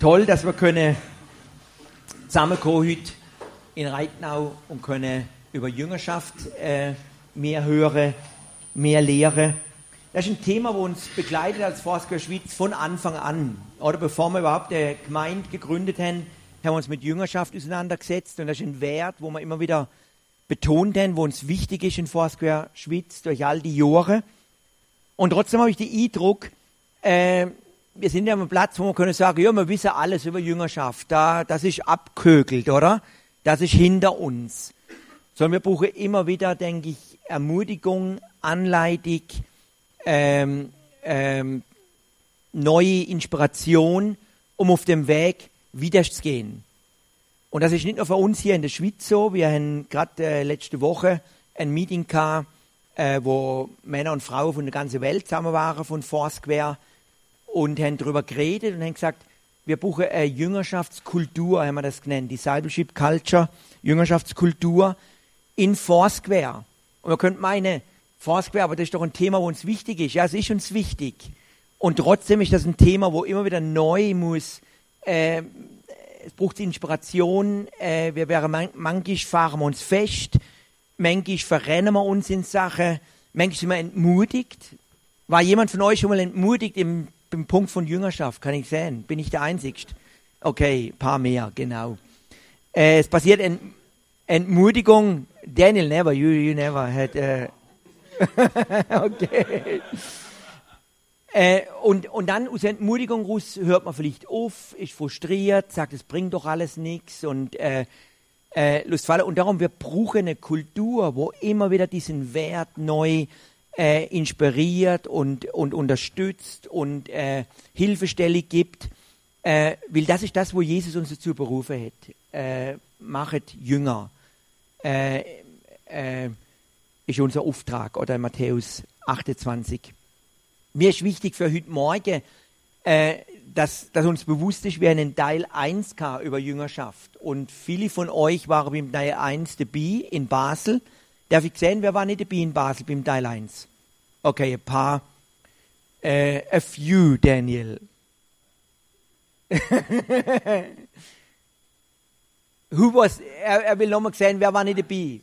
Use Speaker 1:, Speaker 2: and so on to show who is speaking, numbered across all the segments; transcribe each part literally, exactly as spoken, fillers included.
Speaker 1: toll, dass wir können zusammenkommen heute in Reitnau und können über Jüngerschaft äh, mehr hören, mehr lehren. Das ist ein Thema, das uns begleitet als Foursquare Schweiz von Anfang an. Oder bevor wir überhaupt eine Gemeinde gegründet haben, haben wir uns mit Jüngerschaft auseinandergesetzt. Und das ist ein Wert, wo wir immer wieder betont haben, wo uns wichtig ist in Foursquare Schweiz durch all die Jahre. Und trotzdem habe ich den Eindruck, äh, wir sind ja am Platz, wo wir können sagen, ja, wir wissen alles über Jüngerschaft. Da, das ist abgehökelt, oder? Das ist hinter uns. Sondern wir brauchen immer wieder, denke ich, Ermutigung, Anleitung, ähm, ähm, neue Inspiration, um auf dem Weg weiterzugehen. Und das ist nicht nur für uns hier in der Schweiz so. Wir haben gerade äh, letzte Woche ein Meeting gehabt, äh, wo Männer und Frauen von der ganzen Welt zusammen waren, von Foursquare, und haben darüber geredet und haben gesagt, wir brauchen eine Jüngerschaftskultur, haben wir das genannt, Discipleship Culture, Jüngerschaftskultur in Foursquare. Und man könnte meinen, Foursquare, aber das ist doch ein Thema, wo uns wichtig ist. Ja, es ist uns wichtig. Und trotzdem ist das ein Thema, wo immer wieder neu muss, äh, es braucht Inspiration, äh, wir wären man, manchmal fahren wir uns fest, manchmal verrennen wir uns in Sachen, manchmal sind wir entmutigt. War jemand von euch schon mal entmutigt im, im Punkt von Jüngerschaft? Kann ich sehen? Bin ich der Einzigste? Okay, ein paar mehr, genau. Äh, es passiert Ent, Entmutigung. Daniel never, you, you never had... Äh, okay. Äh, und, und dann aus Entmutigung raus hört man vielleicht auf, ist frustriert, sagt, es bringt doch alles nichts und äh, äh, Lustfalle. Und darum, wir brauchen eine Kultur, wo immer wieder diesen Wert neu äh, inspiriert und, und unterstützt und äh, Hilfestellung gibt. Äh, weil das ist das, wo Jesus uns dazu berufen hat. Äh, machet Jünger. Äh, äh, ist unser Auftrag, oder Matthäus achtundzwanzig. Mir ist wichtig für heute Morgen, äh, dass, dass uns bewusst ist, wir haben einen Teil eins gehabt über Jüngerschaft. Und viele von euch waren beim Teil eins dabei in Basel. Darf ich sehen, wer war nicht dabei in Basel beim Teil eins? Okay, ein paar. Äh, a few, Daniel. Who was, er, er will nochmal sehen, wer war nicht dabei?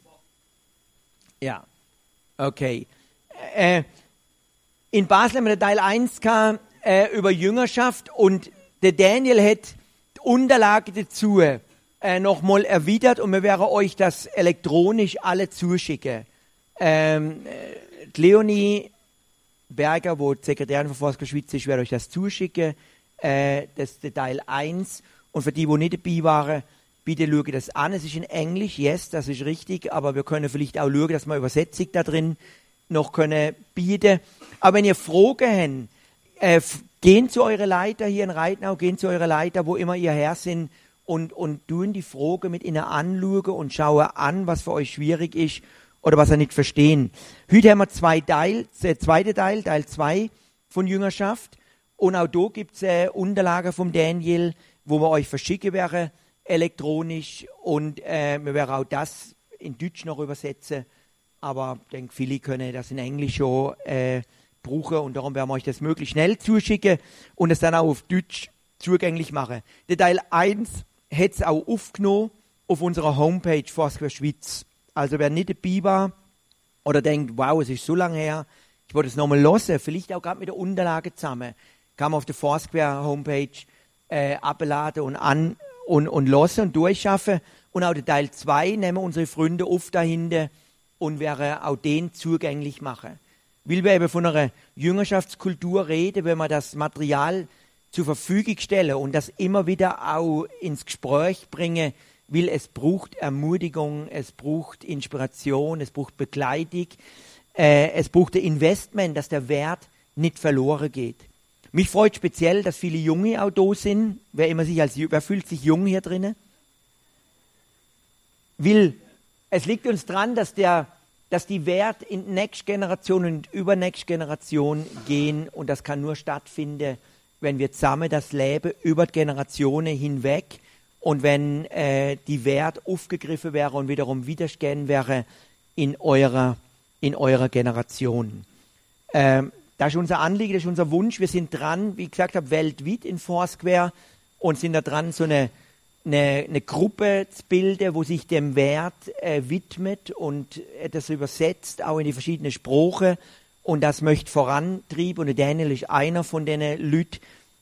Speaker 1: Ja, okay. Äh, in Basel haben wir den Teil eins gehabt, äh, über Jüngerschaft und der Daniel hat die Unterlage dazu äh, nochmal erwidert und wir werden euch das elektronisch alle zuschicken. Ähm, die Leonie Berger, wo die Sekretärin von Foursquare Schweiz ist, werde euch das zuschicken. Äh, das ist der Teil eins. Und für die, die nicht dabei waren, bitte schaut das an. Es ist in Englisch, yes, das ist richtig, aber wir können vielleicht auch schauen, dass wir Übersetzung da drin noch können bieten. Aber wenn ihr Fragen habt, äh, gehen zu euren Leiter hier in Reitnau, gehen zu euren Leiter, wo immer ihr her sind, und, und tun die Frage mit ihnen anschauen und schauen an, was für euch schwierig ist oder was ihr nicht verstehen. Heute haben wir zwei Teil, der zweite Teil, Teil zwei von Jüngerschaft. Und auch da gibt es äh, Unterlagen vom Daniel, wo wir euch verschicken werden, elektronisch. Und äh, wir werden auch das in Deutsch noch übersetzen. Aber ich denke, viele können das in Englisch schon äh, brauchen. Und darum werden wir euch das möglichst schnell zuschicken und es dann auch auf Deutsch zugänglich machen. Der Teil eins hat es auch aufgenommen auf unserer Homepage Foursquare Schweiz. Also wer nicht dabei war oder denkt, wow, es ist so lange her, ich wollte es nochmal hören, vielleicht auch gerade mit der Unterlage zusammen, kann man auf der Foursquare Homepage äh, abladen und an und, und hören und durchschaffen. Und auch der Teil zwei nehmen unsere Freunde oft dahinter und werden auch den zugänglich machen. Weil wir eben von einer Jüngerschaftskultur reden, wenn wir das Material zur Verfügung stellen und das immer wieder auch ins Gespräch bringen, weil es braucht Ermutigung, es braucht Inspiration, es braucht Begleitung, äh, es braucht ein Investment, dass der Wert nicht verloren geht. Mich freut speziell, dass viele Junge auch da sind. Wer immer sich als, wer fühlt sich jung hier drinnen? Weil es liegt uns dran, dass der, dass die Werte in die nächste Generation und übernächste Generation gehen und das kann nur stattfinden, wenn wir zusammen das Leben über die Generationen hinweg und wenn äh, die Werte aufgegriffen wäre und wiederum widerstehen wäre in eurer, in eurer Generation. Ähm, das ist unser Anliegen, das ist unser Wunsch. Wir sind dran, wie ich gesagt habe, weltweit in Foursquare und sind da dran, so eine, eine, eine Gruppe zu bilden, wo sich dem Wert äh, widmet und äh, das übersetzt, auch in die verschiedenen Sprachen und das möchte vorantrieben. Und der Daniel ist einer von den Leuten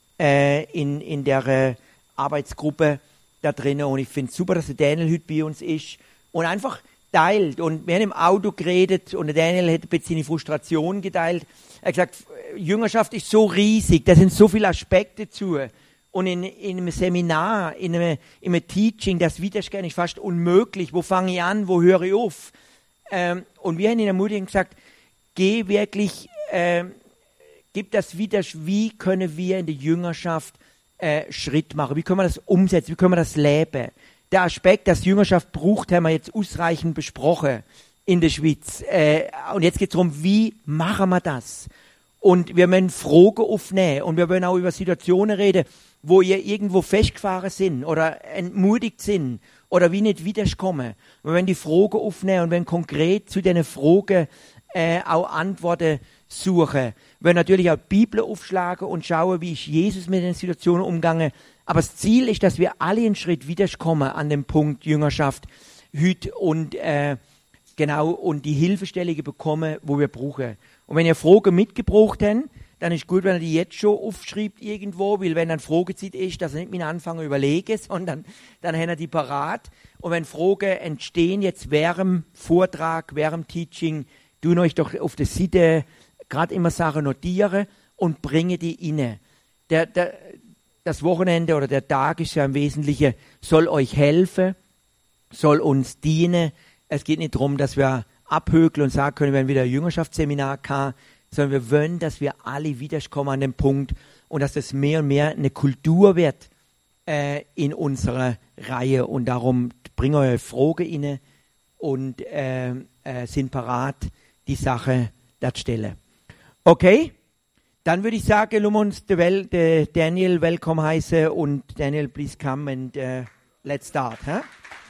Speaker 1: äh, in, in der äh, Arbeitsgruppe da drinnen. Und ich finde es super, dass der Daniel heute bei uns ist und einfach teilt. Und wir haben im Auto geredet und der Daniel hat ein bisschen seine Frustration geteilt. Er hat gesagt, Jüngerschaft ist so riesig, da sind so viele Aspekte zu. Und in, in einem Seminar, in einem, in einem Teaching, das wiedergeben ist fast unmöglich. Wo fange ich an, wo höre ich auf? Ähm, und wir haben in der Ermutigung gesagt, geh wirklich, ähm, gib das wieder, wie können wir in der Jüngerschaft äh, Schritt machen? Wie können wir das umsetzen? Wie können wir das leben? Der Aspekt, dass Jüngerschaft braucht, haben wir jetzt ausreichend besprochen in der Schweiz. Äh, und jetzt geht es darum, wie machen wir das? Und wir wollen Fragen aufnehmen und wir wollen auch über Situationen reden, wo ihr irgendwo festgefahren sind oder entmutigt sind oder wie nicht wiederkommen. Wir wollen die Fragen aufnehmen und wenn konkret zu diesen Fragen äh, auch Antworten suchen. Wir wollen natürlich auch die Bibel aufschlagen und schauen, wie ist Jesus mit den Situationen umgegangen. Aber das Ziel ist, dass wir alle einen Schritt wiederkommen an dem Punkt Jüngerschaft heute und äh, genau und die Hilfestellungen bekommen, wo wir brauchen. Und wenn ihr Fragen mitgebracht habt, dann ist gut, wenn ihr die jetzt schon aufschreibt irgendwo, weil wenn dann Fragezeit ist, dass ihr nicht mit anfangen zu überlegen, sondern dann habt ihr die parat. Und wenn Fragen entstehen, jetzt während dem Vortrag, während dem Teaching, tun euch doch auf der Seite gerade immer Sachen notieren und bringe die inne. Der, der, das Wochenende oder der Tag ist ja im Wesentlichen, soll euch helfen, soll uns dienen. Es geht nicht darum, dass wir abhökeln und sagen können, wenn wieder ein Jüngerschaftsseminar kam, sondern wir wollen, dass wir alle wiederkommen an den Punkt und dass das mehr und mehr eine Kultur wird äh, in unserer Reihe. Und darum bringen eure Fragen rein und äh, äh, sind parat, die Sache zu stellen. Okay? Dann würde ich sagen, lassen wir uns den Wel- den Daniel willkommen heißen und Daniel, please come and uh, let's start. Huh?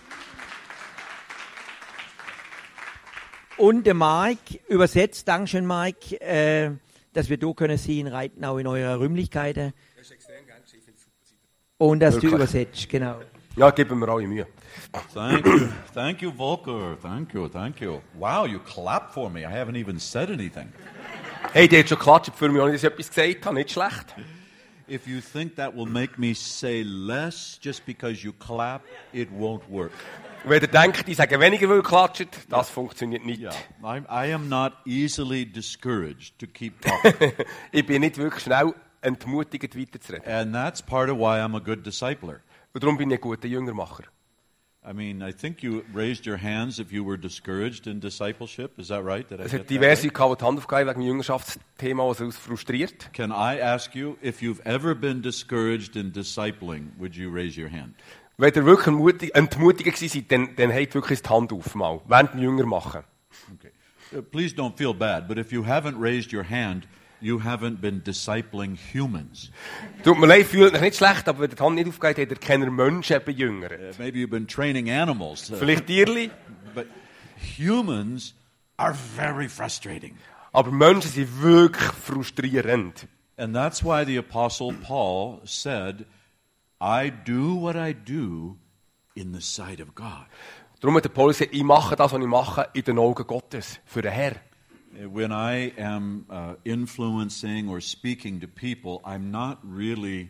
Speaker 1: Und der Mike übersetzt, Dankeschön Mike, äh, dass wir da können sehen, reiten auch in eurer Räumlichkeiten. Das ist extrem gern, ich finde es super. Und dass Wirklich? Du übersetzt, genau.
Speaker 2: Ja, geben wir alle Mühe.
Speaker 3: Thank you, thank you, Volker. Thank you, thank you. Wow, you clapped for me. I haven't even said anything.
Speaker 2: Hey, die hat schon geklatscht für mich, als ich etwas gesagt habe. Nicht schlecht.
Speaker 3: If you think that will make me say less just because you clap, it won't work.
Speaker 2: Wenn ihr denkt, ich sage weniger, weil ihr klatscht, das yeah. funktioniert nicht.
Speaker 3: Yeah. I, I am not easily discouraged to keep talking.
Speaker 2: Ich bin nicht wirklich schnell entmutigt, weiterzureden.
Speaker 3: And that's part of why I'm a good discipler.
Speaker 2: Und darum bin ich ein guter Jüngermacher.
Speaker 3: I mean, I think you raised your hands if you were discouraged in discipleship. Is that right? Did I
Speaker 2: es
Speaker 3: get
Speaker 2: hat diverse
Speaker 3: right?
Speaker 2: gehabt, die die Hand aufgegeben wegen dem Jüngerschaftsthema, was uns frustriert.
Speaker 3: Can I ask you, if you've ever been discouraged in discipling, would you raise your hand?
Speaker 2: Wenn ihr wirklich entmutigt, entmutigt seid, dann, dann hebt wirklich die Hand auf, mal, während dem Jüngermachen.
Speaker 3: Okay. Uh, please don't feel bad, but if you haven't raised your hand, you haven't been discipling humans.
Speaker 2: Tut mir leid, fühlt euch nicht schlecht, aber wenn die Hand nicht aufgeht, hat ihr keine Menschen bejüngert.
Speaker 3: Uh, maybe you've been training animals. Uh,
Speaker 2: Vielleicht Tierli.
Speaker 3: But humans are very frustrating.
Speaker 2: Aber Menschen sind wirklich frustrierend.
Speaker 3: And that's why the Apostle Paul said, I do what I do in the sight of God.
Speaker 2: Darum hat der Paulus gesagt, ich mache das, was ich mache, in den Augen Gottes, für den Herrn.
Speaker 3: When I am uh, influencing or speaking to people, I'm not really,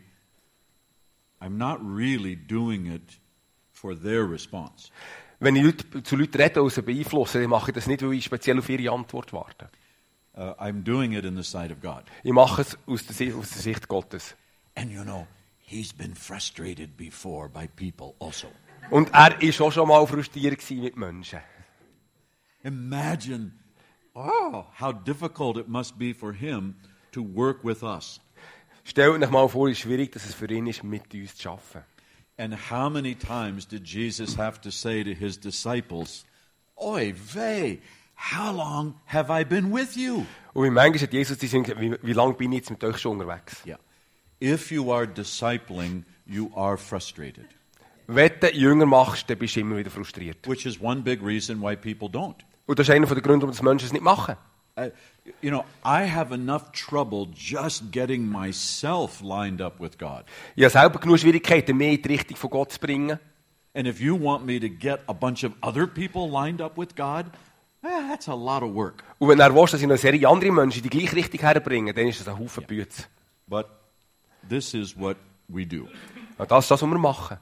Speaker 3: I'm not really doing it for their response.
Speaker 2: Wenn ich Leute, zu Leuten rede, und sie beeinflusse, dann mache ich das nicht, weil ich speziell auf ihre Antwort warte.
Speaker 3: Uh, I'm doing it in the sight of God.
Speaker 2: Ich mache es aus der, Sicht, aus der Sicht Gottes.
Speaker 3: And you know, he's been frustrated before by people also.
Speaker 2: Und er war auch schon mal frustriert mit Menschen.
Speaker 3: Imagine oh, how difficult it must be for him to work with us.
Speaker 2: Stellt euch mal vor, wie schwierig dass es für ihn ist, mit uns zu arbeiten.
Speaker 3: And how many times did Jesus have to say to his disciples, Oi vey, how long have I been with you?
Speaker 2: Und wie manchmal hat Jesus gesagt, wie, wie lange bin ich jetzt mit euch schon unterwegs?
Speaker 3: Yeah. If you are discipling, you are frustrated.
Speaker 2: Wenn du Jünger machst, dann bist du immer wieder frustriert.
Speaker 3: Which is one big reason why people don't.
Speaker 2: Und das ist einer der Gründe, warum die Menschen es nicht machen.
Speaker 3: I, you know, I have enough trouble just getting myself lined up with God.
Speaker 2: Ich habe selber genug Schwierigkeiten, mich in die Richtung von Gott zu bringen.
Speaker 3: And if you want me to get a bunch of other people lined up with God, eh, that's a lot of work.
Speaker 2: Und wenn er will, dass ich eine Serie andere Menschen in die gleiche Richtung herbringe, dann ist das ein Haufen Bütze.
Speaker 3: But this is what we do.
Speaker 2: Und das ist das, was wir machen.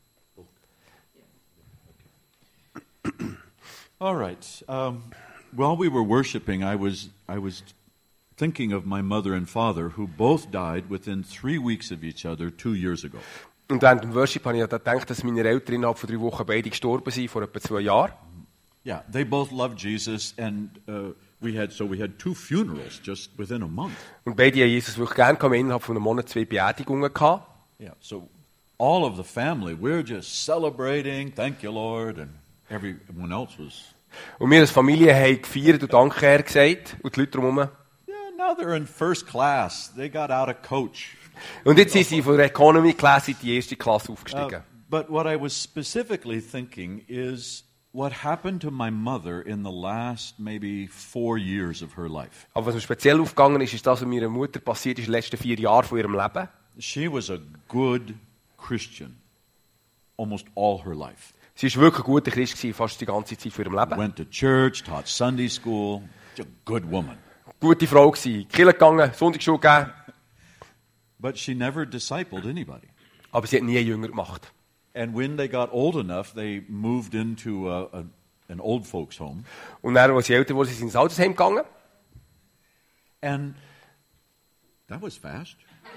Speaker 3: All right. Um, while we were worshiping, I was I was thinking of my mother and father, who both died within three weeks of each other two years ago.
Speaker 2: Und während dem Worship habe ich ja gedacht, dass meine Eltern innerhalb von drei Wochen beide gestorben sind, vor etwa zwei Jahren.
Speaker 3: Yeah, they both loved Jesus, and uh, we had so we had two funerals just within a month.
Speaker 2: Und beide haben Jesus wirklich gern gehabt. Wir haben innerhalb von einem Monat zwei Beerdigungen gehabt.
Speaker 3: Yeah, so all of the family, we're just celebrating, thank you, Lord, and everyone else was.
Speaker 2: Und wir als Familie haben gefeiert und Danke Herr gesagt. Und die Leute drumherum.
Speaker 3: Yeah, now they're in first class. They got out of coach.
Speaker 2: Und jetzt sind sie von der Economy Class in die erste Klasse
Speaker 3: Uh,
Speaker 2: aufgestiegen.
Speaker 3: but what I was specifically thinking is what happened to my mother in the last maybe four years of her life.
Speaker 2: Aber was mir speziell aufgegangen ist, ist das, was meiner Mutter passiert ist in den letzten vier Jahren von ihrem Leben.
Speaker 3: She was a good Christian almost all her life.
Speaker 2: Sie war wirklich ein guter Christ, gewesen, fast die ganze Zeit von ihrem Leben.
Speaker 3: Went to church, taught Sunday school. She's a good woman.
Speaker 2: Gute Frau gewesen, in die Kirche gegangen, Sonntagsschule gegeben.
Speaker 3: But she never discipled anybody.
Speaker 2: Aber sie hat nie Jünger gemacht.
Speaker 3: And when they got old enough, they moved into a, a, an old folks' home.
Speaker 2: Und dann, als sie älter wurden, sind sie ins Altersheim gegangen.
Speaker 3: And that was fast.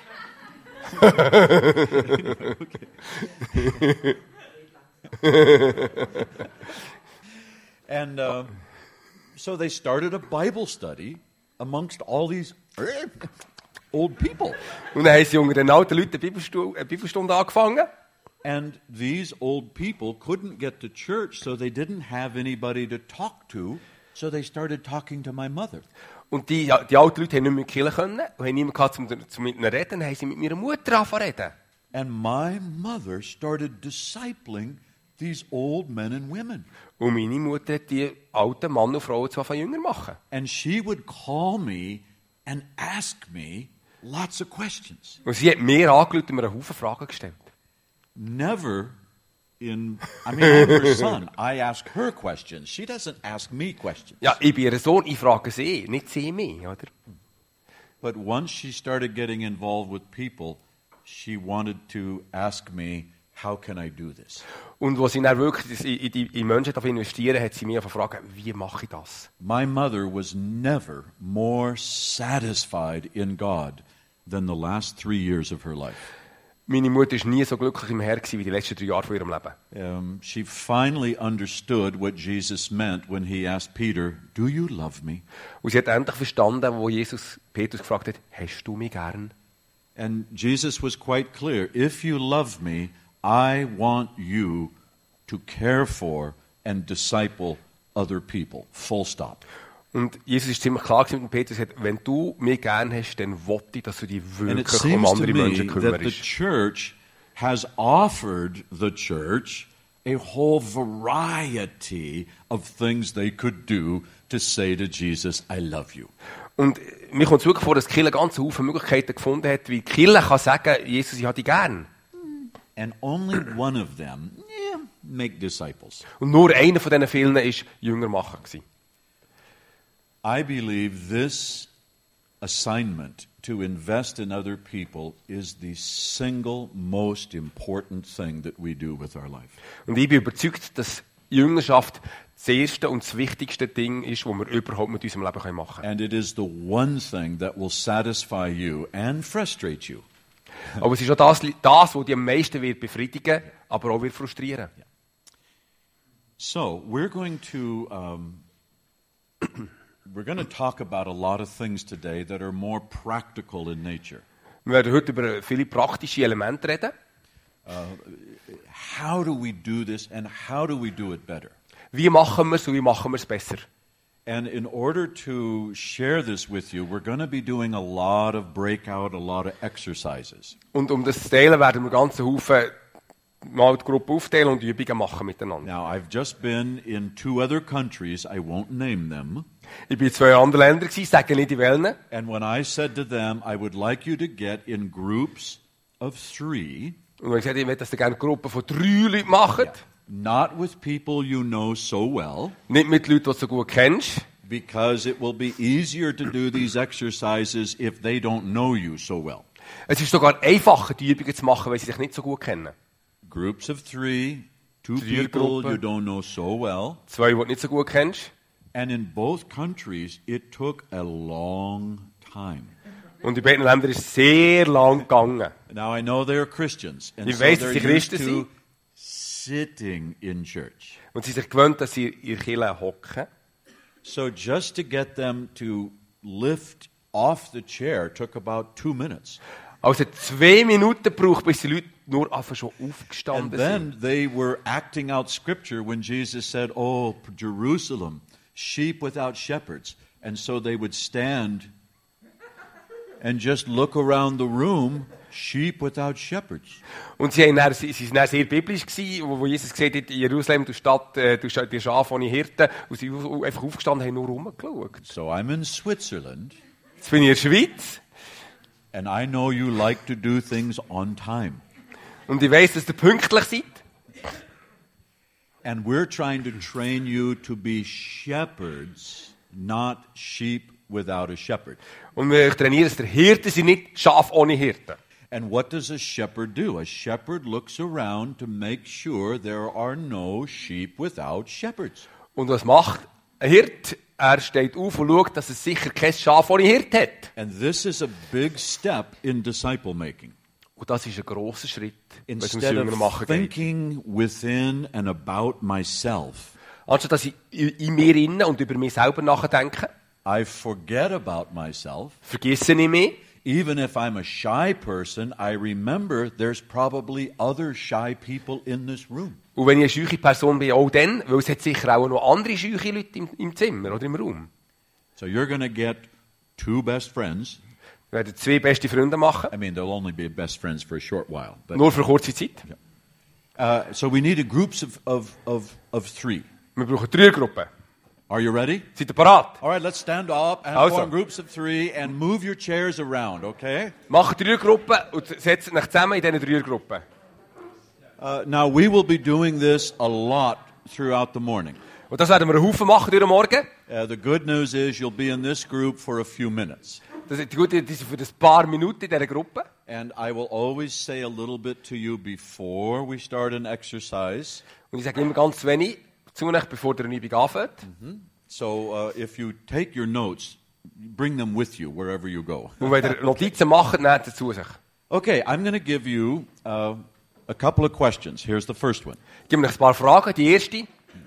Speaker 3: And uh, so they started a Bible study amongst all these old people.
Speaker 2: Und dann haben sie unter den alten Leuten eine Bibelstunde, eine Bibelstunde angefangen.
Speaker 3: And these old people couldn't get to church, so they didn't have anybody to talk to, so they started talking to my mother.
Speaker 2: Und die, die alten Leute haben nicht mehr in die Kirche können und haben niemanden gehabt, um zu mit ihnen zu reden. Dann haben sie mit meiner Mutter angefangen zu reden.
Speaker 3: And my mother started discipling these old men and women.
Speaker 2: Und meine Mutter hat die alten Männer und Frauen zu Jünger machen.
Speaker 3: And she would call me and ask me lots of questions.
Speaker 2: Und sie hat mir angerufen und mir einen Haufen Fragen gestellt.
Speaker 3: Never in, I mean, I'm her son. I ask her questions. She doesn't ask me questions.
Speaker 2: Ja, ich bin ihr Sohn, ich frage sie, nicht sie mich, oder?
Speaker 3: But once she started getting involved with people, she wanted to ask me, how can I do this?
Speaker 2: Und als sie dann wirklich in, die, in Menschen investieren hat sie mich gefragt, wie mache ich das?
Speaker 3: My mother was never more satisfied in God than the last three years of her life.
Speaker 2: Meine Mutter war nie so glücklich im Herrn wie die letzten drei Jahre von ihrem Leben.
Speaker 3: Um, she finally understood what Jesus meant when he asked Peter, do you love me?
Speaker 2: Und sie hat endlich verstanden, wo Jesus Petrus gefragt hat, hast du mich gern?
Speaker 3: And Jesus was quite clear, if you love me, I want you to care for and disciple other people. Full stop.
Speaker 2: Und Jesus ist ziemlich klar mit dem Petrus, hat, wenn du mich gern hast, dann will ich, dass du dich
Speaker 3: And it
Speaker 2: wirklich um
Speaker 3: seems to
Speaker 2: andere
Speaker 3: me
Speaker 2: Menschen
Speaker 3: that the
Speaker 2: kümmerst.
Speaker 3: church has offered the church a whole variety of things they could do to say to Jesus, I love you.
Speaker 2: Und mir kommt es wirklich vor, dass die Kirche ganz viele Möglichkeiten gefunden hat, wie die Kirche kann sagen, Jesus, ich habe dich gern.
Speaker 3: And only one of them, yeah, make disciples.
Speaker 2: Und nur einer von diesen vielen war Jünger machen gewesen.
Speaker 3: I believe this assignment to invest in other people is the single most important thing that we do with our life.
Speaker 2: Und ich bin überzeugt, dass Jüngerschaft das erste und das wichtigste Ding ist, was wir überhaupt mit unserem Leben machen können.
Speaker 3: And it is the one thing that will satisfy you and frustrate you.
Speaker 2: Aber es ist auch das, das was dich am meisten wird befriedigen, aber auch wird frustrieren.
Speaker 3: So, we're going to um, we're going to talk about a lot of things today that are more practical in nature.
Speaker 2: Wir werden heute über viele praktische Elemente reden.
Speaker 3: How do we do this and how do we do it better?
Speaker 2: Wie machen wir es und wie machen wir es besser?
Speaker 3: And in order to share this with you, we're going to be doing a lot of breakout, a lot of exercises.
Speaker 2: Und um das zu teilen, werden wir ganz Haufen mal die Gruppe aufteilen und Übungen machen miteinander.
Speaker 3: Now, I've just been in two other countries. I won't name them.
Speaker 2: Ich war in zwei anderen Ländern, gewesen, sage nicht in welchen.
Speaker 3: And when I said to them, I would like you to get in groups of three,
Speaker 2: Und wenn ich gesagt, ich möchte, dass ihr gerne Gruppen von drei Leuten macht,
Speaker 3: not with people you know so well,
Speaker 2: nicht mit Leuten, die du so gut kennst,
Speaker 3: because it will be easier to do these exercises if they don't know you so well.
Speaker 2: es ist sogar einfacher, die Übungen zu machen, weil sie sich nicht so gut kennen.
Speaker 3: Groups of three, two
Speaker 2: Vier
Speaker 3: people
Speaker 2: Gruppen.
Speaker 3: you don't know so well.
Speaker 2: Zwei, die du nicht so gut kennst.
Speaker 3: And in both countries, it took a long time.
Speaker 2: Und in beiden Ländern ist es sehr lang gegangen.
Speaker 3: Now, I know they're Christians, and
Speaker 2: Ich
Speaker 3: so
Speaker 2: weiss, dass
Speaker 3: they're
Speaker 2: sie Christen
Speaker 3: used to
Speaker 2: sind.
Speaker 3: sitting in church.
Speaker 2: Und sie sind sich gewöhnt, dass sie in ihrer Kirche hocken.
Speaker 3: So just to get them to lift off the chair took about two minutes.
Speaker 2: Also zwei Minuten gebraucht, bis die Leute nur einfach schon
Speaker 3: And
Speaker 2: aufgestanden
Speaker 3: then
Speaker 2: sind.
Speaker 3: they were acting out scripture when Jesus said, "Oh, Jerusalem, sheep without shepherds." And so they would stand and just look around the room, sheep without shepherds.
Speaker 2: Und sie, haben dann, sie, sie sind dann sehr biblisch gewesen, wo, wo Jesus gesagt hat, in Jerusalem, du Stadt, äh, du Scha- die Schafe ohne Hirten. Und sie au- einfach aufgestanden haben, nur rumgeschaut.
Speaker 3: So I'm in Switzerland,
Speaker 2: Jetzt bin ich in der Schweiz.
Speaker 3: and I know you like to do things on time.
Speaker 2: Und ich weiss, dass ihr pünktlich seid.
Speaker 3: And we're trying to train you to be shepherds, not sheep without a shepherd.
Speaker 2: Und wir trainieren, dass der Hirte sind, nicht Schaf ohne Hirten.
Speaker 3: And what does a shepherd do? A shepherd looks around to make sure there are no sheep without shepherds.
Speaker 2: Und was macht ein Hirt? Er steht auf und schaut, dass es sicher kein Schaf ohne Hirt hat.
Speaker 3: And this is a big step in disciple making.
Speaker 2: Und das ist ein grosser Schritt, wenn es ums
Speaker 3: Instead
Speaker 2: Jünger
Speaker 3: of
Speaker 2: machen geht.
Speaker 3: thinking within and about myself,
Speaker 2: Anstatt dass ich in in mir innen und über mich selber nachdenke,
Speaker 3: I forget about myself.
Speaker 2: vergesse ich mich.
Speaker 3: Even if I'm a shy person, I remember there's probably other shy people in this room.
Speaker 2: Und wenn ich eine scheuche Person bin, auch dann, weil es hat sicher auch noch andere scheuche Leute im, im Zimmer oder im Raum.
Speaker 3: So you're going to get two best friends.
Speaker 2: Wir werden zwei beste Freunde machen,
Speaker 3: I mean, they'll only be best friends for a short while. But,
Speaker 2: nur für kurze Zeit.
Speaker 3: uh, so we need a groups of, of, of, of three.
Speaker 2: Wir brauchen drei Gruppen.
Speaker 3: Are you ready?
Speaker 2: Seid ihr bereit?
Speaker 3: All right, let's stand up and
Speaker 2: Also.
Speaker 3: form groups of three and move your chairs around, okay?
Speaker 2: Macht drei Gruppen und setzt euch zusammen in diesen drei Gruppen.
Speaker 3: Uh, now, we will be doing this a lot throughout the morning.
Speaker 2: Und das werden wir einen Haufen machen durch den Morgen.
Speaker 3: Uh, the good news is you'll be in this group for a few minutes.
Speaker 2: Das ist die gute, die sind für ein paar Minuten in dieser Gruppe.
Speaker 3: And I will always say a little bit to you before we start an exercise.
Speaker 2: Und ich sage immer ganz wenig zu euch, bevor ihr eine Übung anfängt.
Speaker 3: So uh, if you take your notes, bring them with you wherever you go.
Speaker 2: Und wenn ihr Notizen macht, nehmt sie zu sich.
Speaker 3: Okay, I'm going to give you uh, a couple of questions. Here's the first one.
Speaker 2: Ich gebe euch ein paar Fragen. Die erste.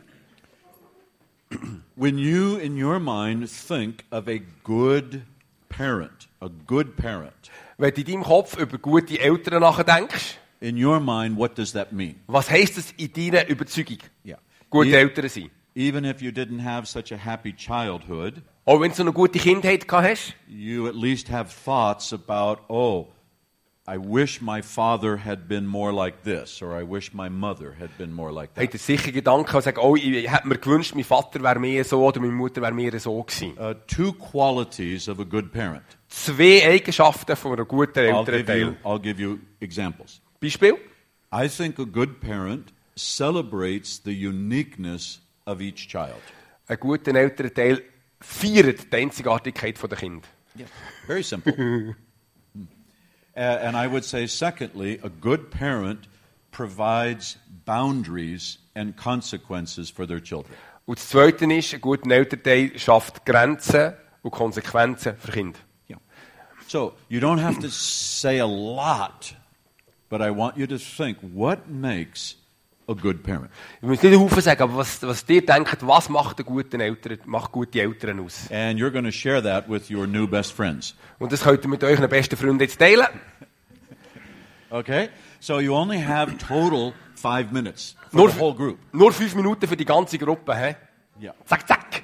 Speaker 3: When you, in your mind, think of a good parent, a good parent,
Speaker 2: Wenn du in deinem Kopf über gute Eltern nachdenkst,
Speaker 3: in your mind, what does that mean?
Speaker 2: was heisst das in deiner Überzeugung?
Speaker 3: Yeah.
Speaker 2: Gute
Speaker 3: E-
Speaker 2: Eltern sein.
Speaker 3: Even if you didn't have such a happy childhood,
Speaker 2: Auch wenn du so eine gute Kindheit gehabt hast,
Speaker 3: you at least have thoughts about, oh, I wish my father had been more like this, or I wish my mother had been more like
Speaker 2: habt
Speaker 3: that.
Speaker 2: ihr sicher Gedanken und sagt, oh, ich hätte mir gewünscht, mein Vater wäre mehr so oder meine Mutter wäre mehr so gewesen.
Speaker 3: Uh, two qualities of a good parent.
Speaker 2: Zwei Eigenschaften von einer guten
Speaker 3: I'll
Speaker 2: Eltern
Speaker 3: give you,
Speaker 2: teilen.
Speaker 3: I'll give you examples.
Speaker 2: Beispiel?
Speaker 3: I think a good parent celebrates the uniqueness of each child.
Speaker 2: Ein guter Elternteil feiert die Einzigartigkeit der Kinder.
Speaker 3: Very simple. Hmm. Uh, and I would say, secondly, a good parent provides boundaries and consequences for their children.
Speaker 2: Und das Zweite ist, ein guter Elternteil schafft Grenzen und Konsequenzen für Kinder.
Speaker 3: Yeah. So you don't have to say a lot, but I want you to think, what makes a good parent?
Speaker 2: Ich muss nicht einen Haufen sagen, aber was, was ihr denkt, was macht, einen guten Eltern, macht gute Eltern aus?
Speaker 3: And you're going to share that with your new best friends.
Speaker 2: Und das könnt ihr mit euren besten Freunden jetzt teilen.
Speaker 3: Okay? So you only have total five minutes for
Speaker 2: Nur,
Speaker 3: the whole group.
Speaker 2: nur fünf Minuten für die ganze Gruppe. He?
Speaker 3: Yeah.
Speaker 2: Zack, zack.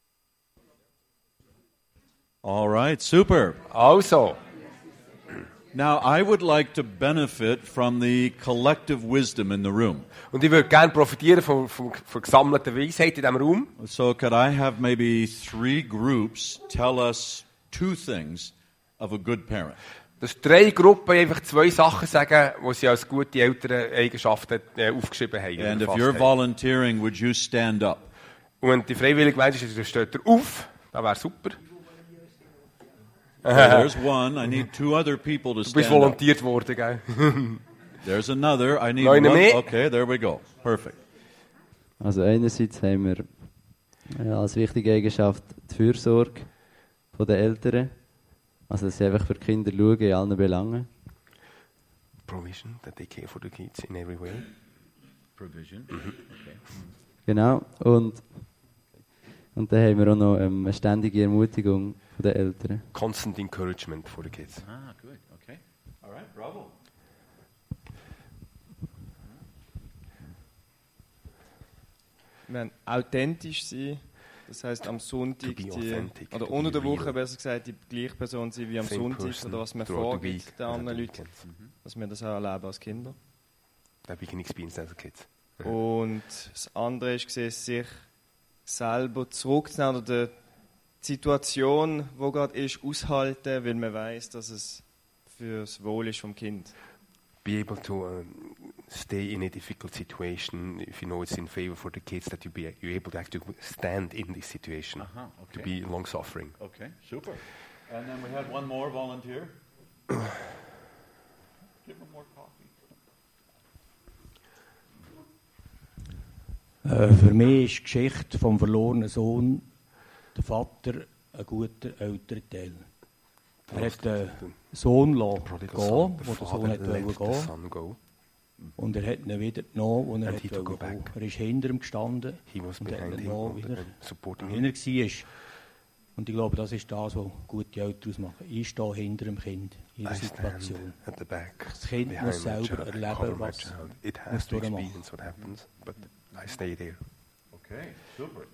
Speaker 3: All right, super.
Speaker 2: Also,
Speaker 3: Now, I would like to benefit from the collective wisdom in the room.
Speaker 2: Und ich würde gerne profitieren von, von, von gesammelter Weisheit in diesem Raum.
Speaker 3: So could I have maybe three groups tell us two things of a good parent?
Speaker 2: Dass drei Gruppen einfach zwei Sachen sagen, die sie als gute Elterneigenschaften äh, aufgeschrieben haben.
Speaker 3: And if
Speaker 2: erfasst
Speaker 3: you're
Speaker 2: haben.
Speaker 3: volunteering, would you stand up?
Speaker 2: Und wenn die freiwillige Mensch ist, dann steht er auf. Das wäre super.
Speaker 3: Okay, there's one. I need two other people to
Speaker 2: Du bist
Speaker 3: stand up.
Speaker 2: volontiert worden, gell?
Speaker 3: There's another. I need
Speaker 2: Noch
Speaker 3: one.
Speaker 2: einer mehr?
Speaker 3: Okay, there we go. Perfect.
Speaker 4: Also einerseits haben wir ja, als wichtige Eigenschaft die Fürsorge von den Eltern. Also dass sie einfach für die Kinder schauen in allen Belangen.
Speaker 2: Provision, that they care for the kids in every way.
Speaker 3: Provision. Okay.
Speaker 4: Genau. Und, und dann haben wir auch noch ähm, eine ständige Ermutigung von den Eltern.
Speaker 2: Constant encouragement for the kids.
Speaker 3: Ah, good. Okay. All right. Bravo.
Speaker 5: Wir müssen authentisch sein. Das heisst, am Sonntag,
Speaker 2: To be
Speaker 5: die,
Speaker 2: authentic,
Speaker 5: oder
Speaker 2: to
Speaker 5: unter
Speaker 2: be
Speaker 5: der Woche
Speaker 2: real.
Speaker 5: besser gesagt, die gleiche Person sein wie am
Speaker 2: Same
Speaker 5: Sonntag
Speaker 2: person
Speaker 5: oder was man
Speaker 2: throughout the week
Speaker 5: vorgibt den
Speaker 2: and
Speaker 5: anderen
Speaker 2: the
Speaker 5: Leuten,
Speaker 2: weekends.
Speaker 5: dass wir das auch erleben als Kinder.
Speaker 2: That we can experience as a kids.
Speaker 5: Und das andere ist, gesehen, sich selber zurückzunehmen oder die Situation, die gerade ist, aushalten, weil man weiß, dass es für das Wohl ist vom Kind.
Speaker 2: Be able to uh, stay in a difficult situation if you know it's in favor for the kids, that you be you're able to actually stand in this situation,
Speaker 3: Uh-huh,
Speaker 2: to
Speaker 3: okay.
Speaker 2: be long suffering.
Speaker 3: Okay, super. And then we had one more volunteer. Give him more coffee.
Speaker 6: Äh, für mich ist die Geschichte vom verlorenen Sohn der Vater ein guter Elternteil. Er hat den Sohn gelassen
Speaker 2: Prodigal
Speaker 6: gehen,
Speaker 2: son,
Speaker 6: wo
Speaker 2: the
Speaker 6: der Sohn
Speaker 2: father
Speaker 6: hat
Speaker 2: let the
Speaker 6: gehen
Speaker 2: son go.
Speaker 6: und er hat ihn wieder genommen, wo er
Speaker 2: And he took
Speaker 6: wollte
Speaker 2: her
Speaker 6: gehen.
Speaker 2: back.
Speaker 6: Er ist hinter ihm gestanden
Speaker 2: He was
Speaker 6: und hat
Speaker 2: behind
Speaker 6: ihn
Speaker 2: him,
Speaker 6: genommen,
Speaker 2: and,
Speaker 6: wieder,
Speaker 2: and supporting
Speaker 6: wenn er
Speaker 2: him.
Speaker 6: war. Und ich glaube, das ist das, was gute Eltern ausmachen. Ich stehe hinter dem Kind in der
Speaker 2: I stand
Speaker 6: Situation.
Speaker 2: at the back,
Speaker 6: Das Kind
Speaker 2: behind
Speaker 6: muss
Speaker 2: my
Speaker 6: selber
Speaker 2: child,
Speaker 6: erleben,
Speaker 2: cover my
Speaker 6: was
Speaker 2: child. It
Speaker 6: muss
Speaker 2: has to
Speaker 6: durchmachen.
Speaker 2: experience what happens, but I stay there.
Speaker 3: Okay, super.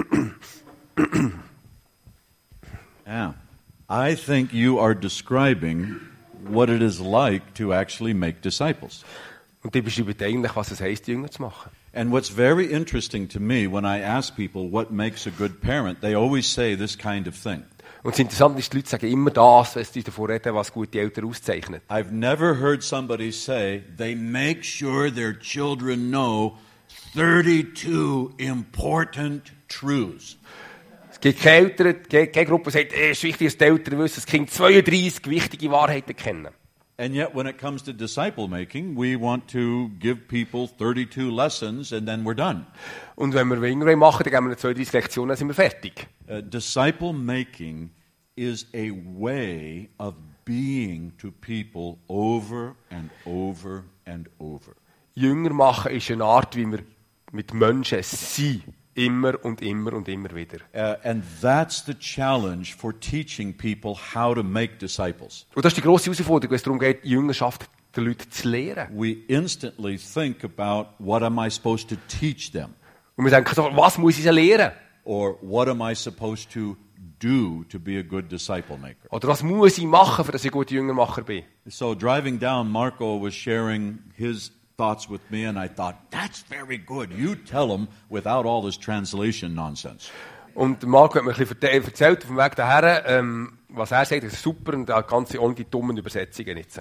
Speaker 3: Yeah. I think you are describing what it is like to actually make disciples.
Speaker 2: Und die beschreibt eigentlich, was es heisst, Jünger zu machen.
Speaker 3: And what's very interesting to me when I ask people what makes a good parent, they always say this kind of thing.
Speaker 2: Und das Interessante ist, die Leute sagen immer das, wenn sie davon reden, was gute Eltern auszeichnet.
Speaker 3: I've never heard somebody say they make sure their children know thirty-two important truths.
Speaker 2: Es gibt keine Eltern, keine, keine Gruppe, die sagt, es ist wichtig, dass die Eltern wissen, das Kind zweiunddreißig wichtige Wahrheiten kennen.
Speaker 3: And yet when it comes to disciple making, we want to give people thirty-two lessons and then we're done.
Speaker 2: Und wenn wir Jünger machen, dann geben wir zweiunddreißig Lektionen, dann sind wir fertig.
Speaker 3: Uh, disciple making is a way of being to people over and over and over.
Speaker 2: Jünger machen ist eine Art, wie wir mit Menschen sind. Immer und immer und immer wieder.
Speaker 3: Uh, and that's the challenge for teaching people how to make disciples.
Speaker 2: Und das ist die grosse Herausforderung, wenn es darum geht, die Jüngerschaft den Leuten zu lehren.
Speaker 3: We instantly think about what am I supposed to teach them?
Speaker 2: Und wir denken so, was muss ich sie lehren?
Speaker 3: Or what am I supposed to do to be a good disciple maker?
Speaker 2: Oder was muss ich machen, für dass ich ein guter Jüngermacher bin?
Speaker 3: So driving down, Marco was sharing his thoughts with me, and I thought, that's very good. You tell them without all this translation nonsense.
Speaker 2: Und Marco hat mir ein bisschen verte- erzählt auf dem Weg daher, ähm, was er sagt, das ist super und auch ganze ohne die dummen Übersetzungen jetzt.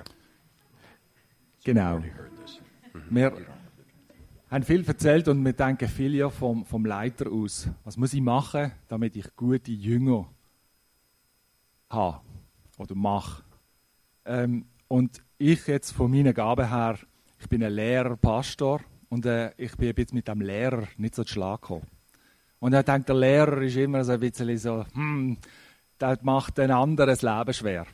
Speaker 7: Genau. Wir haben viel erzählt und wir denken viel ja vom, vom Leiter aus. Was muss ich machen, damit ich gute Jünger habe oder mache? Ähm, und ich jetzt von meiner Gabe her, ich bin ein Lehrer, Pastor und äh, ich bin jetzt mit dem Lehrer nicht so zu Schlag gekommen. Und er denkt, der Lehrer ist immer so ein bisschen so, hm, das macht ein anderes Leben schwer.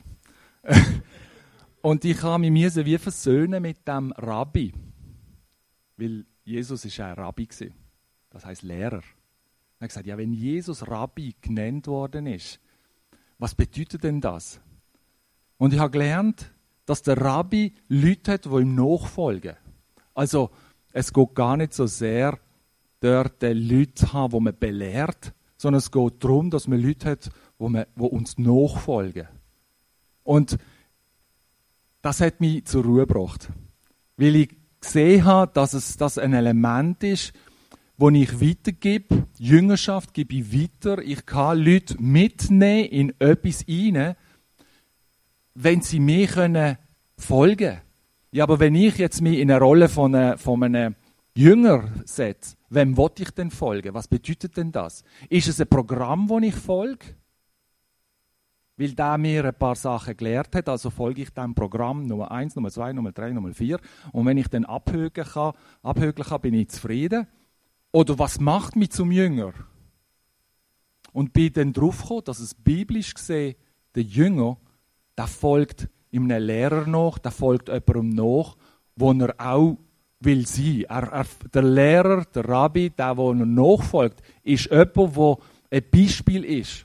Speaker 7: Und ich habe mich wie versöhnen mit dem Rabbi, weil Jesus ist ein Rabbi gewesen. Das heißt Lehrer. Er hat gesagt, ja, wenn Jesus Rabbi genannt worden ist, was bedeutet denn das? Und ich habe gelernt, dass der Rabbi Leute hat, die ihm nachfolgen. Also es geht gar nicht so sehr, dort Leute zu haben, die man belehrt, sondern es geht darum, dass man Leute hat, die, man, die uns nachfolgen. Und, und ich habe mich wie versöhnen mit dem Rabbi, weil Jesus ist ein Rabbi gewesen. Das heißt Lehrer. Und ich habe gelernt, dass der Rabbi Leute hat, die ihm nachfolgen. Also es geht gar nicht so sehr, dort Leute zu haben, die man belehrt, sondern es geht darum, dass man Leute hat, die, die uns nachfolgen. Und das hat mich zur Ruhe gebracht. Weil ich gesehen habe, dass es das ein Element ist, das ich weitergebe. Jüngerschaft gebe ich weiter. Ich kann Leute mitnehmen in etwas hinein, wenn sie mir können folgen können. Ja, aber wenn ich jetzt mich in eine Rolle von einem, von einem Jünger setze, wem will ich denn folgen? Was bedeutet denn das? Ist es ein Programm, das ich folge? Weil der mir ein paar Sachen gelehrt hat, also folge ich dem Programm Nummer eins, Nummer zwei, Nummer drei, Nummer vier. Und wenn ich dann abhökeln kann, abhökeln kann, bin ich zufrieden. Oder was macht mich zum Jünger? Und bin dann drauf gekommen, dass es biblisch gesehen, der Jünger, der folgt einem Lehrer nach, der folgt jemandem nach, wo er auch will sein. Er, er, der Lehrer, der Rabbi, der, der er nachfolgt, ist jemand, der ein Beispiel ist.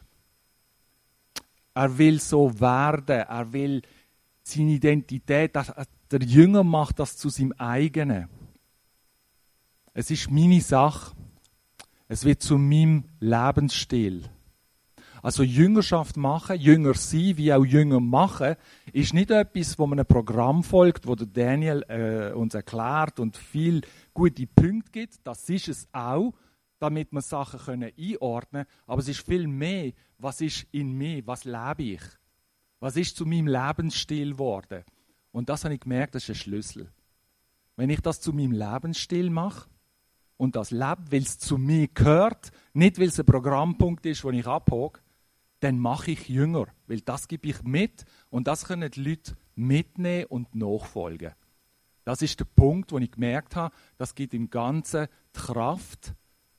Speaker 7: Er will so werden, er will seine Identität, der Jünger macht das zu seinem eigenen. Es ist meine Sache, es wird zu meinem Lebensstil. Also Jüngerschaft machen, Jünger sein, wie auch Jünger machen, ist nicht etwas, wo man ein Programm folgt, wo der Daniel äh, uns erklärt und viel gute Punkte gibt. Das ist es auch, damit wir Sachen können einordnen können. Aber es ist viel mehr, was ist in mir, was lebe ich? Was ist zu meinem Lebensstil geworden? Und das habe ich gemerkt, das ist ein Schlüssel. Wenn ich das zu meinem Lebensstil mache und das lebe, weil es zu mir gehört, nicht weil es ein Programmpunkt ist, den ich abhake, dann mache ich Jünger, weil das gebe ich mit und das können die Leute mitnehmen und nachfolgen. Das ist der Punkt, wo ich gemerkt habe, das gibt im Ganzen die Kraft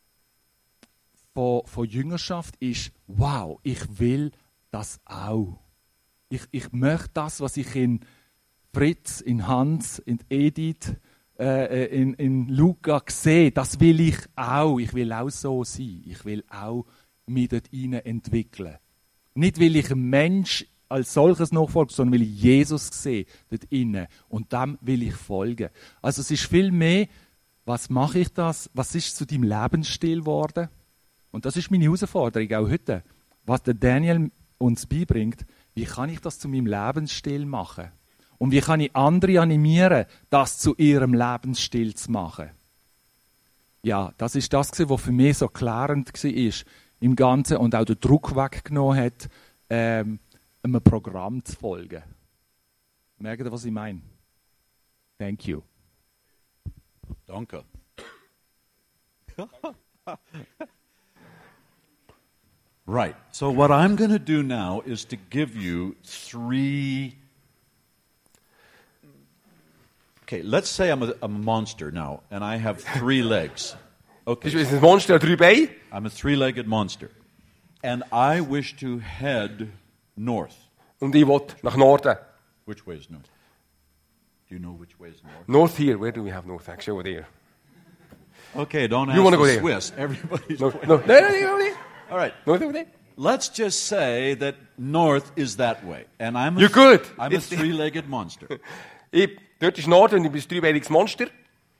Speaker 7: von, von Jüngerschaft, ist, wow, ich will das auch. Ich, ich möchte das, was ich in Fritz, in Hans, in Edith, äh, in, in Luca sehe, das will ich auch. Ich will auch so sein. Ich will auch mich dort hinein entwickeln. Nicht, weil ich ein Mensch als solches nachfolge, sondern weil ich Jesus sehe dort innen. Und dem will ich folgen. Also es ist viel mehr, was mache ich das? Was ist zu deinem Lebensstil geworden? Und das ist meine Herausforderung auch heute. Was der Daniel uns beibringt, wie kann ich das zu meinem Lebensstil machen? Und wie kann ich andere animieren, das zu ihrem Lebensstil zu machen? Ja, das ist das, was für mich so klärend war im Ganzen und auch den Druck weggenommen hat, ähm, einem Programm zu folgen. Merkt ihr, was ich meine? Thank you.
Speaker 3: Danke. Right. So what I'm going to do now is to give you three. Okay, let's say I'm a, I'm a monster now, and I have three legs. Okay.
Speaker 2: Ist ein Monster an drei Beinen?
Speaker 3: I'm a three-legged monster, and I wish to head north.
Speaker 2: Und ich will nach Norden.
Speaker 3: Which way is north? Do you know which way is north?
Speaker 2: North here. Where do we have north? Actually, over there.
Speaker 3: Okay, don't
Speaker 2: You
Speaker 3: ask
Speaker 2: wanna
Speaker 3: the
Speaker 2: go there?
Speaker 3: Swiss. Everybody's
Speaker 2: No,
Speaker 3: going.
Speaker 2: no, no, no, no, no.
Speaker 3: All right.
Speaker 2: North over there.
Speaker 3: Let's just say that north is that way, and I'm a,
Speaker 2: You're good.
Speaker 3: I'm a
Speaker 2: It's-
Speaker 3: three-legged monster.
Speaker 2: Ich, dort ist Norden und ich bin ein dreibeiniges Monster.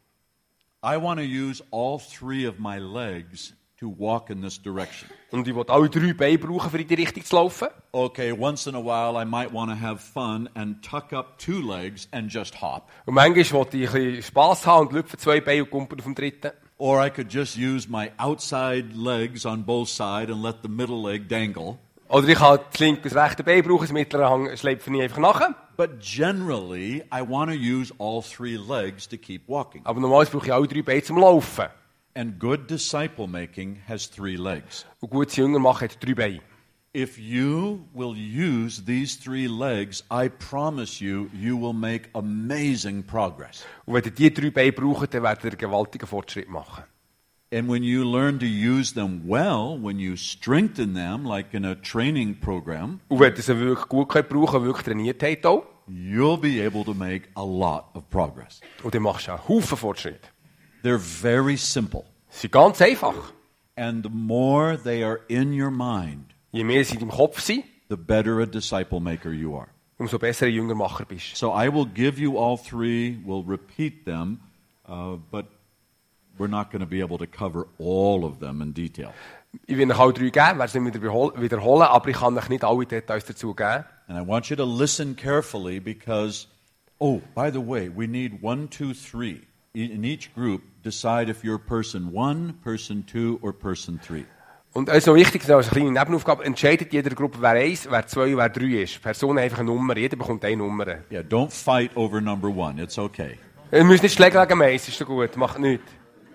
Speaker 3: I want to use all three of my legs to walk in this direction.
Speaker 2: Und ich will alle drei Beine brauchen, um in die Richtung zu laufen.
Speaker 3: Okay, once in a while I might want to have fun and tuck up two legs and just hop.
Speaker 2: Und manchmal will ich ein bisschen Spass haben und lüpfe zwei Beine und kumpel auf dem dritten.
Speaker 3: Or I could just use my outside legs on both sides and let the middle leg dangle.
Speaker 2: Oder ich kann das linke und das rechte Bein brauchen, das mittlere Hang schleife ich einfach nach.
Speaker 3: But generally, I want to use all three legs to keep walking.
Speaker 2: Aber normalerweise brauche ich alle drei Beine zum Laufen.
Speaker 3: And good disciple making has three legs.
Speaker 2: Und gutes Jünger machen hat drei Beine.
Speaker 3: If you will use these three legs, I promise you, you will make amazing progress.
Speaker 2: Und wenn ihr diese drei Beine braucht, dann werdet ihr einen gewaltigen Fortschritt machen.
Speaker 3: And when you learn to use them well, when you strengthen them, like in a training program,
Speaker 2: Und wenn ihr sie wirklich gut könnt brauchen, wirklich trainiert habt auch,
Speaker 3: you'll be able to make a lot of progress.
Speaker 2: und dann machst du einen Haufen Fortschritt.
Speaker 3: They're very simple.
Speaker 2: Sie sind ganz einfach.
Speaker 3: And the more they are in your mind,
Speaker 2: Je mehr sie in deinem Kopf sind,
Speaker 3: the better a disciple maker you are.
Speaker 2: umso besser ein Jüngermacher bist.
Speaker 3: So I will give you all three, we'll repeat them, uh, but we're not going to be able to cover all of them in detail.
Speaker 2: Ich will euch alle drei geben, werde es nicht wieder wiederholen, aber ich kann euch nicht alle Details dazu geben.
Speaker 3: And I want you to listen carefully because Oh, by the way, we need one, two, three. In each group, decide if you're person one, person two, or person three.
Speaker 2: Und es ist noch wichtig, das ist eine kleine Nebenaufgabe, entscheidet jeder Gruppe, wer eins, wer zwei, wer drei ist. Personen einfach eine Nummer, jeder bekommt eine Nummer.
Speaker 3: Yeah, don't fight over number one. It's okay.
Speaker 2: Ihr müsst nicht Schläge gegen mich, ist so gut, macht nichts.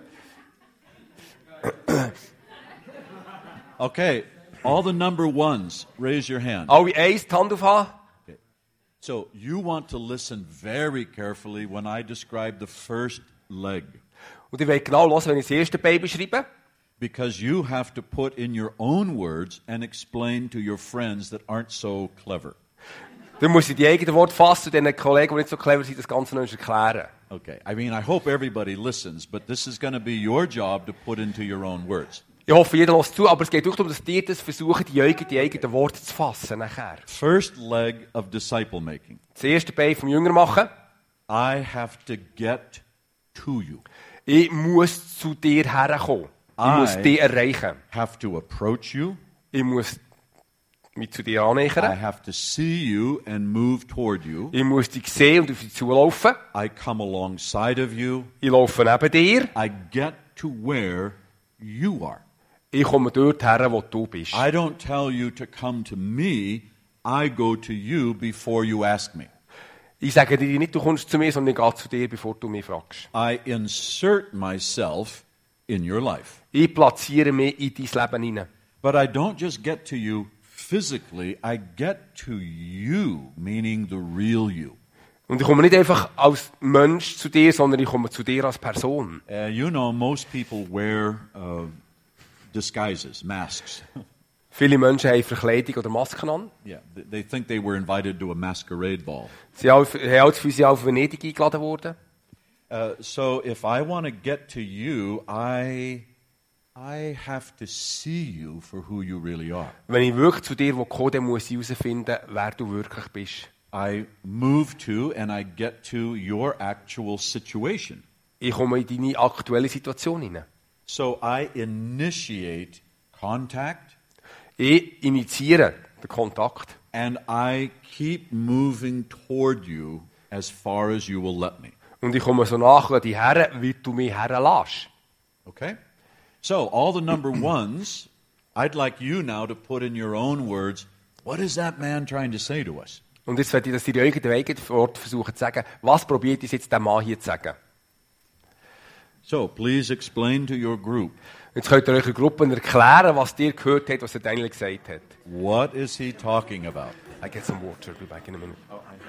Speaker 3: Okay, all the number ones, raise your hand.
Speaker 2: Alle eins, die Hand aufhaben.
Speaker 3: Okay. So you want to listen very carefully when I describe the first leg.
Speaker 2: Und ihr wollt genau hören, wenn ich das erste Bein beschreibe.
Speaker 3: Because you have to put in your own words and explain to your friends that aren't so clever.
Speaker 2: Dann muss ich die eigenen Worte fassen und den Kollegen, die nicht so clever sind, das Ganze noch erklären.
Speaker 3: Okay, I mean, I hope everybody listens, but this is going to be your job to put into your own words.
Speaker 2: Ich hoffe, jeder hört zu, aber es geht auch darum, dass ihr das versucht, die eigenen, die eigenen Worte zu fassen nachher.
Speaker 3: First leg of disciple making.
Speaker 2: Das erste Bein vom Jünger machen.
Speaker 3: I have to get to you.
Speaker 2: Ich muss zu dir herkommen. Ich
Speaker 3: I
Speaker 2: muss dich erreichen.
Speaker 3: have to approach you.
Speaker 2: Ich muss mich zu dir
Speaker 3: I
Speaker 2: annähern.
Speaker 3: have to see you and move toward you.
Speaker 2: Ich muss dich sehen und auf dich zulaufen.
Speaker 3: I come alongside of you.
Speaker 2: Ich laufe neben dir.
Speaker 3: I get to where you are.
Speaker 2: Ich komme dort her, wo du bist.
Speaker 3: I don't tell you to come to me. I go to you before you ask me.
Speaker 2: Ich sage dir nicht, du kommst zu mir, sondern ich gehe zu dir, bevor du mich fragst.
Speaker 3: I insert myself in your life.
Speaker 2: Ich platziere mich in dein Leben hinein.
Speaker 3: But I don't just get to you physically. I get to you, meaning the real you.
Speaker 2: Und ich komme nicht einfach als Mensch zu dir, sondern ich komme zu dir als Person.
Speaker 3: Uh, you know, most people wear uh, disguises, masks.
Speaker 2: Viele Menschen haben Verkleidung oder Masken an.
Speaker 3: Yeah, th- they think they were invited to a masquerade ball.
Speaker 2: Sie haben auch das Gefühl, sie sind auf Venedig eingeladen worden.
Speaker 3: Uh, so if I want to get to you, I, I have to see you for who you really are.
Speaker 2: Wenn ich wirklich zu dir komme, dann muss ich herausfinden, wer du wirklich bist.
Speaker 3: I move to and I get to your actual situation.
Speaker 2: Ich komme in deine aktuelle Situation hinein.
Speaker 3: So I initiate contact
Speaker 2: Ich initiiere den Kontakt.
Speaker 3: and I keep moving toward you as far as you will let me.
Speaker 2: Und ich komme so nach an dich her, wie du mich herlässt.
Speaker 3: Okay? So, all the number ones, I'd like you now to put in your own words, what is that man trying to say to us?
Speaker 2: Und jetzt werde ich, dass die eigenen eigenen Worte versuchen zu sagen, was probiert jetzt der Mann hier zu sagen.
Speaker 3: So, please explain to your group,
Speaker 2: Jetzt könnt ihr eurer Gruppe erklären, was ihr gehört habt, was der Daniel gesagt hat.
Speaker 3: what is he talking about?
Speaker 2: I get some water, I'll be back in a minute.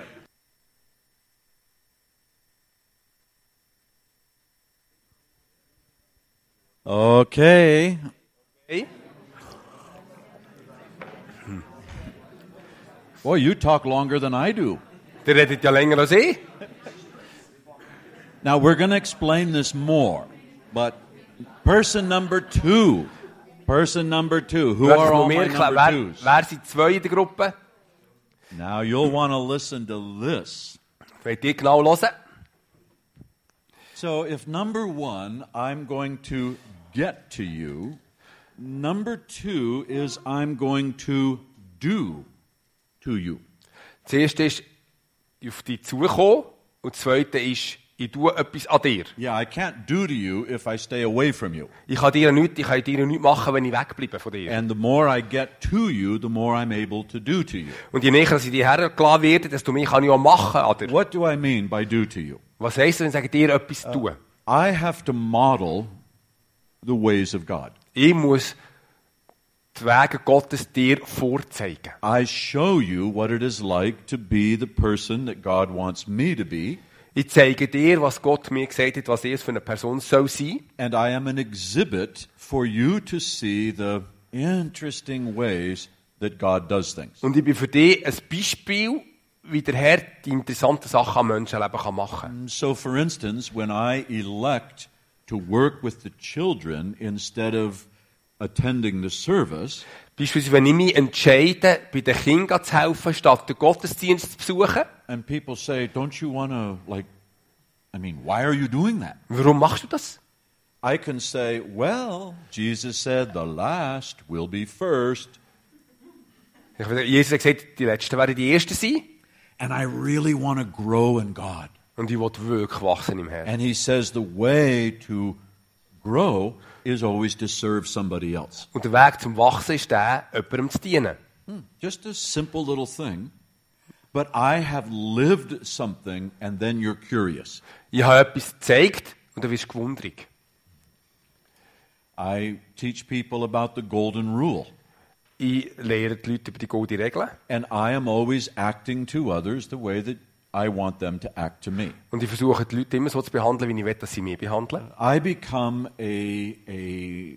Speaker 3: Okay.
Speaker 2: Hey?
Speaker 3: Boy, you talk longer than I do.
Speaker 2: Der redet ja länger als ich.
Speaker 3: Now, we're going to explain this more, but person number two, person number two, who
Speaker 2: Du
Speaker 3: are all
Speaker 2: mir
Speaker 3: my
Speaker 2: erklären,
Speaker 3: number
Speaker 2: wer,
Speaker 3: twos?
Speaker 2: wer sind zwei in der Gruppe?
Speaker 3: Now, you'll want to listen to this.
Speaker 2: Wollt ihr genau hören?
Speaker 3: So, if number one, I'm going to get to you, number two is I'm going to do to you.
Speaker 2: Das erste ist, auf dich zukommen. Und das zweite ist, ich tue etwas an dir.
Speaker 3: Yeah, I can't do to you if I stay away from you.
Speaker 2: Ich kann dir nichts, ich kann dir nichts machen, wenn ich wegbleibe von dir.
Speaker 3: And the more I get to you, the more I'm able to do to you.
Speaker 2: Und je näher ich dir hergelassen werde, desto mehr kann ich auch machen an dir.
Speaker 3: What do I mean by do to you?
Speaker 2: Was heisst das, wenn ich sage, dir etwas tun?
Speaker 3: I have to model the ways of God.
Speaker 2: Ich muss die Wege Gottes dir vorzeigen.
Speaker 3: I show you what it is like to be the person that God wants me to be,
Speaker 2: Ich zeige dir, was Gott mir gesagt hat, was er für eine Person soll sein.
Speaker 3: and I am an exhibit for you to see the interesting ways that God does things.
Speaker 2: Und ich bin für dich ein Beispiel, wie der Herr die interessanten Sachen am Menschenleben kann machen kann.
Speaker 3: So, for instance, when I elect to work with the children instead of attending the service,
Speaker 2: Beispielsweise, wenn ich mich entscheide, bei den Kindern zu helfen, statt den Gottesdienst zu besuchen.
Speaker 3: and people say, don't you want to, like, I mean, why are you doing that?
Speaker 2: Warum machst du das?
Speaker 3: I can say, well, Jesus said the last will be first.
Speaker 2: Jesus hat gesagt, die Letzten werden die Ersten sein.
Speaker 3: and I really want to grow in God.
Speaker 2: Und ich will wirklich wachsen im Herrn.
Speaker 3: And he says the way to grow is always to serve somebody else.
Speaker 2: Und der Weg zum Wachsen ist der, jemandem zu dienen.
Speaker 3: Hmm, just a simple little thing, but I have lived something and then you're curious.
Speaker 2: Ich habe etwas gezeigt und dann wirst du gewundrig.
Speaker 3: I teach people about the golden rule.
Speaker 2: Ich lehre die Leute über die goldene Regel.
Speaker 3: And I am always acting to others the way that I want them to act to me.
Speaker 2: Und ich versuche die Leute immer so zu behandeln, wie ich will, dass sie mich behandeln.
Speaker 3: I become a, a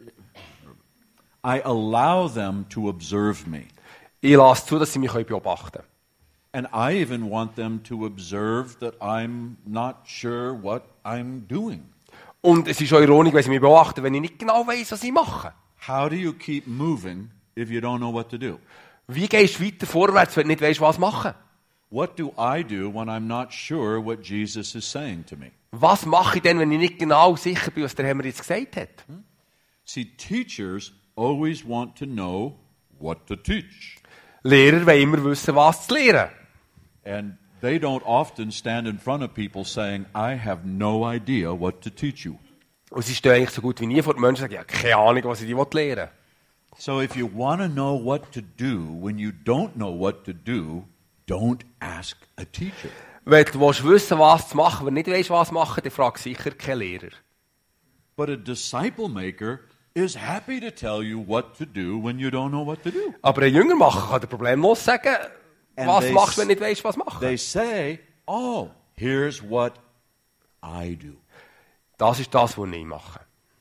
Speaker 3: I allow them to observe me.
Speaker 2: Ich lasse zu, dass sie mich beobachten können.
Speaker 3: And I even want them to observe that I'm not sure what I'm doing.
Speaker 2: Und es ist auch ironisch, wenn sie mich beobachten, wenn ich nicht genau weiss, was ich mache.
Speaker 3: How do you keep moving if you don't know what to do?
Speaker 2: Wie gehst du weiter vorwärts, wenn du nicht weißt, was machen?
Speaker 3: What do I do when I'm not sure what Jesus is saying to me?
Speaker 2: Was mache ich denn, wenn ich nicht genau sicher bin, was der Herr mir jetzt gesagt hat?
Speaker 3: See, teachers always want to know what to teach.
Speaker 2: Lehrer wollen immer wissen, was zu lehren.
Speaker 3: And they don't often stand in front of people saying, I have no idea what to teach you.
Speaker 2: Und sie stehen eigentlich so gut wie nie vor den Menschen und sagen, ja, keine Ahnung, was ich dir lehren will.
Speaker 3: So if you want to know what to do when you don't know what to do, don't ask a teacher.
Speaker 2: Wenn du willst wissen, was zu machen, wenn du nicht weißt, was zu machen, dann frag sicher keinen Lehrer.
Speaker 3: But a disciple maker is happy to tell you what to do when you don't know what to do.
Speaker 2: Aber ein Jüngermacher kann dir problemlos sagen,
Speaker 3: And
Speaker 2: was
Speaker 3: they
Speaker 2: machst du, wenn
Speaker 3: s-
Speaker 2: du nicht weißt, was machen.
Speaker 3: They say, oh, here's what I do.
Speaker 2: Das ist das, was ich mache.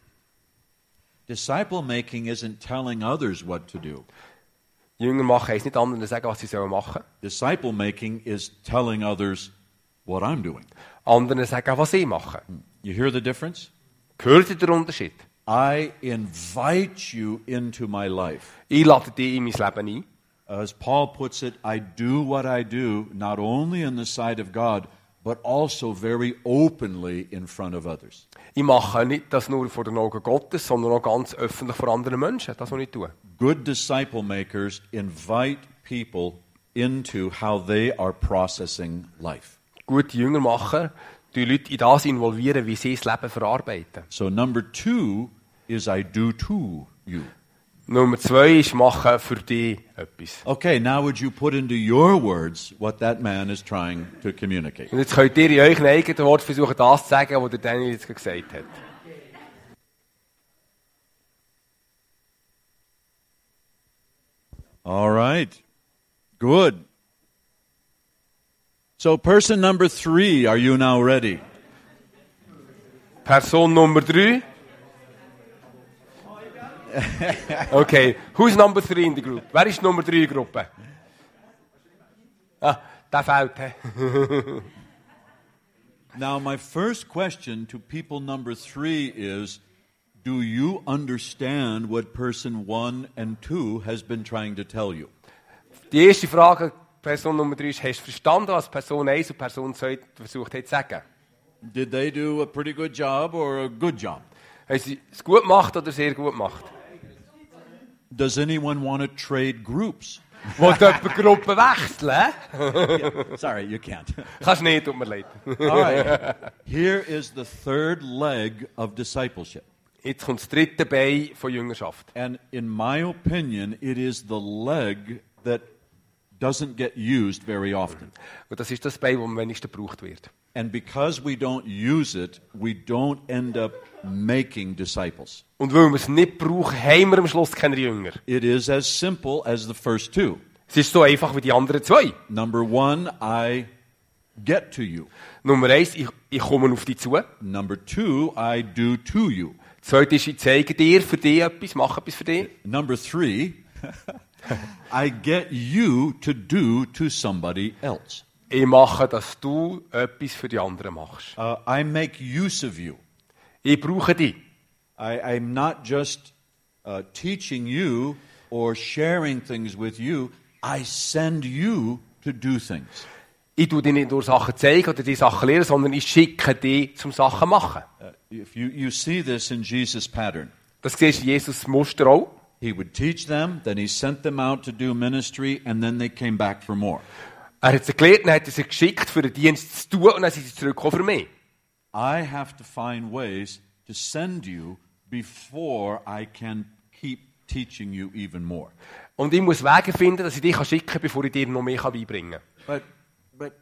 Speaker 3: Disciple making isn't telling others what to do.
Speaker 2: Jünger machen heisst nicht anderen sagen, was sie sollen machen.
Speaker 3: Disciple making is telling others what I'm doing.
Speaker 2: Anderen sagen, was sie machen.
Speaker 3: You hear the difference?
Speaker 2: Hört ihr den Unterschied?
Speaker 3: I invite you into my life.
Speaker 2: Ich lade dich in mein Leben ein.
Speaker 3: As Paul puts it, I do what I do not only in the sight of God, but also very openly in front of others.
Speaker 2: Ich mache nicht das nur vor den Augen Gottes, sondern auch ganz öffentlich vor anderen Menschen. Das, was ich tue.
Speaker 3: Good disciple makers invite people into how they are processing life.
Speaker 2: Gute Jüngermacher die Leute in das involvieren, wie sie das Leben verarbeiten.
Speaker 3: So number two is I do to you.
Speaker 2: Nummer zwei ist, machen für dich etwas.
Speaker 3: Okay, now would you put into your words what that man is trying to communicate?
Speaker 2: Und jetzt könnt ihr in euren eigenen Worten versuchen, das zu sagen, was der Daniel jetzt gesagt hat.
Speaker 3: All right. Good. So person number three, are you now ready?
Speaker 2: Person Nummer drei. Okay, who's number three in the group? Wer ist Nummer drei in der Gruppe? Ah, der fehlt. He?
Speaker 3: Now, my first question to people number three is, do you understand what person one and two has been trying to tell you?
Speaker 2: Die erste Frage, Person Nummer drei ist, hast du verstanden, was Person eins und Person zwei versucht hat zu sagen?
Speaker 3: Did they do a pretty good job or a good job?
Speaker 2: Haben sie es gut gemacht oder sehr gut gemacht?
Speaker 3: Does anyone want to trade groups?
Speaker 2: Wollt jemand Gruppen wechseln?
Speaker 3: Yeah, sorry, you can't.
Speaker 2: Kannst nicht, tut mir leid.
Speaker 3: All right. Here is the third leg of discipleship.
Speaker 2: Jetzt kommt das dritte Bein von Jüngerschaft.
Speaker 3: And in my opinion, it is the leg that doesn't get used very often.
Speaker 2: Und das ist das Bein, das am wenigsten gebraucht wird.
Speaker 3: And because we don't use it, we don't end up making disciples.
Speaker 2: Und weil wir es nicht brauchen, haben wir am Schluss keine Jünger.
Speaker 3: It is as simple as the first two.
Speaker 2: Es ist so einfach wie die anderen zwei.
Speaker 3: Number one, I get to you.
Speaker 2: Nummer eins, ich, ich komme auf dich zu.
Speaker 3: Number two, I do to you.
Speaker 2: Zweites ist, ich zeige dir für dich etwas, mache etwas für dich.
Speaker 3: Number three, I get you to do to somebody else.
Speaker 2: Ich mache, dass du etwas für die anderen machst.
Speaker 3: Uh, I make use of you.
Speaker 2: Ich brauche dich.
Speaker 3: I, I'm not just uh, teaching you or sharing things with you. I send you to do things.
Speaker 2: Ich tue dir nicht nur Sachen zeigen oder die Sachen lehren, sondern ich schicke dich zum Sachen machen.
Speaker 3: Uh, if you, you see this in Jesus' pattern.
Speaker 2: Das siehst du Jesus Muster auch.
Speaker 3: He would teach them, then he sent them out to do ministry, and then they came back for more.
Speaker 2: Er hat sie gelehrt, dann hat er sie geschickt, für den Dienst zu tun, und dann sind sie zurückgekommen für mich.
Speaker 3: I have to find ways to send you before I can keep teaching you even more.
Speaker 2: Und ich muss Wege finden, dass ich dich schicken kann, bevor ich dir noch mehr beibringen kann.
Speaker 3: But, but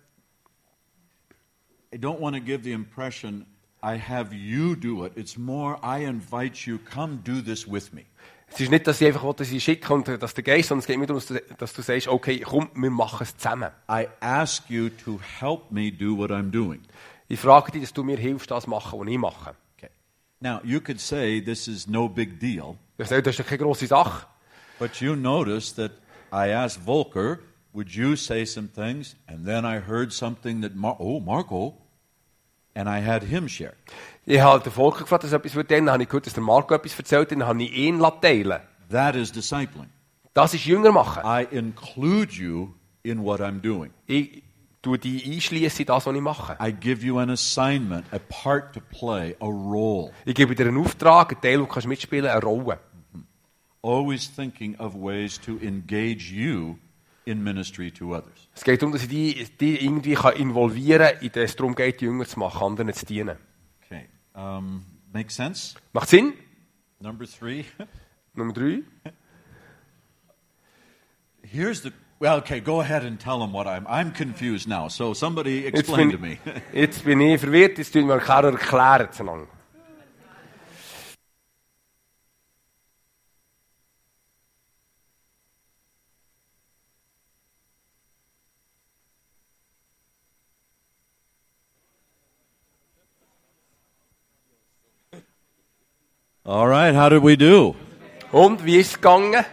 Speaker 3: I don't want to give the impression I have you do it. It's more, I invite you, come do this with me.
Speaker 2: Es ist nicht, dass ich einfach will, dass ich schicke und dass du gehst, sondern es geht mir darum, dass du sagst, okay, komm, wir machen es zusammen.
Speaker 3: I ask you to help me do what I'm doing.
Speaker 2: Ich frage dich, dass du mir hilfst, das zu machen, was ich mache.
Speaker 3: Okay. Now, you could say this is no big deal,
Speaker 2: Das ist ja keine grosse Sache.
Speaker 3: but you notice that I asked Volker, would you say some things? And then I heard something that, Mar- oh, Marco, and I had him share.
Speaker 2: Ich habe den Volker gefragt, dass er etwas würde, dann habe ich gehört, dass der Marco etwas erzählt, dann habe ich ihn teilen.
Speaker 3: That is discipling.
Speaker 2: Das ist Jünger machen.
Speaker 3: I include you in what I'm doing.
Speaker 2: Ich tue dich einschliessen in das, was ich mache.
Speaker 3: I give you an assignment, a part to play, a role.
Speaker 2: Ich gebe dir einen Auftrag, einen Teil, wo du kannst mitspielen, eine Rolle.
Speaker 3: Always thinking of ways to engage you in ministry to others.
Speaker 2: Es geht darum, dass ich dich, dich irgendwie kann involvieren kann, in das es darum geht, Jünger zu machen, anderen zu dienen.
Speaker 3: Okay. Um, makes sense?
Speaker 2: Macht Sinn?
Speaker 3: Number three.
Speaker 2: Nummer drei.
Speaker 3: Here's the... Well, okay, go ahead and tell them what I'm... I'm confused now, so somebody
Speaker 2: Jetzt
Speaker 3: explain
Speaker 2: bin,
Speaker 3: to me.
Speaker 2: jetzt bin ich verwirrt, jetzt tun wir Karol erklären zueinander.
Speaker 3: All right, how did we do?
Speaker 2: Und, wie ist es gegangen?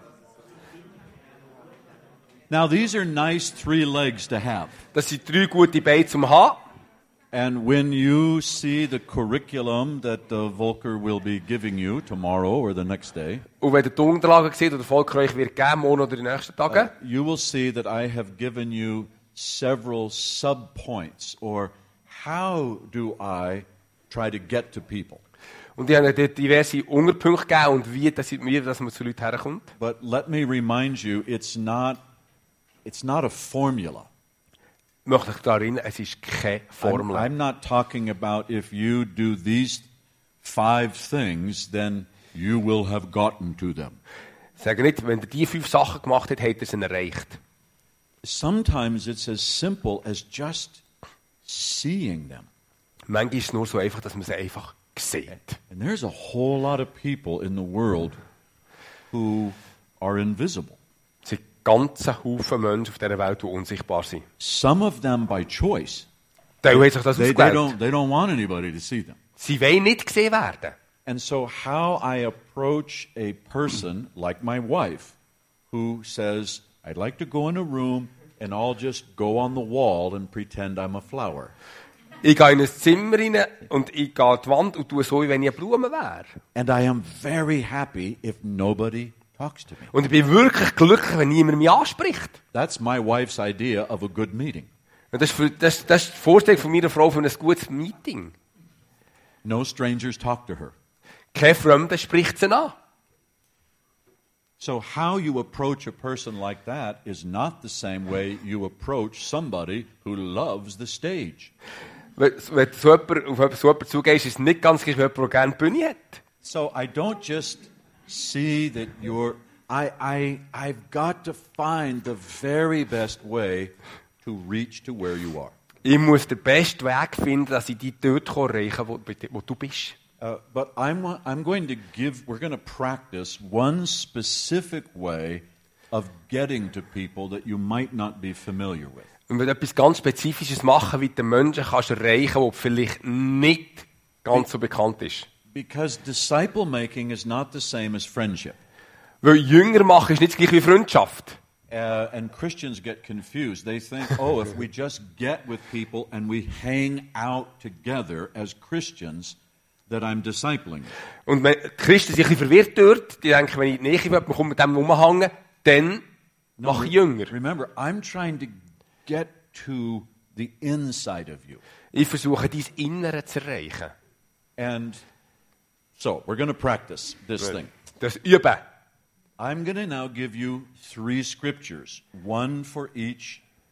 Speaker 3: Now, these are nice three legs to have.
Speaker 2: Das sind drei gute Beine zum Haben.
Speaker 3: And when you see the curriculum that uh, Volker will be giving you tomorrow or the next day,
Speaker 2: Und wenn ihr die Unterlagen seht, oder Volker euch wird geben, morgen oder die nächsten Tage,
Speaker 3: uh, you will see that I have given you several subpoints, or how do I try to get to people.
Speaker 2: und ich habe dort diverse Unterpunkte gegeben und wie, dass, wie dass man zu Leuten herkommt.
Speaker 3: But let me remind you, it's not, it's not a formula.
Speaker 2: Ich möchte euch daran erinnern, es ist keine
Speaker 3: I'm,
Speaker 2: Formel.
Speaker 3: I'm not talking about if you do these five things, then you will have gotten to them.
Speaker 2: Ich sage nicht, wenn ihr diese fünf Sachen gemacht habt, habt ihr es erreicht.
Speaker 3: Sometimes it's as simple as just seeing them.
Speaker 2: Manchmal ist es nur so einfach, dass man sie einfach sieht.
Speaker 3: And there's a whole lot of people in the world who are invisible.
Speaker 2: Es sind ganze Haufen Menschen auf dieser Welt, die unsichtbar sind.
Speaker 3: Some of them by choice.
Speaker 2: Die haben sich das
Speaker 3: They, they,
Speaker 2: ausgewählt.
Speaker 3: don't, they don't want anybody to see them.
Speaker 2: Sie wollen nicht gesehen werden.
Speaker 3: And so how I approach a person like my wife who says, I'd like to go in a room and I'll just go on the wall and pretend I'm a flower.
Speaker 2: Ich gehe in ein Zimmer rein und ich gehe an die Wand und tue so, wie wenn ich eine Blume wäre.
Speaker 3: And I am very happy if nobody talks to me.
Speaker 2: Und ich bin wirklich glücklich, wenn niemand mich anspricht.
Speaker 3: That's my wife's idea of a good meeting.
Speaker 2: Und das ist, für, das, das ist die Vorstellung von meiner Frau für ein gutes Meeting.
Speaker 3: No strangers talk to her.
Speaker 2: Kein Fremder spricht sie an.
Speaker 3: So how you approach a person like that is not the same way you approach somebody who loves the stage.
Speaker 2: Wenn, wenn du so jemand, auf so jemanden zugehst, ist es nicht ganz gleich, wie jemand, der gerne die Bühne hat.
Speaker 3: So I don't just see that you're... I, I, I've got to find the very best way to reach to where you are.
Speaker 2: Ich muss den besten Weg finden, dass ich dich dort erreichen kann, wo, wo du bist.
Speaker 3: Uh, but I'm, I'm going to give, we're going to practice one specific way of getting to people that you might not be familiar with.
Speaker 2: Und wenn du etwas ganz Spezifisches machen, wie du den Menschen kannst erreichen, der vielleicht nicht ganz so bekannt ist.
Speaker 3: Because disciple making is not the same as friendship.
Speaker 2: Weil Jünger machen ist nicht gleich wie Freundschaft.
Speaker 3: Uh, and Christians get confused. They think, oh, if we just get with people and we hang out together as Christians, that I'm discipling.
Speaker 2: Und wenn die Christen sich ein bisschen verwirrt dort, die denken, wenn ich in die Nähe will, man kommt mit dem rumhängen, dann
Speaker 3: No,
Speaker 2: mache ich Jünger.
Speaker 3: Remember, I'm trying to get to the inside of you.
Speaker 2: Ich versuche, dein Innere zu erreichen.
Speaker 3: And so, we're going to practice this thing.
Speaker 2: Das Üben.
Speaker 3: I'm going to now give you three scriptures, one for each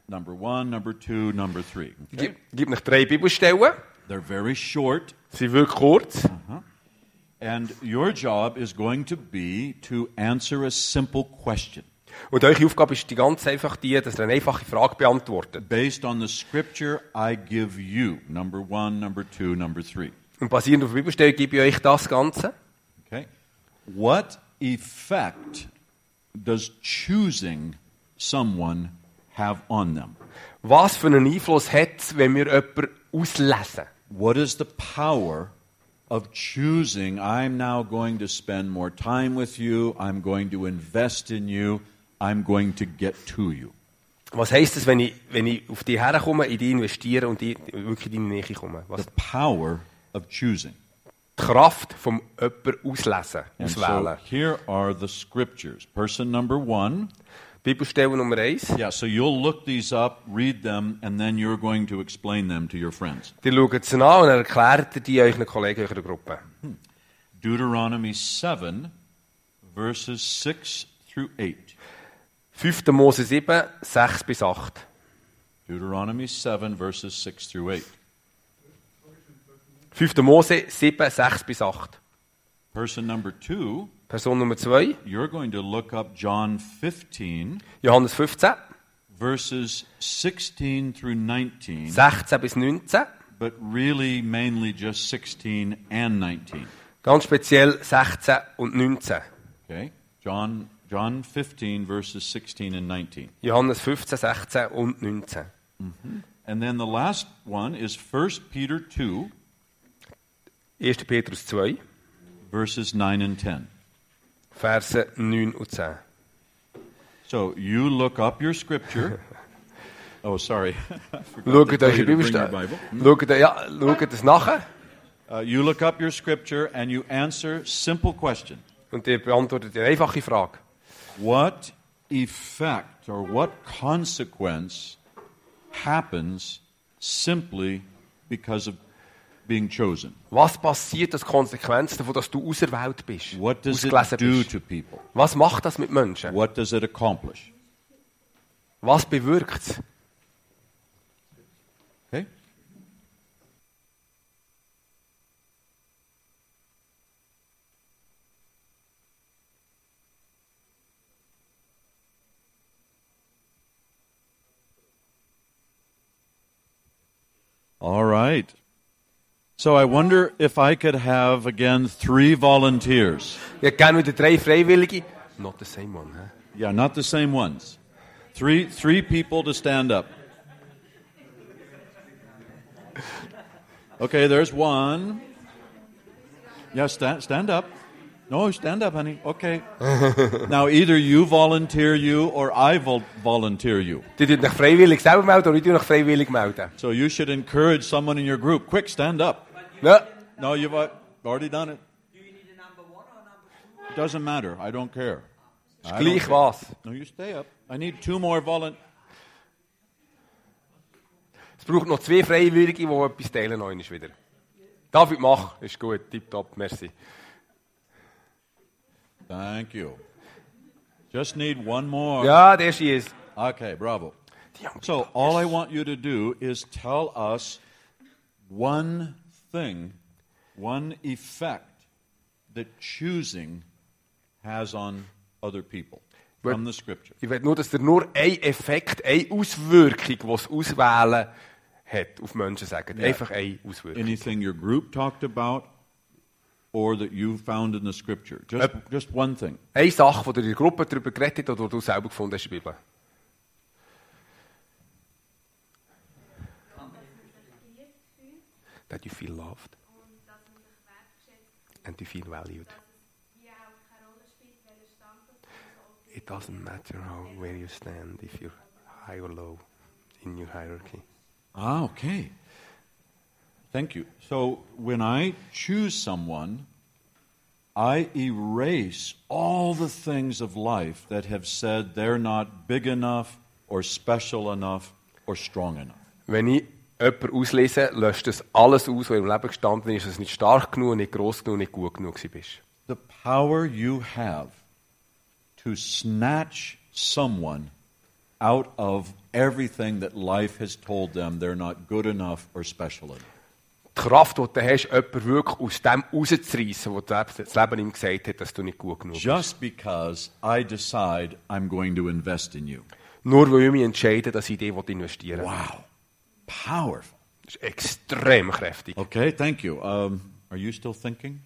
Speaker 3: number one, number two, number three. Okay?
Speaker 2: Gib, gib noch drei Bibelstellen.
Speaker 3: They're very short.
Speaker 2: Sie sind wirklich kurz.
Speaker 3: And your job is going to be to answer a simple question
Speaker 2: Und eure Aufgabe ist die ganz einfach die, dass ihr eine einfache Frage beantwortet.
Speaker 3: based on the scripture I give you. Number one, number two, number three.
Speaker 2: Und basierend auf der Bibelstelle gebe ich euch das Ganze.
Speaker 3: Okay? What effect does choosing someone have on them?
Speaker 2: Was für einen Einfluss hat es, wenn wir jemanden auslesen?
Speaker 3: What is the power of choosing, I'm now going to spend more time with you, I'm going to invest in you, I'm going to get to you?
Speaker 2: Was heisst es, wenn ich, wenn ich auf dich herkomme, in dich investiere und ich wirklich in deine Nähe komme? Was?
Speaker 3: The power of choosing.
Speaker 2: Die Kraft vom jemanden auslesen,
Speaker 3: And so
Speaker 2: auswählen.
Speaker 3: here are the scriptures. Person number one.
Speaker 2: Bibelstelle Nummer eins.
Speaker 3: Yeah, so you'll look these up, read them, and then you're going to explain them to your friends.
Speaker 2: Die schaut sie an und erklärt die euren Kollegen eurer Gruppe.
Speaker 3: Deuteronomy seven, verses six through eight.
Speaker 2: fünfter Mose sieben, sechs bis acht.
Speaker 3: Deuteronomy seven, verses six through eight.
Speaker 2: fünfter Mose sieben, sechs bis acht.
Speaker 3: Person number two,
Speaker 2: Person Nummer zwei,
Speaker 3: you're going to look up John fifteen,
Speaker 2: Johannes fünfzehn,
Speaker 3: verses sixteen through nineteen,
Speaker 2: sechzehn bis neunzehn.
Speaker 3: but really mainly just sixteen and nineteen.
Speaker 2: Ganz speziell sechzehn und neunzehn.
Speaker 3: Okay? John John fifteen, verses sixteen and nineteen.
Speaker 2: Johannes fünfzehn, sechzehn und neunzehn.
Speaker 3: And then the last one is First Peter two,
Speaker 2: erster Petrus zwei,
Speaker 3: verses nine and ten.
Speaker 2: Verse neun und zehn.
Speaker 3: So you look up your scripture. Oh, sorry. I forgot to
Speaker 2: Schaut
Speaker 3: tell
Speaker 2: euch
Speaker 3: you
Speaker 2: die
Speaker 3: to bring your
Speaker 2: Bibelstelle.
Speaker 3: Bible.
Speaker 2: Schaut, ja, schaut es nachher.
Speaker 3: Uh, you look up your scripture and you answer simple question.
Speaker 2: Und ihr beantwortet eine einfache Frage.
Speaker 3: What effect or what consequence happens simply because of being chosen?
Speaker 2: Was passiert als Konsequenz davon, dass du auserwählt bist?
Speaker 3: What does it
Speaker 2: ausgelesen
Speaker 3: do
Speaker 2: bist?
Speaker 3: to people?
Speaker 2: Was macht das mit Menschen?
Speaker 3: What does it accomplish?
Speaker 2: Was bewirkt es?
Speaker 3: Okay? All right. So I wonder if I could have again three volunteers.
Speaker 2: Ich hätte gerne wieder drei Freiwillige. Not the same one, huh?
Speaker 3: Yeah, not the same ones. Three three people to stand up. Okay, there's one. Yeah, stand stand up. No, stand up, honey. Okay. Now either you volunteer you or I vol- volunteer you.
Speaker 2: Die tun dich freiwillig selber melden oder ich tue dich freiwillig melden.
Speaker 3: So you should encourage someone in your group. Quick, stand up.
Speaker 2: Ja.
Speaker 3: No, you've uh, already done it. It doesn't matter. I don't care. I don't
Speaker 2: Gleich
Speaker 3: care.
Speaker 2: was.
Speaker 3: No, you stay up. I need two more volunteers.
Speaker 2: Es braucht noch zwei Freiwillige, die etwas teilen noch einmal wieder. David, mach. Ist gut. Tipptopp. Merci.
Speaker 3: Thank you. Just need one more.
Speaker 2: Ja, der ist.
Speaker 3: Okay, bravo. So all I want you to do is tell us one thing, one effect that choosing has on other people from the scripture.
Speaker 2: Ich will nur, dass ihr nur einen Effekt, eine Auswirkung, die das Auswählen hat, auf Menschen sagt. Einfach eine Auswirkung.
Speaker 3: Anything your group talked about or that you found in the scripture. Just, just one thing.
Speaker 2: Eine Sache, die du in der Gruppe darüber geredet hast oder die du selber gefunden hast in der Bibel. That you feel loved. And you feel valued. It doesn't matter how where you stand, if you're high or low in your hierarchy.
Speaker 3: Ah, okay. Thank you. So when I choose someone, I erase all the things of life that have said they're not big enough or special enough or strong enough.
Speaker 2: Wenn ich jemanden auslese, löscht das alles aus, was im Leben gestanden ist, dass du nicht stark genug, nicht gross genug, nicht gut genug bist.
Speaker 3: The power you have to snatch someone out of everything that life has told them they're not good enough or special enough.
Speaker 2: Die Kraft, die du hast, jemanden wirklich aus dem rauszureissen, wo das Leben ihm gesagt hat, dass du nicht gut genug bist.
Speaker 3: Just because I decide I'm going to invest in you.
Speaker 2: Nur weil ich mich entscheide, dass ich in dich investieren will.
Speaker 3: Wow. Powerful.
Speaker 2: Das ist extrem kräftig.
Speaker 3: Okay, thank you. Um, are you still thinking?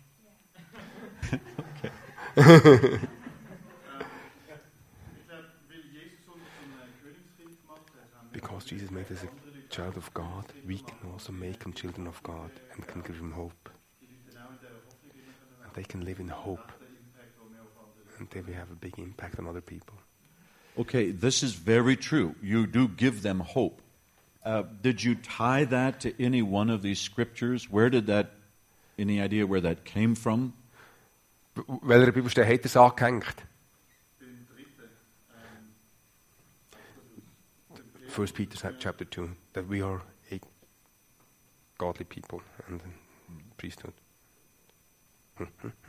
Speaker 2: Because Jesus made us a child of God, we can also make them children of God and can give them hope. And they can live in hope. And they will have a big impact on other people.
Speaker 3: Okay, this is very true. You do give them hope. Uh, did you tie that to any one of these scriptures? Where did that, any idea where that came from?
Speaker 2: Welcher Bibelstelle hat es angehängt? First Peter chapter two, that we are a godly people and a priesthood.
Speaker 8: Ihr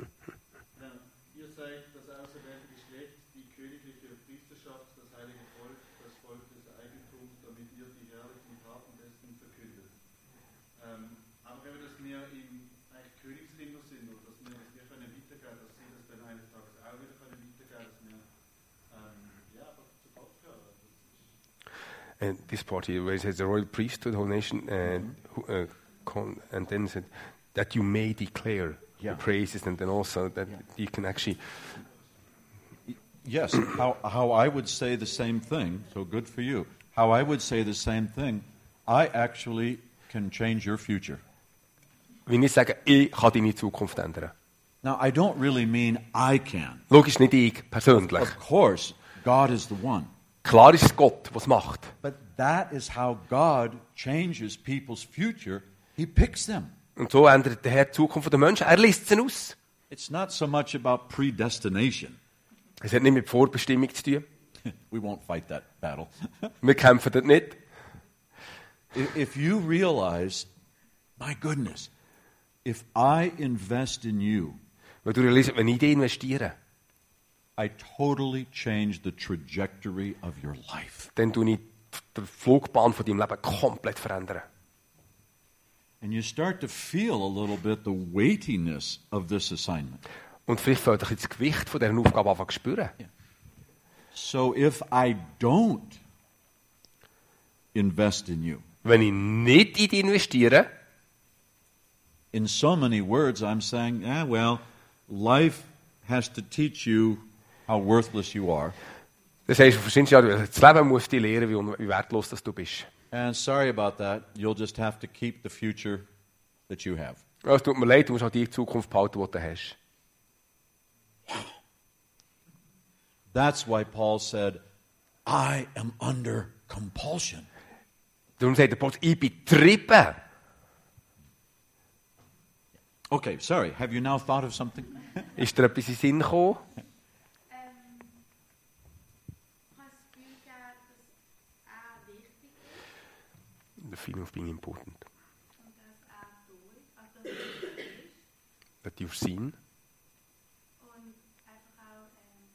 Speaker 8: seid das auserwählte Geschlecht, die königliche Priesterschaft, das heilige Volk, das Volk des Eigentums, damit ihr die herrlichen Taten dessen verkündet. Ähm, aber wenn wir das mehr im eigentlich Königskinder sind und dass wir das wir können weitergehen, dass sie das dann eines Tages auch wieder können weitergehen, dass wir ähm, ja, einfach zu Gott fördern.
Speaker 2: And this part here, where it says the royal priesthood, whole nation, and uh, con, and then said that you may declare
Speaker 3: Yeah.
Speaker 2: the praises, and then also that
Speaker 3: Yeah.
Speaker 2: you can actually.
Speaker 3: Yes, how, how I would say the same thing, so good for you. How I would say the same thing, I actually can change your future.
Speaker 2: Wenn ich sage, ich kann deine Zukunft ändern.
Speaker 3: Now, I don't really mean I can.
Speaker 2: Logisch nicht ich persönlich.
Speaker 3: Of course, God is the one.
Speaker 2: Klar ist es Gott, was macht.
Speaker 3: But that is how God changes people's future. He picks them.
Speaker 2: Und so ändert der Herr die Zukunft der Menschen. Er liest sie aus.
Speaker 3: It's not so much about predestination.
Speaker 2: Es hat nicht mit Vorbestimmung zu tun.
Speaker 3: We won't fight that battle.
Speaker 2: Wir kämpfen dort nicht.
Speaker 3: If if you realize, my goodness, if I invest in you,
Speaker 2: Weil du realisierst, wenn ich in dich investiere,
Speaker 3: I totally change the trajectory of your life.
Speaker 2: dann tue ich die Flugbahn von deinem Leben komplett verändern.
Speaker 3: And you start to feel a little bit the weightiness of this assignment.
Speaker 2: Und vielleicht fällt dich das Gewicht von dieser Aufgabe an zu spüren.
Speaker 3: So if I don't invest in you,
Speaker 2: Wenn ich nicht in dich investiere,
Speaker 3: in so many words, I'm saying, ah, well, life has to teach you how worthless you are.
Speaker 2: das heißt, verstehst du, ja, das Leben muss dir lehren, wie, un- wie wertlos dass du bist.
Speaker 3: And sorry about that. You'll just have to keep the future that you have.
Speaker 2: Ja, es tut mir leid, du musst auch die Zukunft behalten, die du hast.
Speaker 3: That's why Paul said, I am under compulsion.
Speaker 2: Darum sagt der Paulus, ich bin getrieben.
Speaker 3: Okay, sorry. Have you now thought of something?
Speaker 2: Ist dir etwas in den Sinn gekommen?
Speaker 9: Ähm, ich habe das Gefühl gehabt, dass auch wichtig ist
Speaker 2: The feeling of being important.
Speaker 9: und dass auch toll, also dass es wichtig ist
Speaker 2: That you've seen.
Speaker 9: und einfach auch, ähm,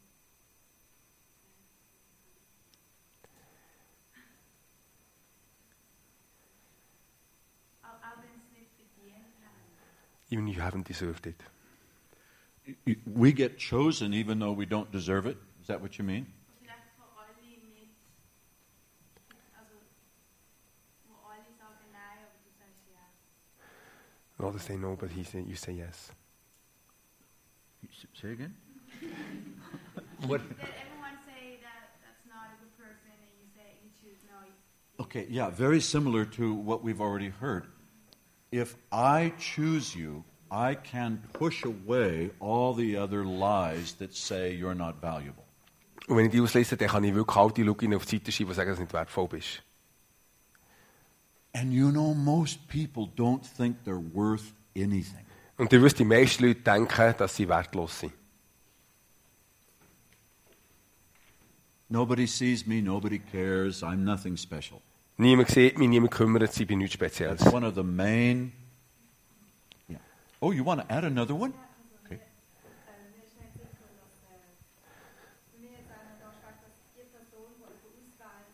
Speaker 9: auch, auch wenn es nicht verdient haben.
Speaker 2: Even you haven't deserved it.
Speaker 3: We get chosen even though we don't deserve it. Is that what you mean?
Speaker 9: Vielleicht für alle nicht, also wo alle sagen nein, aber du sagst ja.
Speaker 2: Others say no, but he say, you say yes.
Speaker 3: Say again?
Speaker 2: What?
Speaker 9: That everyone say that that's not a good person and you say you choose no. you-
Speaker 3: Okay, yeah, very similar to what we've already heard. If I choose you, I can push away all the other lies that say you're not valuable.
Speaker 2: Und wenn ich die auslese, dann kann ich wirklich all die Leute auf die Seite schieben, die sagen, dass du nicht wertvoll bist.
Speaker 3: And you know, most people don't think they're worth anything.
Speaker 2: Und ihr wisst, die meisten Leute denken, dass sie wertlos sind.
Speaker 3: Nobody sees me, nobody cares, I'm nothing special.
Speaker 2: Niemand sieht mich, niemand kümmert sich, ich bin nichts Spezielles.
Speaker 3: That's one of the main... Yeah. Oh, you want to add another one? Okay.
Speaker 10: Mir ist nicht sicher, dass äh, für mich jetzt einer da steht, dass die Person, die über Auswahl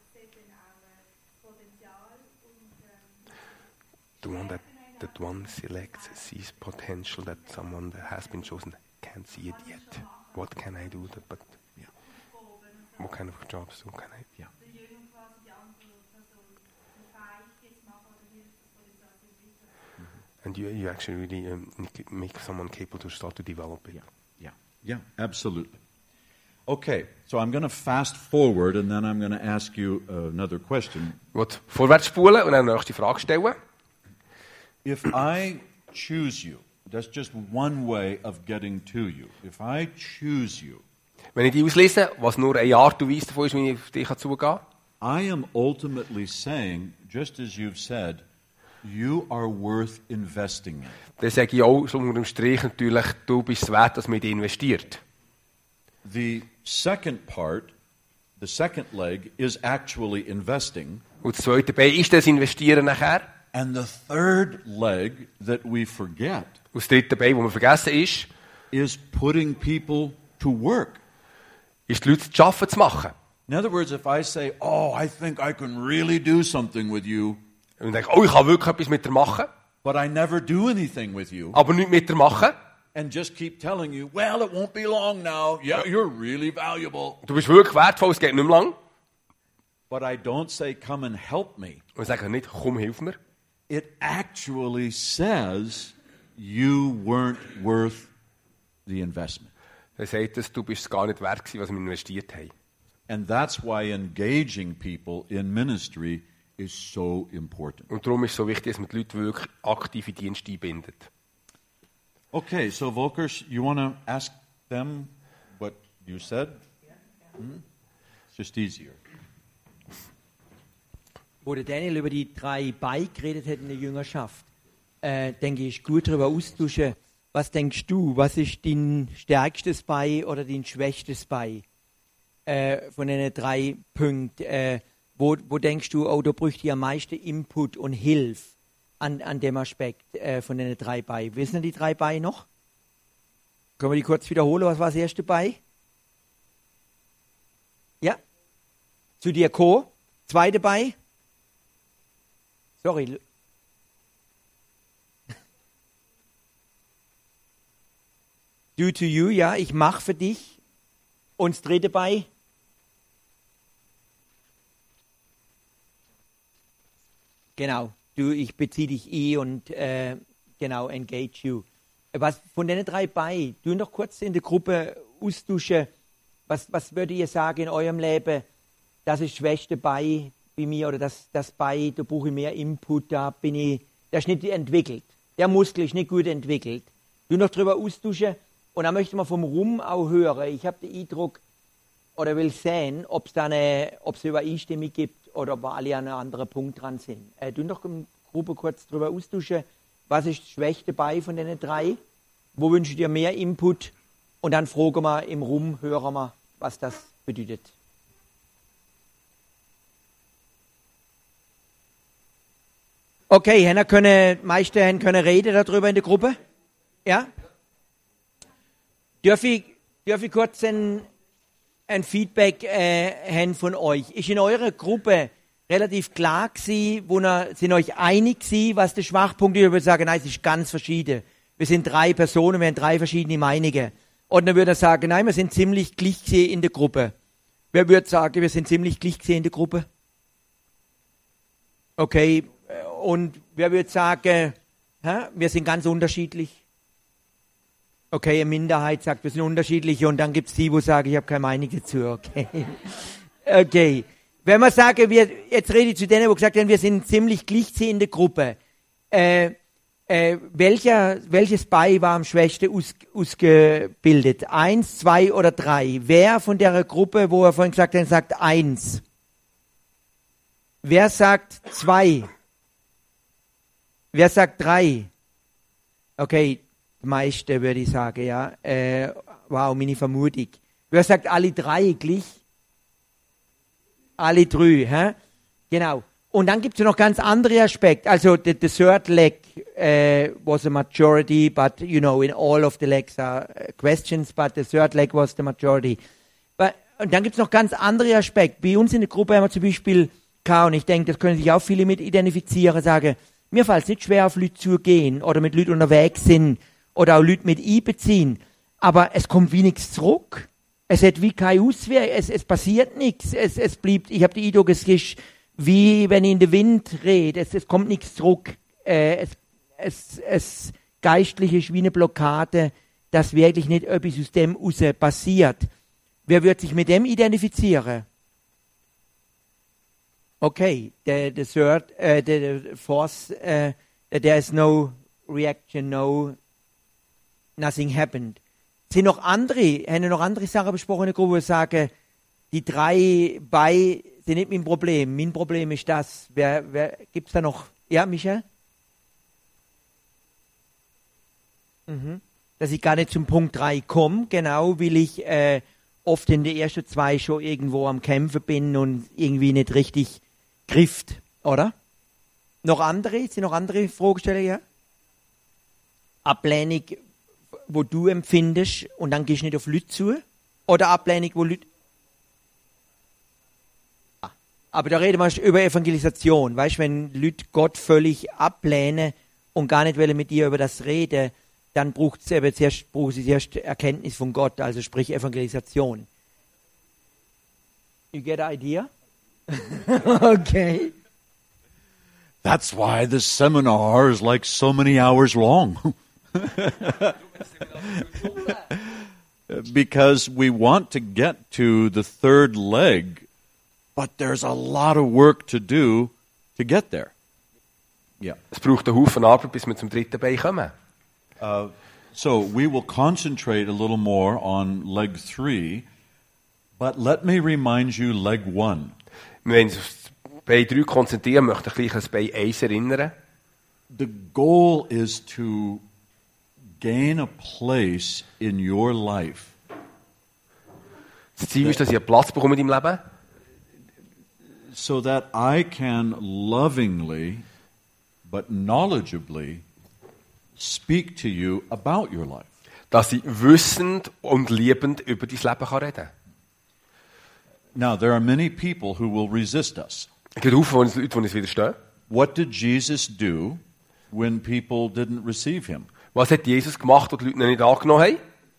Speaker 2: being selected sees potential that someone that has been chosen can't see it yet. What can I do? That, but yeah. What kind of jobs? What can I? Yeah.
Speaker 9: Der Jünger quasi die andere Person eine Fähigkeit machen oder hilft, dass man das entwickelt.
Speaker 2: And you, you actually really um, make someone capable to start to develop it.
Speaker 3: Yeah, yeah, yeah, absolutely. Okay, so I'm going to fast forward and then I'm going to ask you uh, another question.
Speaker 2: Ich will vorwärts spulen und dann die nächste Frage stellen.
Speaker 3: If I choose you, that's just one way of getting to you. If I choose you,
Speaker 2: Wenn ich die auslese, was nur eine Art und Weise davon ist, wie ich auf dich zugehen kann,
Speaker 3: I am ultimately saying, just as you've said, you are worth investing in.
Speaker 2: dann sage ich auch so unter dem Strich natürlich, du bist es wert, dass man in dich investiert.
Speaker 3: The second part, the second leg, is actually investing.
Speaker 2: Und das zweite Bein ist das Investieren nachher.
Speaker 3: And the third leg that we forget
Speaker 2: Und das dritte Bein, das wir vergessen, ist,
Speaker 3: is putting people to work.
Speaker 2: ist die Leute zu arbeiten zu machen.
Speaker 3: In other words, if I say, oh, I think I can really do something with you,
Speaker 2: Und ich denke, oh, ich kann wirklich etwas mit dir machen,
Speaker 3: but I never do anything with you,
Speaker 2: aber nichts mit dir machen.
Speaker 3: and just keep telling you, well, it won't be long now. Yeah, you're really valuable.
Speaker 2: Du bist wirklich wertvoll, es geht nicht mehr lang.
Speaker 3: But I don't say, come and help me.
Speaker 2: Und ich sage nicht, komm, hilf mir.
Speaker 3: It actually says you weren't worth the investment.
Speaker 2: Dann sagt es, du bist es gar nicht wert gewesen, was wir investiert haben.
Speaker 3: And that's why engaging people in ministry is so important.
Speaker 2: Und darum ist es so wichtig, dass man die Leute wirklich aktiv in Dienst einbindet.
Speaker 3: Okay, so Volkers, you want to ask them what you said? Hmm? It's just easier.
Speaker 1: Wo der Daniel über die drei Beine geredet hat in der Jüngerschaft, äh, denke ich, ist gut darüber austauschen. Was denkst du, was ist dein stärkstes Bein oder dein schwächstes Bein äh, von den drei Punkten? Äh, wo, wo denkst du, oh, da bräuchte ich am meisten Input und Hilfe an, an dem Aspekt äh, von den drei Beinen? Wissen die drei Beine noch? Können wir die kurz wiederholen? Was war das erste Bein? Ja? Zu dir Co. Zweite Bein? Sorry. Do to you, ja, ich mache für dich. Und das dritte Bein? Genau, du, ich beziehe dich eh und äh, genau, engage you. Was von den drei Beinen, du noch kurz in der Gruppe austauschen, was, was würdet ihr sagen in eurem Leben, das ist das schwächste Bein bei mir oder das, das Bein, da brauche ich mehr Input, da bin ich, das ist nicht entwickelt. Der Muskel ist nicht gut entwickelt. Du noch drüber austauschen und dann möchte man vom Rum auch hören. Ich habe den Eindruck oder will sehen, ob es da eine, ob es Übereinstimmung gibt oder ob wir alle an einem anderen Punkt dran sind. Äh, du noch in der Gruppe kurz drüber austauschen, was ist das schwächste Bein von den drei? Wo wünschst du dir mehr Input? Und dann fragen wir im Rum, hören wir, was das bedeutet. Okay, Henna können, meiste Hen können reden darüber in der Gruppe? Ja? Darf ich, darf ich kurz ein, ein Feedback äh, haben von euch? Ist in eurer Gruppe relativ klar gewesen, wo ihr, sind euch einig gewesen, was der Schwachpunkt ist? Ich würde sagen, nein, es ist ganz verschieden. Wir sind drei Personen, wir haben drei verschiedene Meinungen. Und dann würde er sagen, nein, wir sind ziemlich gleich gewesen in der Gruppe. Wer würde sagen, wir sind ziemlich gleich gewesen in der Gruppe? Okay, und wer würde sagen, hä, wir sind ganz unterschiedlich? Okay, eine Minderheit sagt, wir sind unterschiedlich und dann gibt es die, die sagen, ich habe keine Meinung dazu. Okay. Okay. Wenn wir sagen, wir, jetzt rede ich zu denen, die gesagt haben, wir sind ziemlich gleich in der Gruppe. Äh, äh, welcher, welches Bein war am schwächsten aus, ausgebildet? Eins, zwei oder drei? Wer von der Gruppe, wo er vorhin gesagt hat, sagt eins? Wer sagt zwei? Wer sagt drei? Okay, die meiste würde ich sagen, ja. Äh, wow, meine Vermutung. Wer sagt alle drei gleich? Alle drei, hä? Genau. Und dann gibt es noch ganz andere Aspekte. Also, the, the third leg uh, was a majority, but, you know, in all of the legs are questions, but the third leg was the majority. But, und dann gibt es noch ganz andere Aspekte. Bei uns in der Gruppe haben wir zum Beispiel, und ich denke, das können sich auch viele mit identifizieren, sagen, Mir fällt es nicht schwer, auf Leute zu gehen oder mit Leuten unterwegs sind oder auch Leute mit einbeziehen. Aber es kommt wie nichts zurück. Es hat wie keine Auswirkung, es, es passiert nichts. Es, es bleibt, ich habe den Eindruck, es ist wie wenn ich in den Wind rede. Es, es kommt nichts zurück. Äh, es, es, es geistlich ist wie eine Blockade, dass wirklich nicht etwas aus dem raus passiert. Wer wird sich mit dem identifizieren? Okay, the, the third, uh, the, the fourth, uh, there is no reaction, no, nothing happened. Sind noch andere, haben noch andere Sachen besprochen in der Gruppe, die sagen, die drei bei sind nicht mein Problem. Mein Problem ist das. Wer, wer, gibt's da noch? Ja, Michael? Mhm. Dass ich gar nicht zum Punkt drei komme, genau, weil ich äh, oft in den ersten zwei schon irgendwo am Kämpfen bin und irgendwie nicht richtig grifft, oder? Noch andere? Sind noch andere Fragestellungen? Ja? Ablehnung, wo du empfindest und dann gehst du nicht auf Leute zu? Oder Ablehnung, wo Leute... Ah, aber da reden wir über Evangelisation. Weißt du, wenn Leute Gott völlig ablehnen und gar nicht wollen mit dir über das reden, dann braucht es eben zuerst, braucht sie zuerst Erkenntnis von Gott, also sprich Evangelisation. You get the idea? Okay.
Speaker 3: That's why this seminar is like so many hours long. Because we want to get to the third leg, but there's a lot of work to do to get there. Yeah.
Speaker 2: Es braucht einen Haufen Arbeit, bis wir zum dritten Bein kommen.
Speaker 3: Uh, so we will concentrate a little more on leg three, but let me remind you leg one.
Speaker 2: Wir wollen uns auf Bein drei konzentrieren, möchte ich gleich an das Bein eins erinnern.
Speaker 3: The goal is to gain a place in your life.
Speaker 2: Das Ziel ist, dass ich einen Platz bekomme in deinem Leben.
Speaker 3: So that I can lovingly, but knowledgeably, speak to you about your life.
Speaker 2: Dass ich wissend und liebend über dein Leben kann reden.
Speaker 3: Now, there are many people who will resist us.
Speaker 2: Es gibt viele Leute, die uns widerstehen.
Speaker 3: What did Jesus do when people didn't receive him?
Speaker 2: Was hat Jesus gemacht, als die Leute ihn nicht angenommen haben?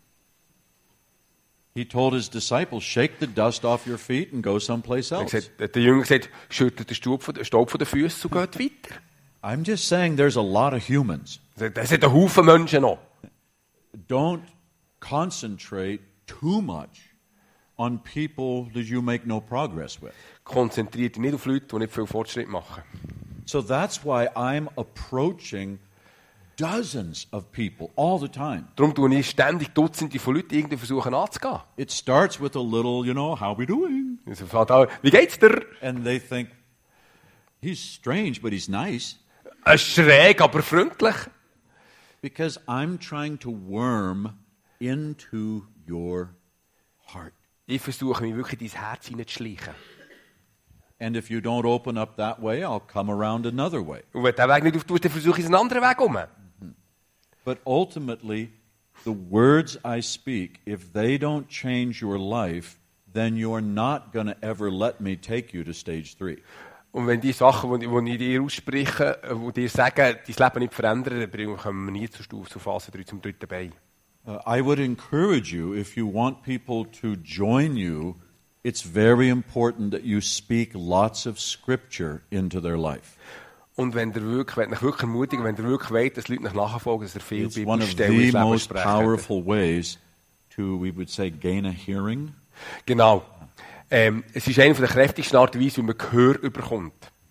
Speaker 3: He told his disciples, shake the dust off your feet and go someplace
Speaker 2: Er
Speaker 3: else.
Speaker 2: hat gesagt, der Jünger gesagt, schüttelt den Staub von, Staub von den Füßen und geht weiter.
Speaker 3: I'm just saying there's a lot of humans.
Speaker 2: Es sind ein Haufen Menschen noch.
Speaker 3: Don't concentrate too much on people that you make no progress with.
Speaker 2: Konzentriert dich nicht auf Leute, die nicht viel Fortschritt machen.
Speaker 3: So that's why I'm approaching dozens of people all the time.
Speaker 2: Darum tue ich ständig Dutzende von Leuten irgendwie versuchen anzugehen.
Speaker 3: It starts with a little, you know, how we doing?
Speaker 2: Also fängt an, wie geht's dir?
Speaker 3: And they think, he's strange, but he's nice.
Speaker 2: Er ist schräg, aber freundlich.
Speaker 3: Because I'm trying to worm into your heart.
Speaker 2: Ich versuche mich wirklich in dein Herz hineinzuschleichen.
Speaker 3: And if you don't open up that way, I'll come around another way.
Speaker 2: Und wenn du den Weg nicht auftust, dann versuche ich einen anderen Weg um.
Speaker 3: But ultimately, the words I speak, if they don't change your life, then you're not going to ever let me take you to stage three.
Speaker 2: Und wenn die Sachen, die, die ich dir ausspreche, die dir sagen, dein Leben nicht verändern, dann kommen wir nie zur Stufe, zur Phase drei, zum dritten Bein.
Speaker 3: Uh, I would encourage you, if you want people to join you, it's very important that you speak lots of scripture into their life.
Speaker 2: Und wenn ihr wirklich, wenn ihr wirklich ermutigen, wenn ihr wirklich wollt, dass Leute nach nachfolgen, dass ihr viel
Speaker 3: It's one of
Speaker 2: Bibelstellen
Speaker 3: the
Speaker 2: ins Leben
Speaker 3: most
Speaker 2: sprechen.
Speaker 3: powerful ways to, we would say, gain a hearing.
Speaker 2: Genau. Ähm, es ist eine der kräftigsten Art und Weise, wie man Gehör überkommt.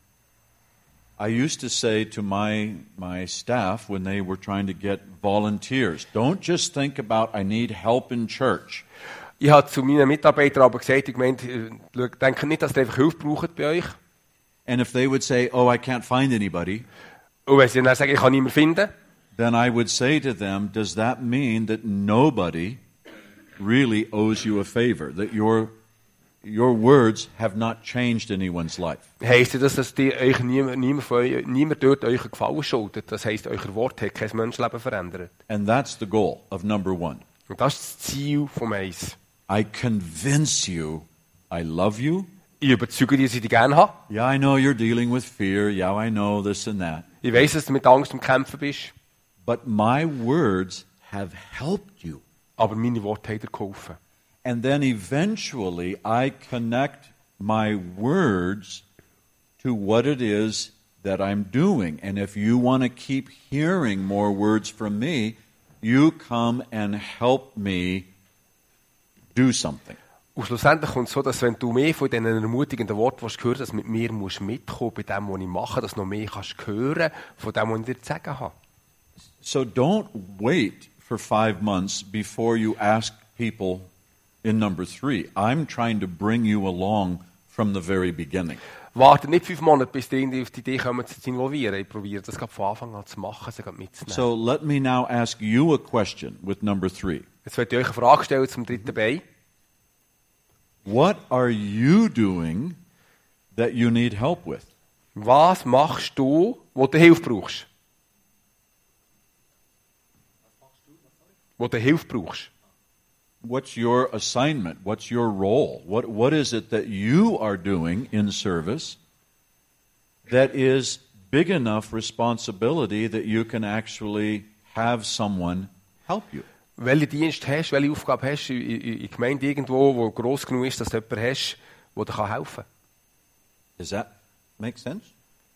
Speaker 3: I used to say to my, my staff when they were trying to get volunteers, don't just think about, I need help in church.
Speaker 2: Ich habe zu meinen Mitarbeitern aber gesagt, ich meinte, äh, denkt nicht, dass ihr einfach Hilfe braucht bei euch.
Speaker 3: And if they would say, oh, I can't find anybody,
Speaker 2: Und wenn sie dann sagen, ich kann niemanden finden,
Speaker 3: then I would say to them, does that mean that nobody really owes you a favor? That your, your words have not changed anyone's life?
Speaker 2: heisst das, dass die, euch niemand, niemand, von euch, niemand dort euch einen Gefallen schuldet. Das heisst, euer Wort hat kein Menschenleben verändert.
Speaker 3: And that's the goal of number one.
Speaker 2: Und das ist das Ziel vom Eis.
Speaker 3: I convince you I love you.
Speaker 2: Ich überzeuge dich, dass ich dich gerne habe.
Speaker 3: Yeah, I know you're dealing with fear. Yeah, I know this and that.
Speaker 2: Ich weiss, dass du mit Angst am Kämpfen bist,
Speaker 3: but my words have helped you.
Speaker 2: aber meine Worte haben dir geholfen.
Speaker 3: And then eventually I connect my words to what it is that I'm doing. And if you want to keep hearing more words from me, you come and help me do something.
Speaker 2: Und schlussendlich kommt es so, dass wenn du mehr von diesen ermutigenden Worten willst, hören, dass du mit mir musst mitkommen bei dem, was ich mache, dass du noch mehr kannst hören von dem, was ich dir zu sagen habe.
Speaker 3: So don't wait for five months before you ask people in number three. I'm trying to bring you along from the very beginning.
Speaker 2: Warte nicht fünf Monate, bis die auf die Idee kommen, zu involvieren. Ich probiere das gerade von Anfang an zu machen, sie gerade mitzunehmen.
Speaker 3: So let me now ask you a question with number three.
Speaker 2: Jetzt werde ich euch eine Frage stellen zum dritten Bein.
Speaker 3: What are you doing that you need help with?
Speaker 2: Was machst du, wo du Hilfe brauchst? Wo du Hilfe brauchst?
Speaker 3: What's your assignment? What's your role? What, what is it that you are doing in service that is big enough responsibility that you can actually have someone help you?
Speaker 2: Welchen Dienst hast du, welche Aufgabe hast du in, in, in Gemeinde irgendwo, wo gross genug ist, dass du jemanden hast, der dir helfen kann?
Speaker 3: Does that make sense?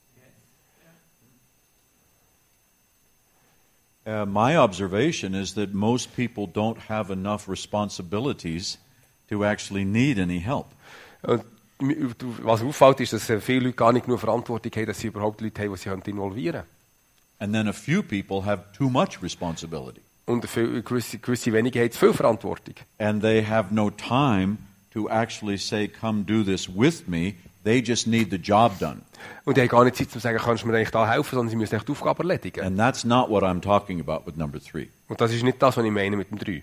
Speaker 3: Uh, my observation is that most people don't have enough responsibilities to actually need any help.
Speaker 2: Und was auffällt, ist, dass viele Leute gar nicht genug Verantwortung haben, dass sie überhaupt Leute haben, die sie involvieren können.
Speaker 3: And then a few people have too much responsibility.
Speaker 2: Und viel, gewisse, gewisse wenige haben zu viel Verantwortung.
Speaker 3: And they have no time to actually say, come do this with me. They just need the job done.
Speaker 2: Und die haben gar nicht Zeit, zu sagen, kannst du mir eigentlich da helfen, sondern sie müssen echt die Aufgabe erledigen.
Speaker 3: And that's not what I'm talking about with number three.
Speaker 2: Und das ist nicht das, was ich meine mit dem drei.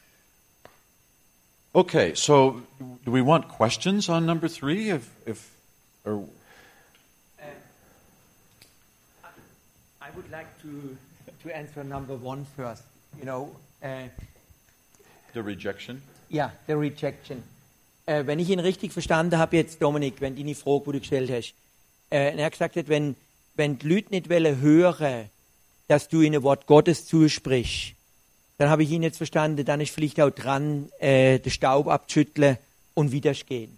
Speaker 3: Okay, so do we want questions on number three? If, if, or...
Speaker 1: I would like to, to answer number one first. You know, uh,
Speaker 3: The rejection?
Speaker 1: ja, the rejection. Äh, wenn ich ihn richtig verstanden habe jetzt, Dominik, wenn deine Frage, die du gestellt hast, äh, er hat gesagt, wenn, wenn die Leute nicht wollen hören, dass du ihnen Wort Gottes zusprichst, dann habe ich ihn jetzt verstanden, dann ist vielleicht auch dran, äh, den Staub abzuschütteln und wieder gehen.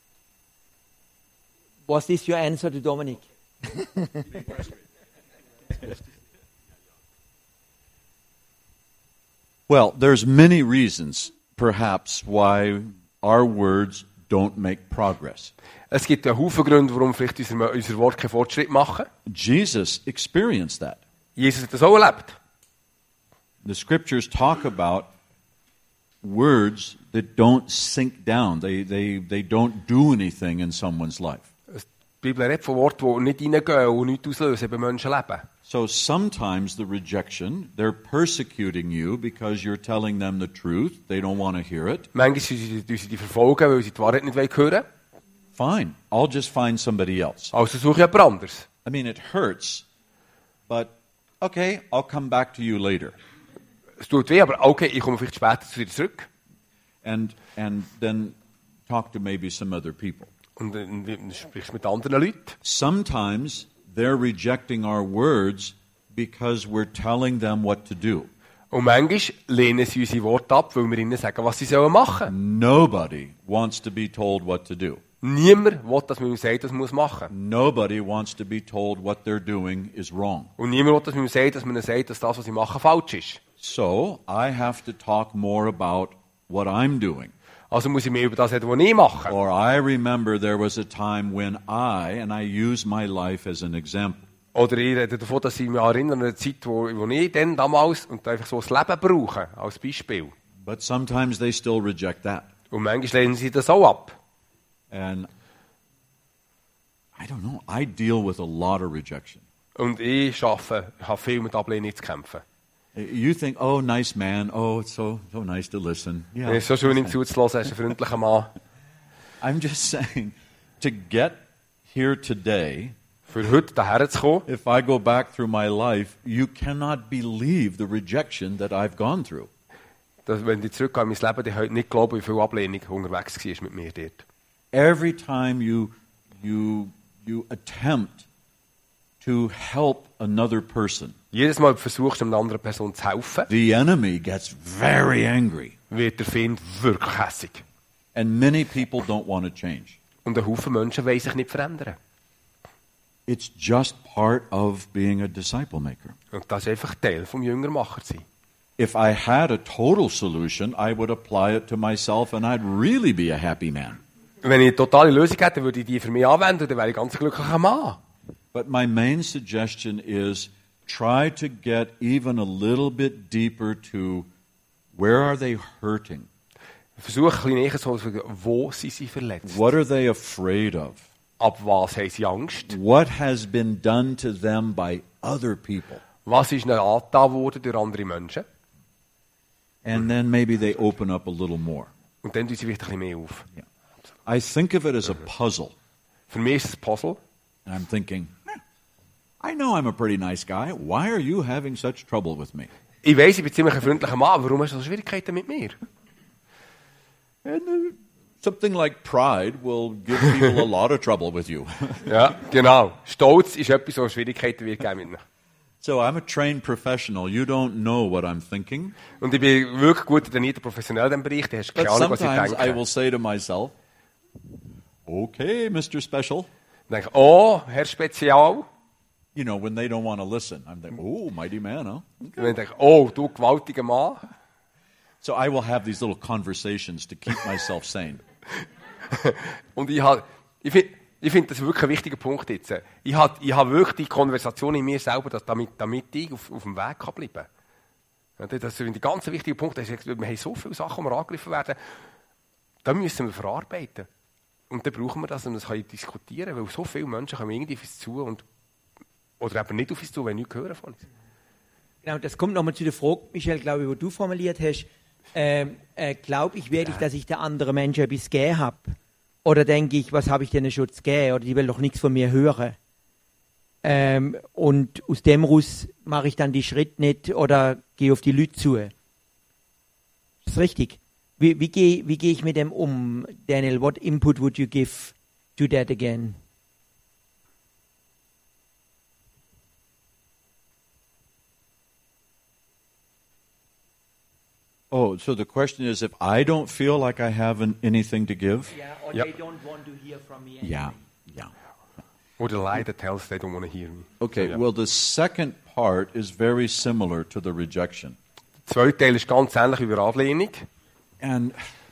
Speaker 1: Was ist your answer to Dominik?
Speaker 3: Well, there's many reasons, perhaps, why our words don't make progress.
Speaker 2: Es gibt einen Haufen Gründe, warum vielleicht unser, unser Wort keinen Fortschritt machen.
Speaker 3: Jesus experienced that.
Speaker 2: Jesus hat das auch erlebt.
Speaker 3: The scriptures talk about words that don't sink down. They, they, they don't do anything in someone's life.
Speaker 2: Die Bibel redet von Worten, die nicht reingehen und nichts auslösen beim Menschenleben.
Speaker 3: So sometimes the rejection, they're persecuting you because you're telling them the truth. They don't want to hear it.
Speaker 2: Manchmal sie sie die verfolgen, weil sie die Wahrheit nicht hören wollen.
Speaker 3: Fine, I'll just find somebody else.
Speaker 2: Also suche ich jemand anderes.
Speaker 3: I mean, it hurts, but okay, I'll come back to you later.
Speaker 2: Es tut weh, aber okay, ich komme vielleicht später zu dir zurück.
Speaker 3: And, and then talk to maybe some other people.
Speaker 2: Und dann sprichst du mit anderen Leuten.
Speaker 3: Sometimes they're rejecting our words because we're telling them what to do.
Speaker 2: Und manchmal lehnen sie unsere Worte ab, weil wir ihnen sagen, was sie sollen machen.
Speaker 3: Nobody wants to be told what to do.
Speaker 2: Niemand will, dass man ihm sagt, dass man es machen muss.
Speaker 3: Nobody wants to be told what they're doing is wrong.
Speaker 2: Und niemand will, dass man ihm sagt, dass man ihnen sagt, dass das, was sie machen, falsch ist.
Speaker 3: So, I have to talk more about what I'm doing.
Speaker 2: Also muss ich mehr über das reden, was ich mache.
Speaker 3: Or I remember there was a time when I, and I use my life as an example.
Speaker 2: Oder ich rede davon, dass ich mich erinnere an eine Zeit, wo, wo ich dann damals und einfach so das Leben brauche, als Beispiel.
Speaker 3: But sometimes they still reject that.
Speaker 2: Und manchmal lehnen sie das auch ab.
Speaker 3: And I don't know, I deal with a lot of rejection.
Speaker 2: Und ich arbeite, habe viel mit Ablehnung zu kämpfen.
Speaker 3: You think, oh, nice man, oh, it's so, so nice to listen. Yeah,
Speaker 2: Es ist so schön, ihm zuzuhören, er ist ein freundlicher Mann.
Speaker 3: I'm just saying, to get here today,
Speaker 2: Für heute daher zu kommen,
Speaker 3: if I go back through my life, you cannot believe the rejection that I've gone through.
Speaker 2: dass, wenn ich zurückgehe in mein Leben, dann heute nicht glauben, wie viel Ablehnung unterwegs war mit mir dort.
Speaker 3: Every time you, you, you attempt to help another person,
Speaker 2: jedes Mal versuchst du einer anderen Person zu helfen,
Speaker 3: the enemy gets very angry.
Speaker 2: wird der Feind wirklich hässig.
Speaker 3: And many people don't want to change.
Speaker 2: Und ein Haufen Menschen wollen sich nicht verändern.
Speaker 3: It's just part of being a disciple maker.
Speaker 2: Und das ist einfach Teil vom Jüngermacher sein.
Speaker 3: If I had a total solution, I would apply it to myself and I'd really be a happy man.
Speaker 2: Wenn ich eine totale Lösung hätte, würde ich die für mich anwenden und dann wäre ich ganz ein glücklicher Mann.
Speaker 3: But my main suggestion is try to get even a little bit deeper to where are they hurting?
Speaker 2: Versuche ein bisschen näher zu sagen, wo sind sie verletzt?
Speaker 3: What are they afraid of?
Speaker 2: Ab was haben sie Angst?
Speaker 3: What has been done to them by other people?
Speaker 2: Was ist ihnen angetan worden durch andere Menschen?
Speaker 3: And then maybe they open up a little more.
Speaker 2: Und dann tun sie vielleicht ein bisschen mehr auf.
Speaker 3: Yeah. I think of it as a puzzle.
Speaker 2: Für mich ist es ein Puzzle.
Speaker 3: And I'm thinking, I know I'm a pretty nice guy. Why are you having such trouble with me?
Speaker 2: Ich weiss, ich bin ziemlich ein freundlicher Mann, warum hast du so Schwierigkeiten mit mir?
Speaker 3: And uh, something like pride will give people a lot of trouble with you.
Speaker 2: Ja, genau. Stolz ist etwas, was Schwierigkeiten wird geben mit mir.
Speaker 3: So I'm a trained professional. You don't know what I'm thinking.
Speaker 2: Und ich bin wirklich gut trainierter Professionell in diesem Bereich. Du hast keine
Speaker 3: But
Speaker 2: Ahnung, was ich
Speaker 3: sometimes I
Speaker 2: denke.
Speaker 3: will say to myself, okay, Mister Special.
Speaker 2: Dann denke ich, oh, Herr Spezial.
Speaker 3: You know, when they don't want to listen. I'm like, oh, mighty man, huh?
Speaker 2: Und dann denke ich, oh, du gewaltiger Mann.
Speaker 3: So I will have these little conversations to keep myself sane.
Speaker 2: Und ich habe, ich finde, ich finde das wirklich ein wichtiger Punkt jetzt. Ich habe, ich habe wirklich die Konversation in mir selber, dass damit, damit ich auf, auf dem Weg kann bleiben kann. Das ist ein ganz wichtiger Punkt. Wir haben so viele Sachen, die wir angegriffen werden. Da müssen wir verarbeiten. Und dann brauchen wir das, um das diskutieren können, weil so viele Menschen kommen irgendwie auf uns zu und, oder eben nicht auf uns zu, wenn nichts hören von uns.
Speaker 1: Genau, das kommt nochmal zu der Frage, Michel, glaube ich, wo du formuliert hast. Ähm, äh, glaube ich wirklich, dass ich der anderen Menschen etwas gegeben habe? Oder denke ich, was habe ich denen schon gegeben? Oder die will doch nichts von mir hören. Ähm, und aus dem raus mache ich dann die Schritte nicht oder gehe auf die Leute zu. Ist das richtig? Wie, wie gehe wie geh ich mit dem um? Daniel, what input would you give to that again?
Speaker 3: Oh, so the question is, if I don't feel like I have an, anything to give?
Speaker 1: Yeah, or
Speaker 2: Yep.
Speaker 1: they don't want to hear from me anyway.
Speaker 3: Yeah, yeah.
Speaker 2: Or the lie that tells they don't want to hear me.
Speaker 3: Okay,
Speaker 2: So, ja.
Speaker 3: well, the second part is very similar to the rejection.
Speaker 2: Der zweite Teil ist ganz ähnlich wie bei der Ablehnung.
Speaker 3: And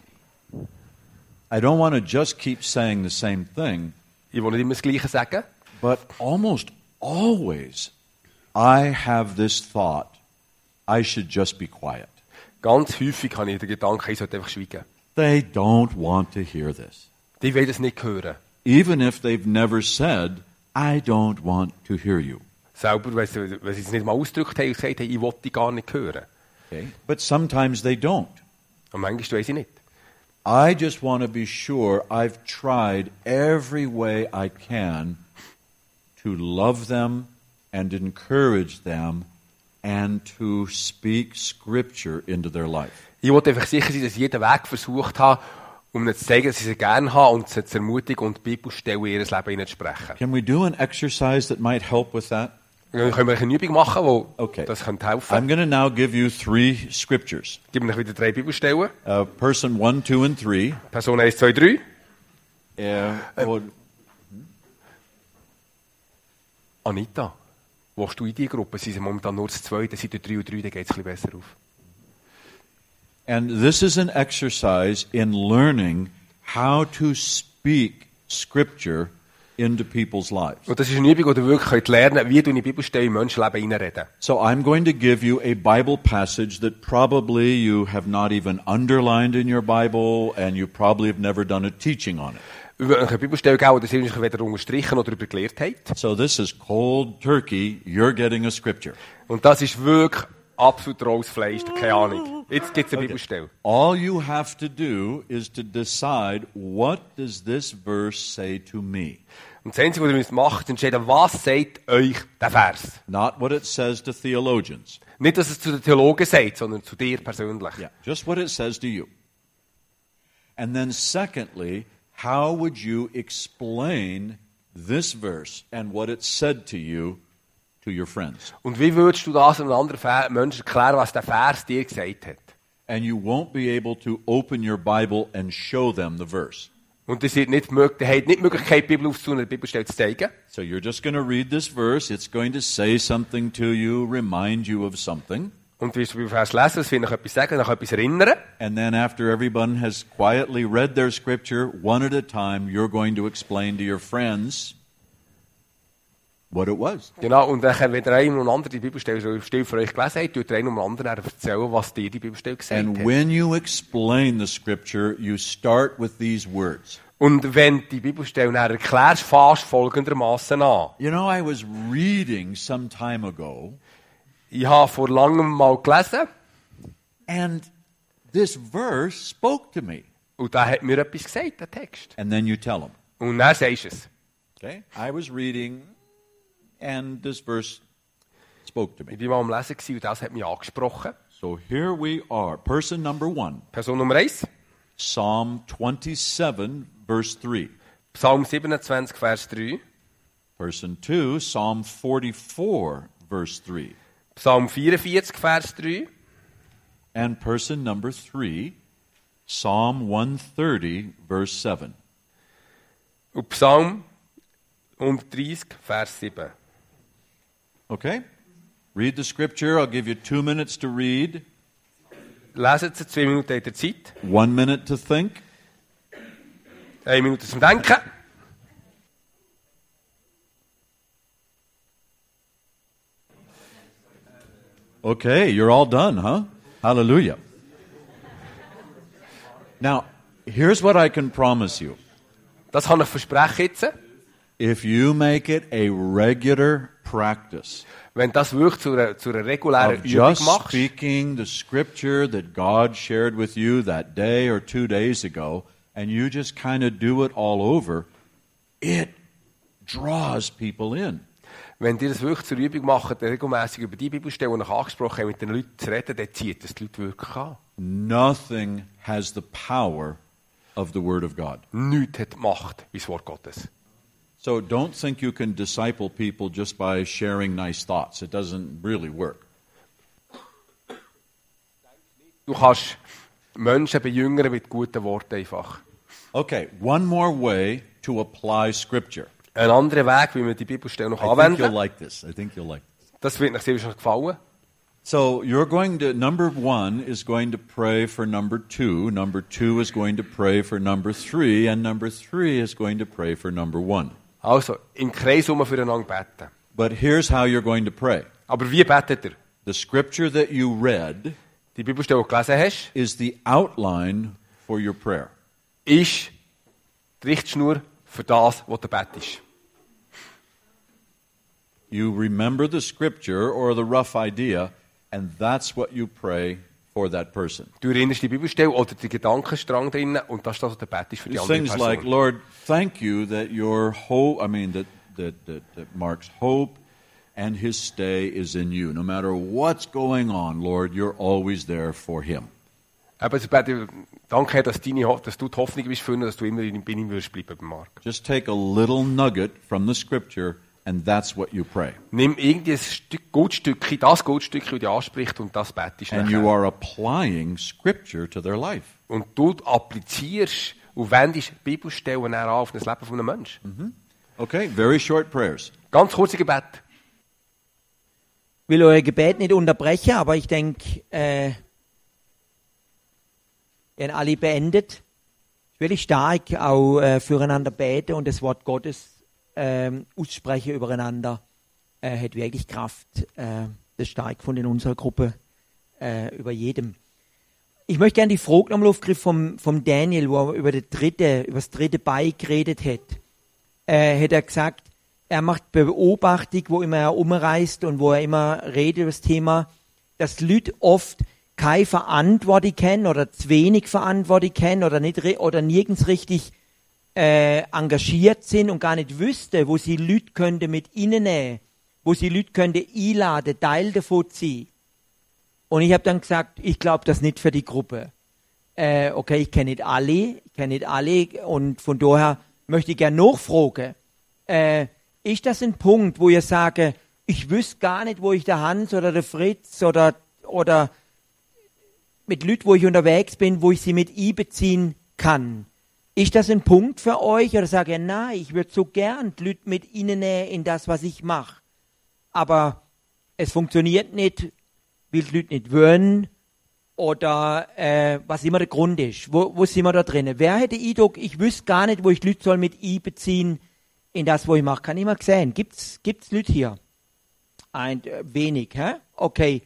Speaker 3: I don't want to just keep saying the same thing,
Speaker 2: Ich will nicht immer das Gleiche sagen,
Speaker 3: but almost always I have this thought, I should just be quiet.
Speaker 2: ganz häufig habe ich den Gedanken, ich sollte einfach schweigen.
Speaker 3: They don't want to hear this.
Speaker 2: Die wollen es nicht hören.
Speaker 3: Even if they've never said, I don't want to hear you.
Speaker 2: Selber, wenn sie, wenn sie es nicht mal ausgedrückt haben und gesagt haben, ich will dich gar nicht hören.
Speaker 3: Okay? But sometimes they don't.
Speaker 2: Und manchmal weiss ich nicht.
Speaker 3: I just want to be sure I've tried every way I can to love them and encourage them and to speak Scripture into their life.
Speaker 2: Ich wollte einfach sicher sein, dass ich jeden Weg versucht habe, um ihnen zu zeigen, dass ich sie gerne habe und sie zu ermutigen und die Bibelstellen in ihr Leben hineinzusprechen.
Speaker 3: Can we do an exercise that might help with that?
Speaker 2: Dann können wir eine Übung machen, die
Speaker 3: Okay.
Speaker 2: das könnte helfen.
Speaker 3: I'm going to now give you three Scriptures.
Speaker 2: Ich gebe euch wieder drei Bibelstellen.
Speaker 3: Uh, person one, two, and three.
Speaker 2: Person eins, zwei, drei.
Speaker 3: Uh, oh,
Speaker 2: Anita, willst du in die Gruppe? Sie sind momentan nur das Zweite, Seite drei und drei, dann geht es ein bisschen besser auf.
Speaker 3: And this is an exercise in learning how to speak Scripture into people's lives.
Speaker 2: Und das ist eine Übung, wo du wirklich lernen könnt, wie du in die Bibelstelle in Menschenleben hineinreden.
Speaker 3: So I'm going to give you a Bible passage that probably you have not even underlined in your Bible and you probably have never done a teaching on it.
Speaker 2: Ich will euch eine Bibelstelle geben, die ihr weder unterstrichen oder darüber gelehrt habt.
Speaker 3: So this is cold turkey, you're getting a scripture.
Speaker 2: Und das ist wirklich absolut rohes Fleisch, keine Ahnung. Jetzt gibt es eine Bibelstelle.
Speaker 3: All you have to do is to decide, what does this verse say to me?
Speaker 2: Und das Einzige, was ihr müsst machen, ist entscheiden, was sagt euch der Vers.
Speaker 3: Not what it says to theologians.
Speaker 2: Nicht, dass es zu den Theologen sagt, sondern zu dir persönlich.
Speaker 3: Yeah, just what it says to you. And then secondly, how would you explain this verse and what it said to you to your friends.
Speaker 2: Und wie würdest du das einem anderen Ver- Menschen erklären, was der Vers dir gesagt hat?
Speaker 3: And you won't be able to open your Bible and show them the verse.
Speaker 2: Und ihr seid nicht mög- ihr habt nicht die Möglichkeit, die Bibel aufzutun und die Bibelstelle zu zeigen.
Speaker 3: So you're just going to read this verse. It's going to say something to you, remind you of something.
Speaker 2: Und du wirst den Vers lesen, es wird noch etwas sagen, noch etwas erinnern.
Speaker 3: And then after everyone has quietly read their scripture, one at a time, you're going to explain to your friends what it was.
Speaker 2: Genau, und dann, wenn der eine und andere die Bibelstelle so still für euch gelesen hat, tut der eine und andere dann erzählen, was dir die Bibelstelle gesagt
Speaker 3: And
Speaker 2: hat.
Speaker 3: when you explain the scripture, you start with these words.
Speaker 2: Und wenn du die Bibelstelle dann erklärst, fast folgendermaßen an.
Speaker 3: You know, I was reading some time ago,
Speaker 2: Ich habe vor langem mal gelesen,
Speaker 3: and this verse spoke to me.
Speaker 2: und da hat mir etwas gesagt, der Text.
Speaker 3: And then you tell them.
Speaker 2: Und dann sagst du es.
Speaker 3: Okay? I was reading, and this verse spoke to me.
Speaker 2: Ich war mal am Lesen gewesen, und das hat mich angesprochen.
Speaker 3: So here we are. Person number one,
Speaker 2: Person Nummer eins,
Speaker 3: Psalm twenty-seven, verse three.
Speaker 2: Psalm siebenundzwanzig, Vers drei.
Speaker 3: Person two, Psalm forty-four, verse three.
Speaker 2: Psalm vierundvierzig, Vers drei.
Speaker 3: And person number three, Psalm one thirty, verse seven.
Speaker 2: Und Psalm hundertdreißig, Vers sieben.
Speaker 3: Okay? Read the scripture. I'll give you two minutes to read,
Speaker 2: Lesen Sie, zwei Minuten in der Zeit,
Speaker 3: one minute to think.
Speaker 2: eine Minute zum Denken.
Speaker 3: Okay, you're all done, huh? Hallelujah. Now, here's what I can promise you.
Speaker 2: Das kann ich versprechen jetzt.
Speaker 3: If you make it a regular practice
Speaker 2: Wenn du das wirklich zu einer, zu einer regulären
Speaker 3: of
Speaker 2: Übung
Speaker 3: just
Speaker 2: machst,
Speaker 3: speaking the scripture that God shared with you that day or two days ago, and you just kind of do it all over, it draws people in.
Speaker 2: wenn dir das wirklich zur Übung macht, regelmäßig über die Bibelstelle, die ich angesprochen habe, mit den Leuten zu reden, dann zieht das die Leute wirklich an.
Speaker 3: Nothing has the power of the Word of God.
Speaker 2: Nichts hat die Macht wie das Wort Gottes.
Speaker 3: So don't think you can disciple people just by sharing nice thoughts. It doesn't really work.
Speaker 2: Du kannst Menschen bejüngern mit guten Worten einfach.
Speaker 3: Okay, one more way to apply Scripture.
Speaker 2: Ein anderer Weg, wie man die Bibelstelle noch
Speaker 3: I think you'll
Speaker 2: anwenden.
Speaker 3: like this. I think you'll like this.
Speaker 2: Das wird euch sehr wahrscheinlich gefallen.
Speaker 3: So you're going to, number one is going to pray for number two, number two is going to pray for number three, and number three is going to pray for number one.
Speaker 2: Also, im Kreis um füreinander beten.
Speaker 3: But here's how you're going to pray.
Speaker 2: Aber wie betet ihr?
Speaker 3: The scripture that you read
Speaker 2: Die Bibelstelle, die du gelesen hast,
Speaker 3: is the outline for your prayer.
Speaker 2: ist die Richtschnur für das, was du betest.
Speaker 3: You remember the scripture or the rough idea, and that's what you pray for that person.
Speaker 2: Du erinnerst die Bibelstelle oder den Gedankenstrang drinnen und das ist das, was du betest für die
Speaker 3: It's
Speaker 2: andere
Speaker 3: things
Speaker 2: Person.
Speaker 3: like, Lord, thank you that your hope, I mean, that, that, that, that Mark's hope and his stay is in you. No matter what's going on, Lord, you're always there for him.
Speaker 2: Eben, ich bete, danke, Herr, dass, deine, Ho- dass du die Hoffnung bist für ihn, dass du immer in bei ihm wirst bleiben, bei Mark.
Speaker 3: Just take a little nugget from the scripture, and that's what you pray.
Speaker 2: Nimm irgendwie ein Stück, Goldstückchen, das Goldstückchen, das dich anspricht und das betest
Speaker 3: And
Speaker 2: nachher.
Speaker 3: you are applying scripture to their life.
Speaker 2: Und du applizierst und wendest die Bibelstellen dann an auf das Leben von einem Menschen.
Speaker 3: Okay, very short prayers.
Speaker 2: Ganz kurze Gebet.
Speaker 1: Ich will euer Gebet nicht unterbrechen, aber ich denke, äh, ihr habt alle beendet. Ich will stark auch äh, füreinander beten und das Wort Gottes ähm, aussprechen übereinander. Äh, hat wirklich Kraft. Äh, das ist stark von in unserer Gruppe äh, über jedem. Ich möchte gerne die Frage nochmal aufgreifen vom, vom Daniel, wo er über, die dritte, über das dritte Bein geredet hat. Äh, hat er gesagt, er macht Beobachtung, wo immer er umreist und wo er immer redet über das Thema, dass die Leute oft keine Verantwortung kennen oder zu wenig Verantwortung kennen oder, nicht, re- oder nirgends richtig äh, engagiert sind und gar nicht wüssten, wo sie Leute könnte mit ihnen nehmen, wo sie Leute könnte einladen, Teil davon zu sein. Und ich habe dann gesagt, ich glaube das nicht für die Gruppe. Äh, okay, ich kenne nicht alle, ich kenne nicht alle und von daher möchte ich gerne nachfragen. Äh, ist das ein Punkt, wo ihr sagt, ich wüsste gar nicht, wo ich der Hans oder der Fritz oder, oder mit Leuten, wo ich unterwegs bin, wo ich sie mit einbeziehen kann? Ist das ein Punkt für euch? Oder sage ihr, nein, ich würde so gern die Leute mit ihnen nehmen in das, was ich mache. Aber es funktioniert nicht, weil die Leute nicht wollen oder äh, was immer der Grund ist. Wo, wo sind wir da drin? Wer hätte Eindruck, ich wüsste gar nicht, wo ich die Leute soll mit einbeziehen in das, was ich mache? Kann ich mal sehen. Gibt's, gibt's Leute hier? Ein, äh, wenig, hä? Okay.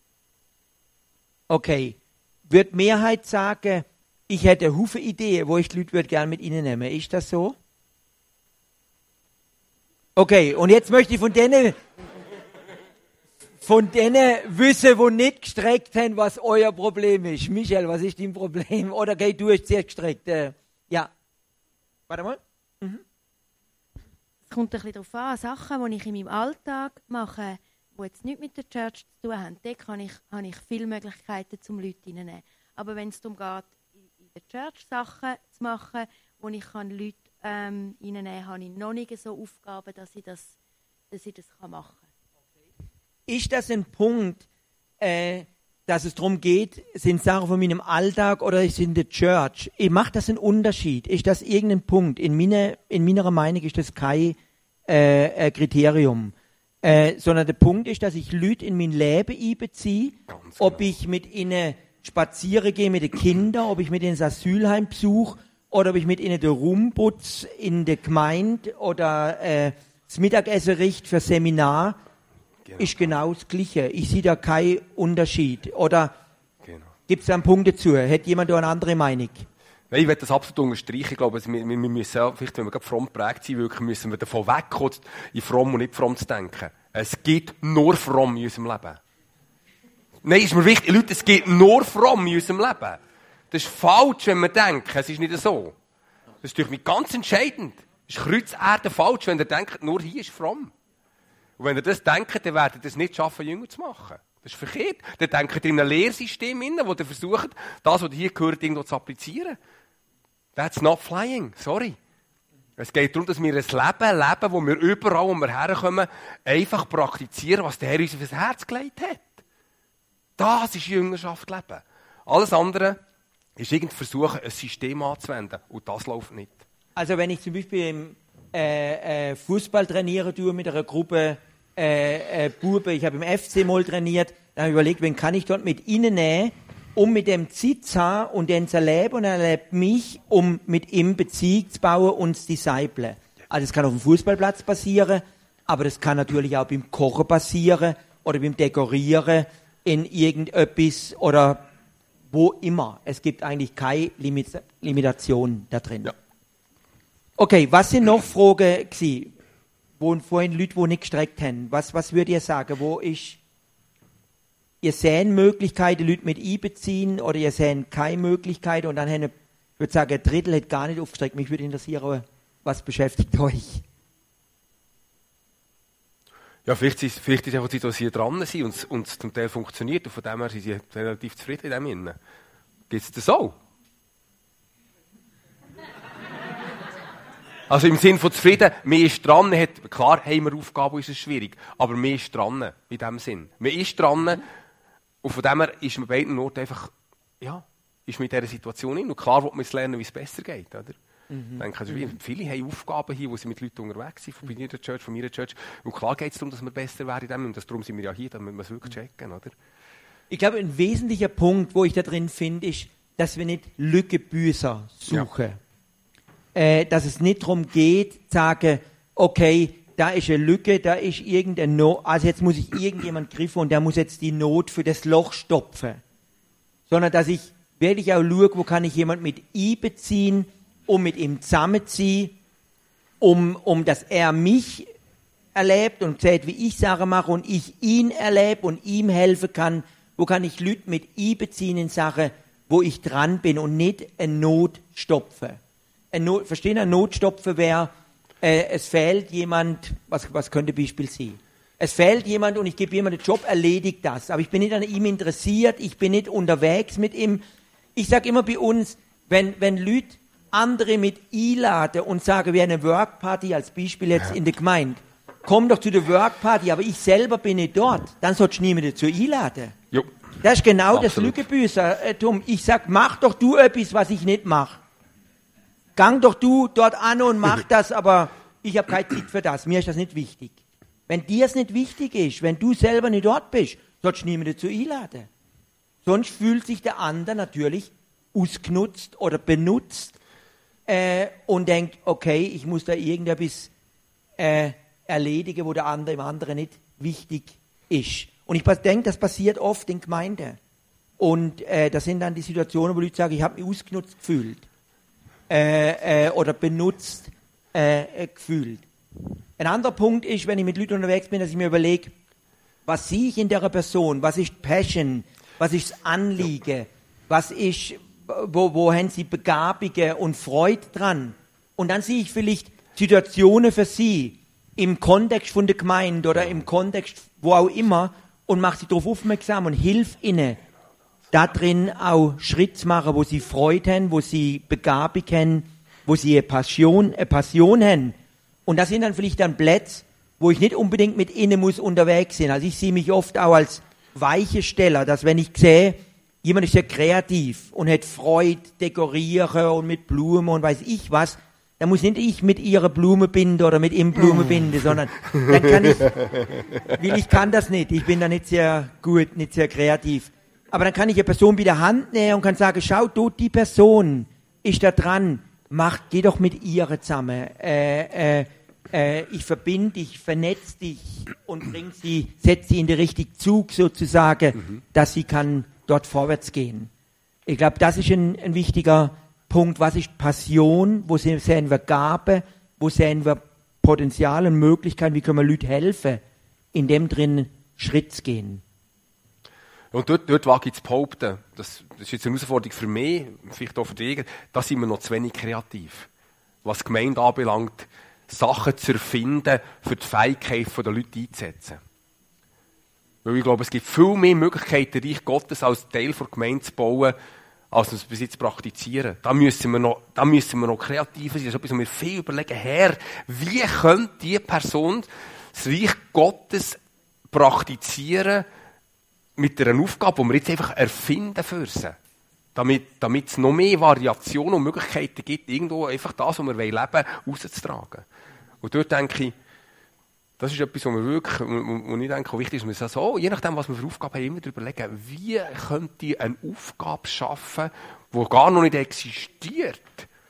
Speaker 1: Okay. Wird Mehrheit sagen, ich hätte eine Haufen Ideen, wo ich die Leute würde gerne mit ihnen nehmen. Ist das so? Okay, und jetzt möchte ich von denen, von denen wissen, die nicht gestreckt haben, was euer Problem ist. Michael, was ist dein Problem? Oder geh du, hast sehr gestreckt. Äh, ja. Warte mal. Mhm.
Speaker 10: Es kommt ein bisschen darauf an, Sachen, die ich in meinem Alltag mache, die jetzt nichts mit der Church zu tun haben. Dort kann ich, habe ich viele Möglichkeiten, um Leute reinzunehmen. Aber wenn es darum geht, in der Church Sachen zu machen, wo ich kann Leute ähm, reinnehmen kann, habe ich noch nicht so Aufgaben, dass ich das, dass ich das machen kann.
Speaker 1: Ist das ein Punkt, äh, dass es darum geht, sind Sachen von meinem Alltag oder ist es in der Church? Macht das einen Unterschied? Ist das irgendein Punkt? In, meine, in meiner Meinung ist das kein äh, Kriterium. Äh, sondern der Punkt ist, dass ich Leute in mein Leben einbeziehe, genau. Ob ich mit ihnen spazieren gehe mit den Kindern, ob ich mit ihnen das Asylheim besuche oder ob ich mit ihnen den Rumputz in der Gemeinde oder äh, das Mittagessen richte für Seminar, genau. Ist genau das Gleiche. Ich sehe da keinen Unterschied. Oder genau. Gibt es da einen Punkt dazu? Hat jemand da eine andere Meinung?
Speaker 2: Nein, ich will das absolut unterstreichen. Ich glaube, wir, wir müssen, vielleicht, wenn wir gerade fromm geprägt sind, wirklich, müssen wir davon wegkommen, in fromm und nicht fromm zu denken. Es gibt nur fromm in unserem Leben. Nein, ist mir wichtig, Leute, es gibt nur fromm in unserem Leben. Das ist falsch, wenn wir denken, es ist nicht so. Das ist natürlich ganz entscheidend. Es ist Kreuzerde falsch, wenn ihr denkt, nur hier ist fromm. Und wenn ihr das denkt, dann werdet ihr es nicht schaffen, Jünger zu machen. Das ist verkehrt. Dann denkt ihr in einem Lehrsystem hinein, wo ihr versucht, das, was ihr hier gehört, irgendwo zu applizieren. That's not flying. Sorry. Es geht darum, dass wir ein Leben leben, wo wir überall, wo wir herkommen, einfach praktizieren, was der Herr uns aufs Herz gelegt hat. Das ist Jüngerschaft leben. Alles andere ist irgendwie versuchen, ein System anzuwenden. Und das läuft nicht.
Speaker 1: Also wenn ich zum Beispiel im äh, äh, Fußball trainieren tue mit einer Gruppe äh, äh, Buben, ich habe im F C mal trainiert, dann habe ich überlegt, wen kann ich dort mit ihnen nehmen, um mit dem Zeit zu haben und den zu erleben und er erlebt mich, um mit ihm Beziehung zu bauen und zu disciplen. Also das kann auf dem Fußballplatz passieren, aber das kann natürlich auch beim Kochen passieren oder beim Dekorieren in irgendetwas oder wo immer. Es gibt eigentlich keine Limit- Limitation da drin. Ja. Okay, was sind noch Fragen gewesen? Wo vorhin Leute, die nicht gestreckt haben. Was, was würdet ihr sagen? Wo ist, ihr seht Möglichkeiten, Leute mit einbeziehen oder ihr seht keine Möglichkeit und dann haben, ich würde sagen, ein Drittel hat gar nicht aufgestreckt. Mich würde interessieren, was beschäftigt euch?
Speaker 2: Ja, vielleicht ist, vielleicht ist einfach die, dass sie dran sind und, und es zum Teil funktioniert und von dem her sind sie relativ zufrieden in dem Innen. Geht es das auch? Also im Sinne von zufrieden, man ist dran, hat, klar haben wir Aufgaben, ist es schwierig, aber man ist dran, in dem Sinn. Man ist dran und von dem her ist man bei beiden Orten einfach, ja, ist mit dieser Situation hin. Und klar will man es lernen, wie es besser geht, oder? Mhm. Denke, also, mhm. Viele haben Aufgaben hier, wo sie mit Leuten unterwegs sind, von meiner Church, von meiner Church. Und klar geht es darum, dass wir besser werden in dem, und das, darum sind wir ja hier, damit wir es wirklich checken, oder?
Speaker 1: Ich glaube, ein wesentlicher Punkt, wo ich da drin finde, ist, dass wir nicht Lückenbüßer suchen. Ja. Äh, dass es nicht darum geht, zu sagen, okay, da ist eine Lücke, da ist irgendeine Not, also jetzt muss ich irgendjemand griffen und der muss jetzt die Not für das Loch stopfen. Sondern, dass ich wirklich auch schaue, wo kann ich jemand mit einbeziehen, um mit ihm zusammenzuziehen, um, um dass er mich erlebt und sieht, wie ich Sachen mache und ich ihn erlebe und ihm helfen kann. Wo kann ich Leute mit einbeziehen in Sachen, wo ich dran bin und nicht eine Not stopfen. Eine Not, verstehen, eine Not stopfen wäre, äh, es fehlt jemand, was, was könnte Beispiel sein? Es fehlt jemand und ich gebe jemandem den Job, erledigt das. Aber ich bin nicht an ihm interessiert, ich bin nicht unterwegs mit ihm. Ich sage immer bei uns, wenn, wenn Leute andere mit einladen und sagen, wie eine Workparty als Beispiel jetzt in der Gemeinde, komm doch zu der Workparty, aber ich selber bin nicht dort, dann sollst du niemanden dazu einladen.
Speaker 2: Jo.
Speaker 1: Das ist genau
Speaker 2: Absolut.
Speaker 1: das Lügenbüßertum. Ich sag, mach doch du etwas, was ich nicht mache. Gang doch du dort an und mach das, aber ich habe keine Zeit für das. Mir ist das nicht wichtig. Wenn dir es nicht wichtig ist, wenn du selber nicht dort bist, sollst du niemanden dazu einladen. Sonst fühlt sich der andere natürlich ausgenutzt oder benutzt äh, und denkt, okay, ich muss da irgendetwas äh, erledigen, wo der andere im anderen nicht wichtig ist. Und ich denke, das passiert oft in Gemeinden. Und äh, das sind dann die Situationen, wo Leute sagen, ich habe mich ausgenutzt gefühlt äh, äh, oder benutzt äh, äh, gefühlt. Ein anderer Punkt ist, wenn ich mit Leuten unterwegs bin, dass ich mir überlege, was sehe ich in der Person, was ist Passion, was ist das Anliegen, was ist, wo, wo haben sie Begabungen und Freude dran. Und dann sehe ich vielleicht Situationen für sie im Kontext von der Gemeinde oder im Kontext wo auch immer und mache sie darauf aufmerksam und hilf ihnen, da drin auch Schritt zu machen, wo sie Freude haben, wo sie Begabung haben, wo sie eine Passion, eine Passion haben. Und das sind dann vielleicht dann Plätze, wo ich nicht unbedingt mit ihnen muss unterwegs sein. Also ich sehe mich oft auch als Weichesteller, dass wenn ich sehe, jemand ist sehr kreativ und hat Freude, dekorieren und mit Blumen und weiß ich was, dann muss nicht ich mit ihrer Blume binden oder mit ihm Blume binden, sondern dann kann ich, weil ich kann das nicht, ich bin da nicht sehr gut, nicht sehr kreativ. Aber dann kann ich eine Person bei der Hand nehmen und kann sagen, schau, du, die Person ist da dran, mach, geh doch mit ihr zusammen. Äh, äh, äh, ich verbinde dich, vernetz dich und bring sie, setz sie in den richtigen Zug sozusagen, mhm. dass sie kann dort vorwärts gehen. Ich glaube, das ist ein, ein wichtiger Punkt. Was ist Passion? Wo sehen wir Gabe? Wo sehen wir Potenzial und Möglichkeiten? Wie können wir Leuten helfen, in dem drin Schritt zu gehen?
Speaker 2: Und dort, dort wage ich zu behaupten, das, das ist jetzt eine Herausforderung für mich, vielleicht auch für dich, da sind wir noch zu wenig kreativ. Was die Gemeinde anbelangt, Sachen zu erfinden, für die Fähigkeit der Leute einzusetzen. Weil ich glaube, es gibt viel mehr Möglichkeiten, Reich Gottes als Teil der Gemeinde zu bauen, als wir es bis jetzt praktizieren. Da müssen wir noch, da müssen wir noch kreativer sein. Das ist etwas, was wir viel überlegen. Herr, wie könnte diese Person das Reich Gottes praktizieren, mit einer Aufgabe, die wir jetzt einfach erfinden für sie. Damit, damit es noch mehr Variationen und Möglichkeiten gibt, irgendwo einfach das, was wir leben wollen, rauszutragen. Und dort denke ich, das ist etwas, was wir wirklich, und ich denke, wichtig ist, dass wir sagen, so, je nachdem, was wir für Aufgaben haben, immer darüber überlegen, wie könnte ich eine Aufgabe schaffen, die gar noch nicht existiert.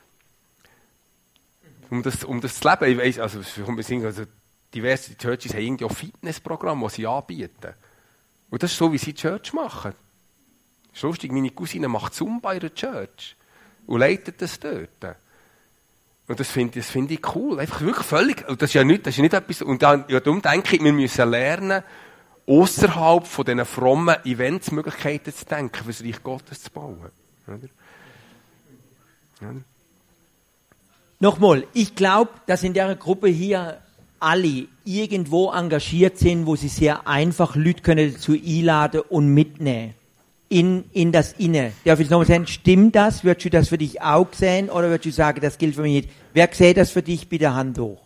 Speaker 2: Um das, um das zu leben. Ich weiss, also, also, diverse Churches haben irgendwie auch Fitnessprogramme, die sie anbieten. Und das ist so, wie sie die Church machen. Das ist lustig, meine Cousine macht Zumba in der Church und leitet das dort. Und das finde das find ich cool. Einfach wirklich völlig, das ist ja nicht, das ist nicht etwas, und dann, ja, darum denke ich, wir müssen lernen, außerhalb von diesen frommen Eventsmöglichkeiten zu denken, für das Reich Gottes zu bauen. Oder? Oder?
Speaker 1: Nochmal, ich glaube, dass in der Gruppe hier alle irgendwo engagiert sind, wo sie sehr einfach Leute können dazu einladen und mitnehmen. In, in das Inne. Darf ich nochmal sagen, stimmt das? Würdest du das für dich auch sehen? Oder würdest du sagen, das gilt für mich nicht? Wer sieht das für dich? Bitte Hand hoch.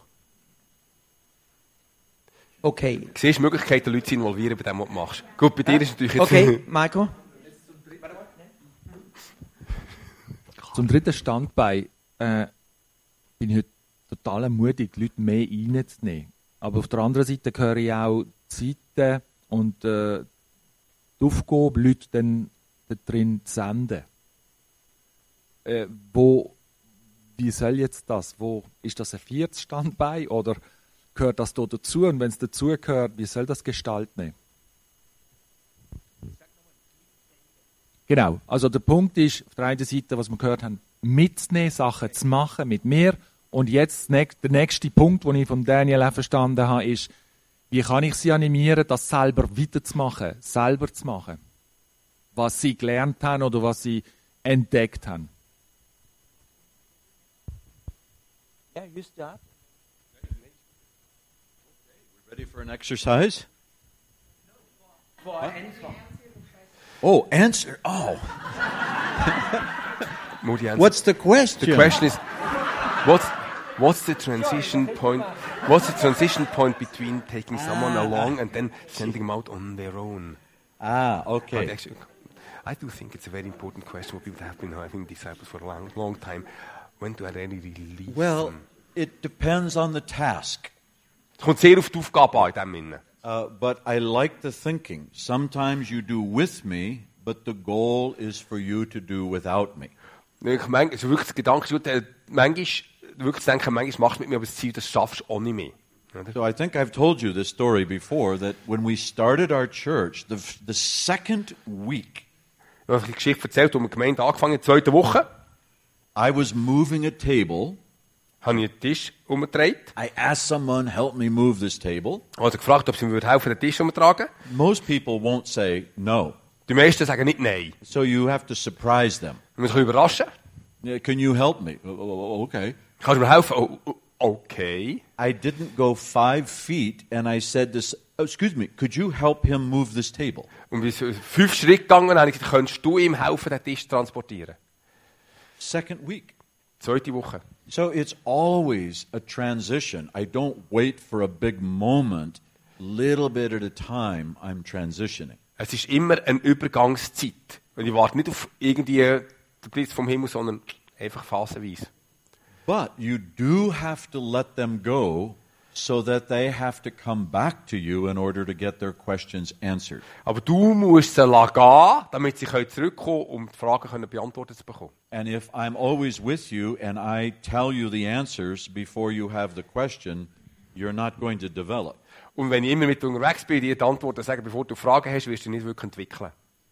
Speaker 1: Okay.
Speaker 2: Du siehst Möglichkeiten, Leute zu involvieren bei dem, was du machst. Gut, bei dir ist natürlich jetzt...
Speaker 1: Okay, Marco?
Speaker 7: Zum dritten Standbein äh, bin ich heute total ermutigt, die Leute mehr reinzunehmen. Aber auf der anderen Seite höre ich auch die Zeiten und äh, die Aufgabe, Leute dann da drin zu senden. Äh, wo, wie soll jetzt das? Wo, ist das ein viertes Standbein oder gehört das da dazu? Und wenn es dazu gehört, wie soll das Gestalt nehmen? Genau, also der Punkt ist, auf der einen Seite, was wir gehört haben, mitzunehmen, Sachen zu machen mit mir. Und jetzt der nächste Punkt, den ich von Daniel auch verstanden habe, ist, wie kann ich sie animieren, das selber weiterzumachen, selber zu machen, was sie gelernt haben oder was sie entdeckt haben.
Speaker 1: Ja, just da.
Speaker 3: Ready for an exercise?
Speaker 1: For answer.
Speaker 3: Oh, answer. Oh.
Speaker 2: Moody answer.
Speaker 3: What's the question?
Speaker 2: The question is, what's what's the transition point? What's the transition point between taking someone along and then sending them out on their own?
Speaker 3: Ah,
Speaker 2: But
Speaker 3: okay.
Speaker 2: actually, I do think it's a very important question. What people have been having disciples for a long, long time. When do I really release
Speaker 3: Well,
Speaker 2: them?
Speaker 3: it depends on the task.
Speaker 2: Es kommt sehr auf die Aufgabe an in dem Sinne.
Speaker 3: Uh, but I like the thinking. Sometimes you do with me, but the goal is for you to do without me.
Speaker 2: Ich mein, also wirklich das Gedanke ist, äh, manchmal, wirklich zu denken, manchmal machst du mit mir, aber das Ziel, das schaffst du ohne mich. Oder?
Speaker 3: So I think I've told you this story before, that when we started our church, the, f- the second week,
Speaker 2: Ich habe eine Geschichte erzählt, wo wir die Gemeinde angefangen haben, in der zweiten Woche,
Speaker 3: I was moving a table.
Speaker 2: habe ich einen Tisch umgedreht.
Speaker 3: I asked someone, help me move this table.
Speaker 2: Ich habe gefragt, ob sie mir helfen würden, den Tisch umzutragen.
Speaker 3: Most people won't say no.
Speaker 2: Die meisten sagen nicht nein.
Speaker 3: So you have to surprise them.
Speaker 2: Wir müssen überraschen.
Speaker 3: Yeah, can you help me? Oh, oh, oh, okay.
Speaker 2: Kannst du mir helfen? Oh, oh, okay.
Speaker 3: I didn't go five feet and I said this, oh, excuse me, could you help him move this table?
Speaker 2: Und wir sind fünf Schritte gegangen und habe ich gesagt, könntest du ihm helfen, den Tisch zu transportieren?
Speaker 3: Second week.
Speaker 2: Zweite Woche.
Speaker 3: So it's always a transition. I don't wait for a big moment. Little bit at a time, I'm transitioning.
Speaker 2: Es ist immer eine Übergangszeit. Und ich warte nicht auf irgendwie den Blitz vom Himmel, sondern einfach phasenweise.
Speaker 3: But you do have to let them go so that they have to come back to you in order to get their questions answered.
Speaker 2: Aber du musst sie gehen, damit sie zurückkommen können, um die Fragen können beantwortet zu bekommen.
Speaker 3: And if I'm always with you and I tell you the answers before you have the question, you're not going to develop.
Speaker 2: Und wenn ich immer mit dir unterwegs bin, dir die Antworten sagen, bevor du Fragen hast, wirst du dich nicht wirklich entwickeln.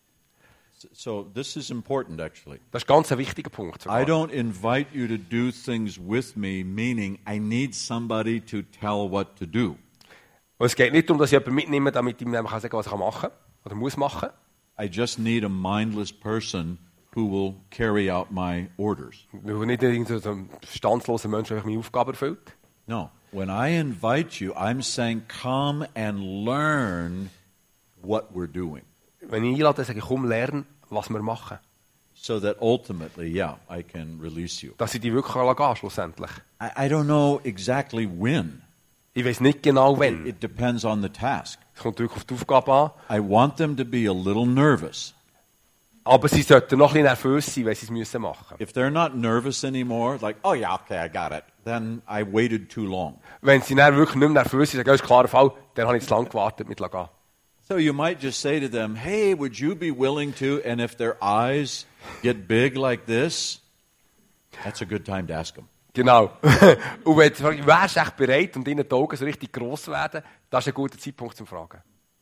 Speaker 3: So this is important, actually.
Speaker 2: Das ist ganz ein wichtiger Punkt. sogar.
Speaker 3: I don't invite you to do things with me, meaning I need somebody to tell what to do.
Speaker 2: Und es geht nicht darum, dass ich jemanden mitnehme, damit ich ihm einfach sagen kann, was ich machen kann oder muss machen.
Speaker 3: I just need a mindless person who will carry out my orders.
Speaker 2: Ich will nicht irgendein so ein verstandsloser Mensch, der meine Aufgabe erfüllt.
Speaker 3: No. When I invite you, I'm saying, come and learn what we're doing.
Speaker 2: Wenn ich einlade, sage ich, komm, lern, was wir machen.
Speaker 3: So that ultimately, yeah, I can release you.
Speaker 2: Dass ich die wirklich gehen kann, schlussendlich.
Speaker 3: I, I don't know exactly when.
Speaker 2: Ich weiß nicht genau,
Speaker 3: It,
Speaker 2: wann.
Speaker 3: it depends on the task.
Speaker 2: Es kommt wirklich auf die Aufgabe an.
Speaker 3: I want them to be a little nervous.
Speaker 2: Aber sie sollten noch ein bisschen nervös sein, wenn sie es müssen machen.
Speaker 3: If they're not nervous anymore, like, oh yeah, okay, I got it, then I waited too long.
Speaker 2: Wenn sie dann wirklich nicht mehr nervös sind, sagen, das ist ein klarer Fall, dann habe ich zu lange gewartet mit Lagan.
Speaker 3: So you might just say to them, hey, would you be willing to? And if their eyes get big like this, that's a good time to ask them.
Speaker 2: Genau. Und wenn du fragst, wärst du echt bereit und ihnen die Augen so richtig gross werden, das ist ein guter Zeitpunkt zum Fragen.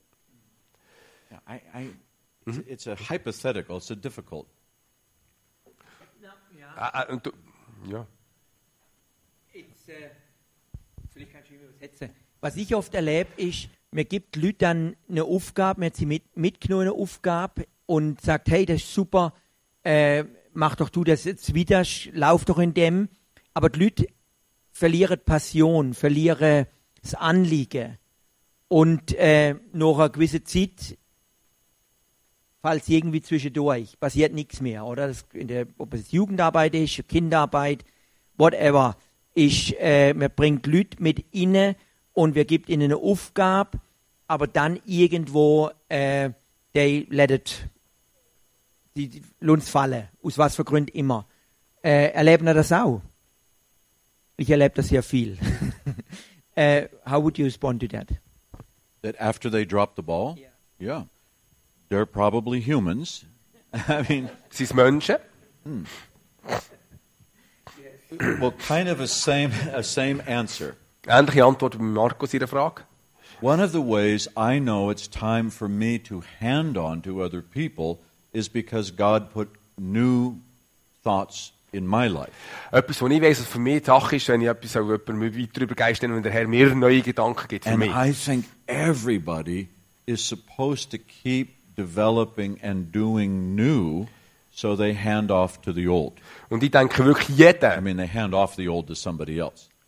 Speaker 3: Yeah, I, I, it's, it's a hypothetical, it's a difficult.
Speaker 2: Äh, äh, und du, ja.
Speaker 1: Jetzt, äh, vielleicht kannst du mich übersetzen. Was ich oft erlebe, ist, man gibt Leuten dann eine Aufgabe, man hat sie mit, mitgenommen, eine Aufgabe und sagt, hey, das ist super, äh, mach doch du das jetzt wieder, lauf doch in dem. Aber die Leute verlieren Passion, verlieren das Anliegen. Und äh, nach einer gewissen Zeit, falls irgendwie zwischendurch, passiert nichts mehr. Oder? Das, in der, ob es Jugendarbeit ist, Kinderarbeit, whatever, ist, äh, man bringt Leute mit inne und wir gibt ihnen eine Aufgabe, aber dann irgendwo, äh, they let it, die, die uns fallen, aus was für Gründen immer. Äh, erleben wir das auch? Ich erlebe das sehr viel. uh, how would you respond to that?
Speaker 3: That after they drop the ball?
Speaker 1: Yeah.
Speaker 3: Yeah. They're probably humans. I mean,
Speaker 2: Sind es Menschen?
Speaker 3: well, kind of a same, a same answer.
Speaker 2: Ähnliche Antwort bei Markus ihrer Frage.
Speaker 3: One of the ways I know it's time for me to hand on to other people is because God put new thoughts in my life.
Speaker 2: Etwas, was ich weiss, was für mich die Sache ist, wenn ich etwas jemandem weiter übergeistern, wenn der Herr mir neue Gedanken gibt für
Speaker 3: And
Speaker 2: mich.
Speaker 3: I think everybody is supposed to keep developing and doing new so they hand off to the old.
Speaker 2: Und ich denke wirklich
Speaker 3: I
Speaker 2: jeder,
Speaker 3: mean, they hand off the old to somebody else.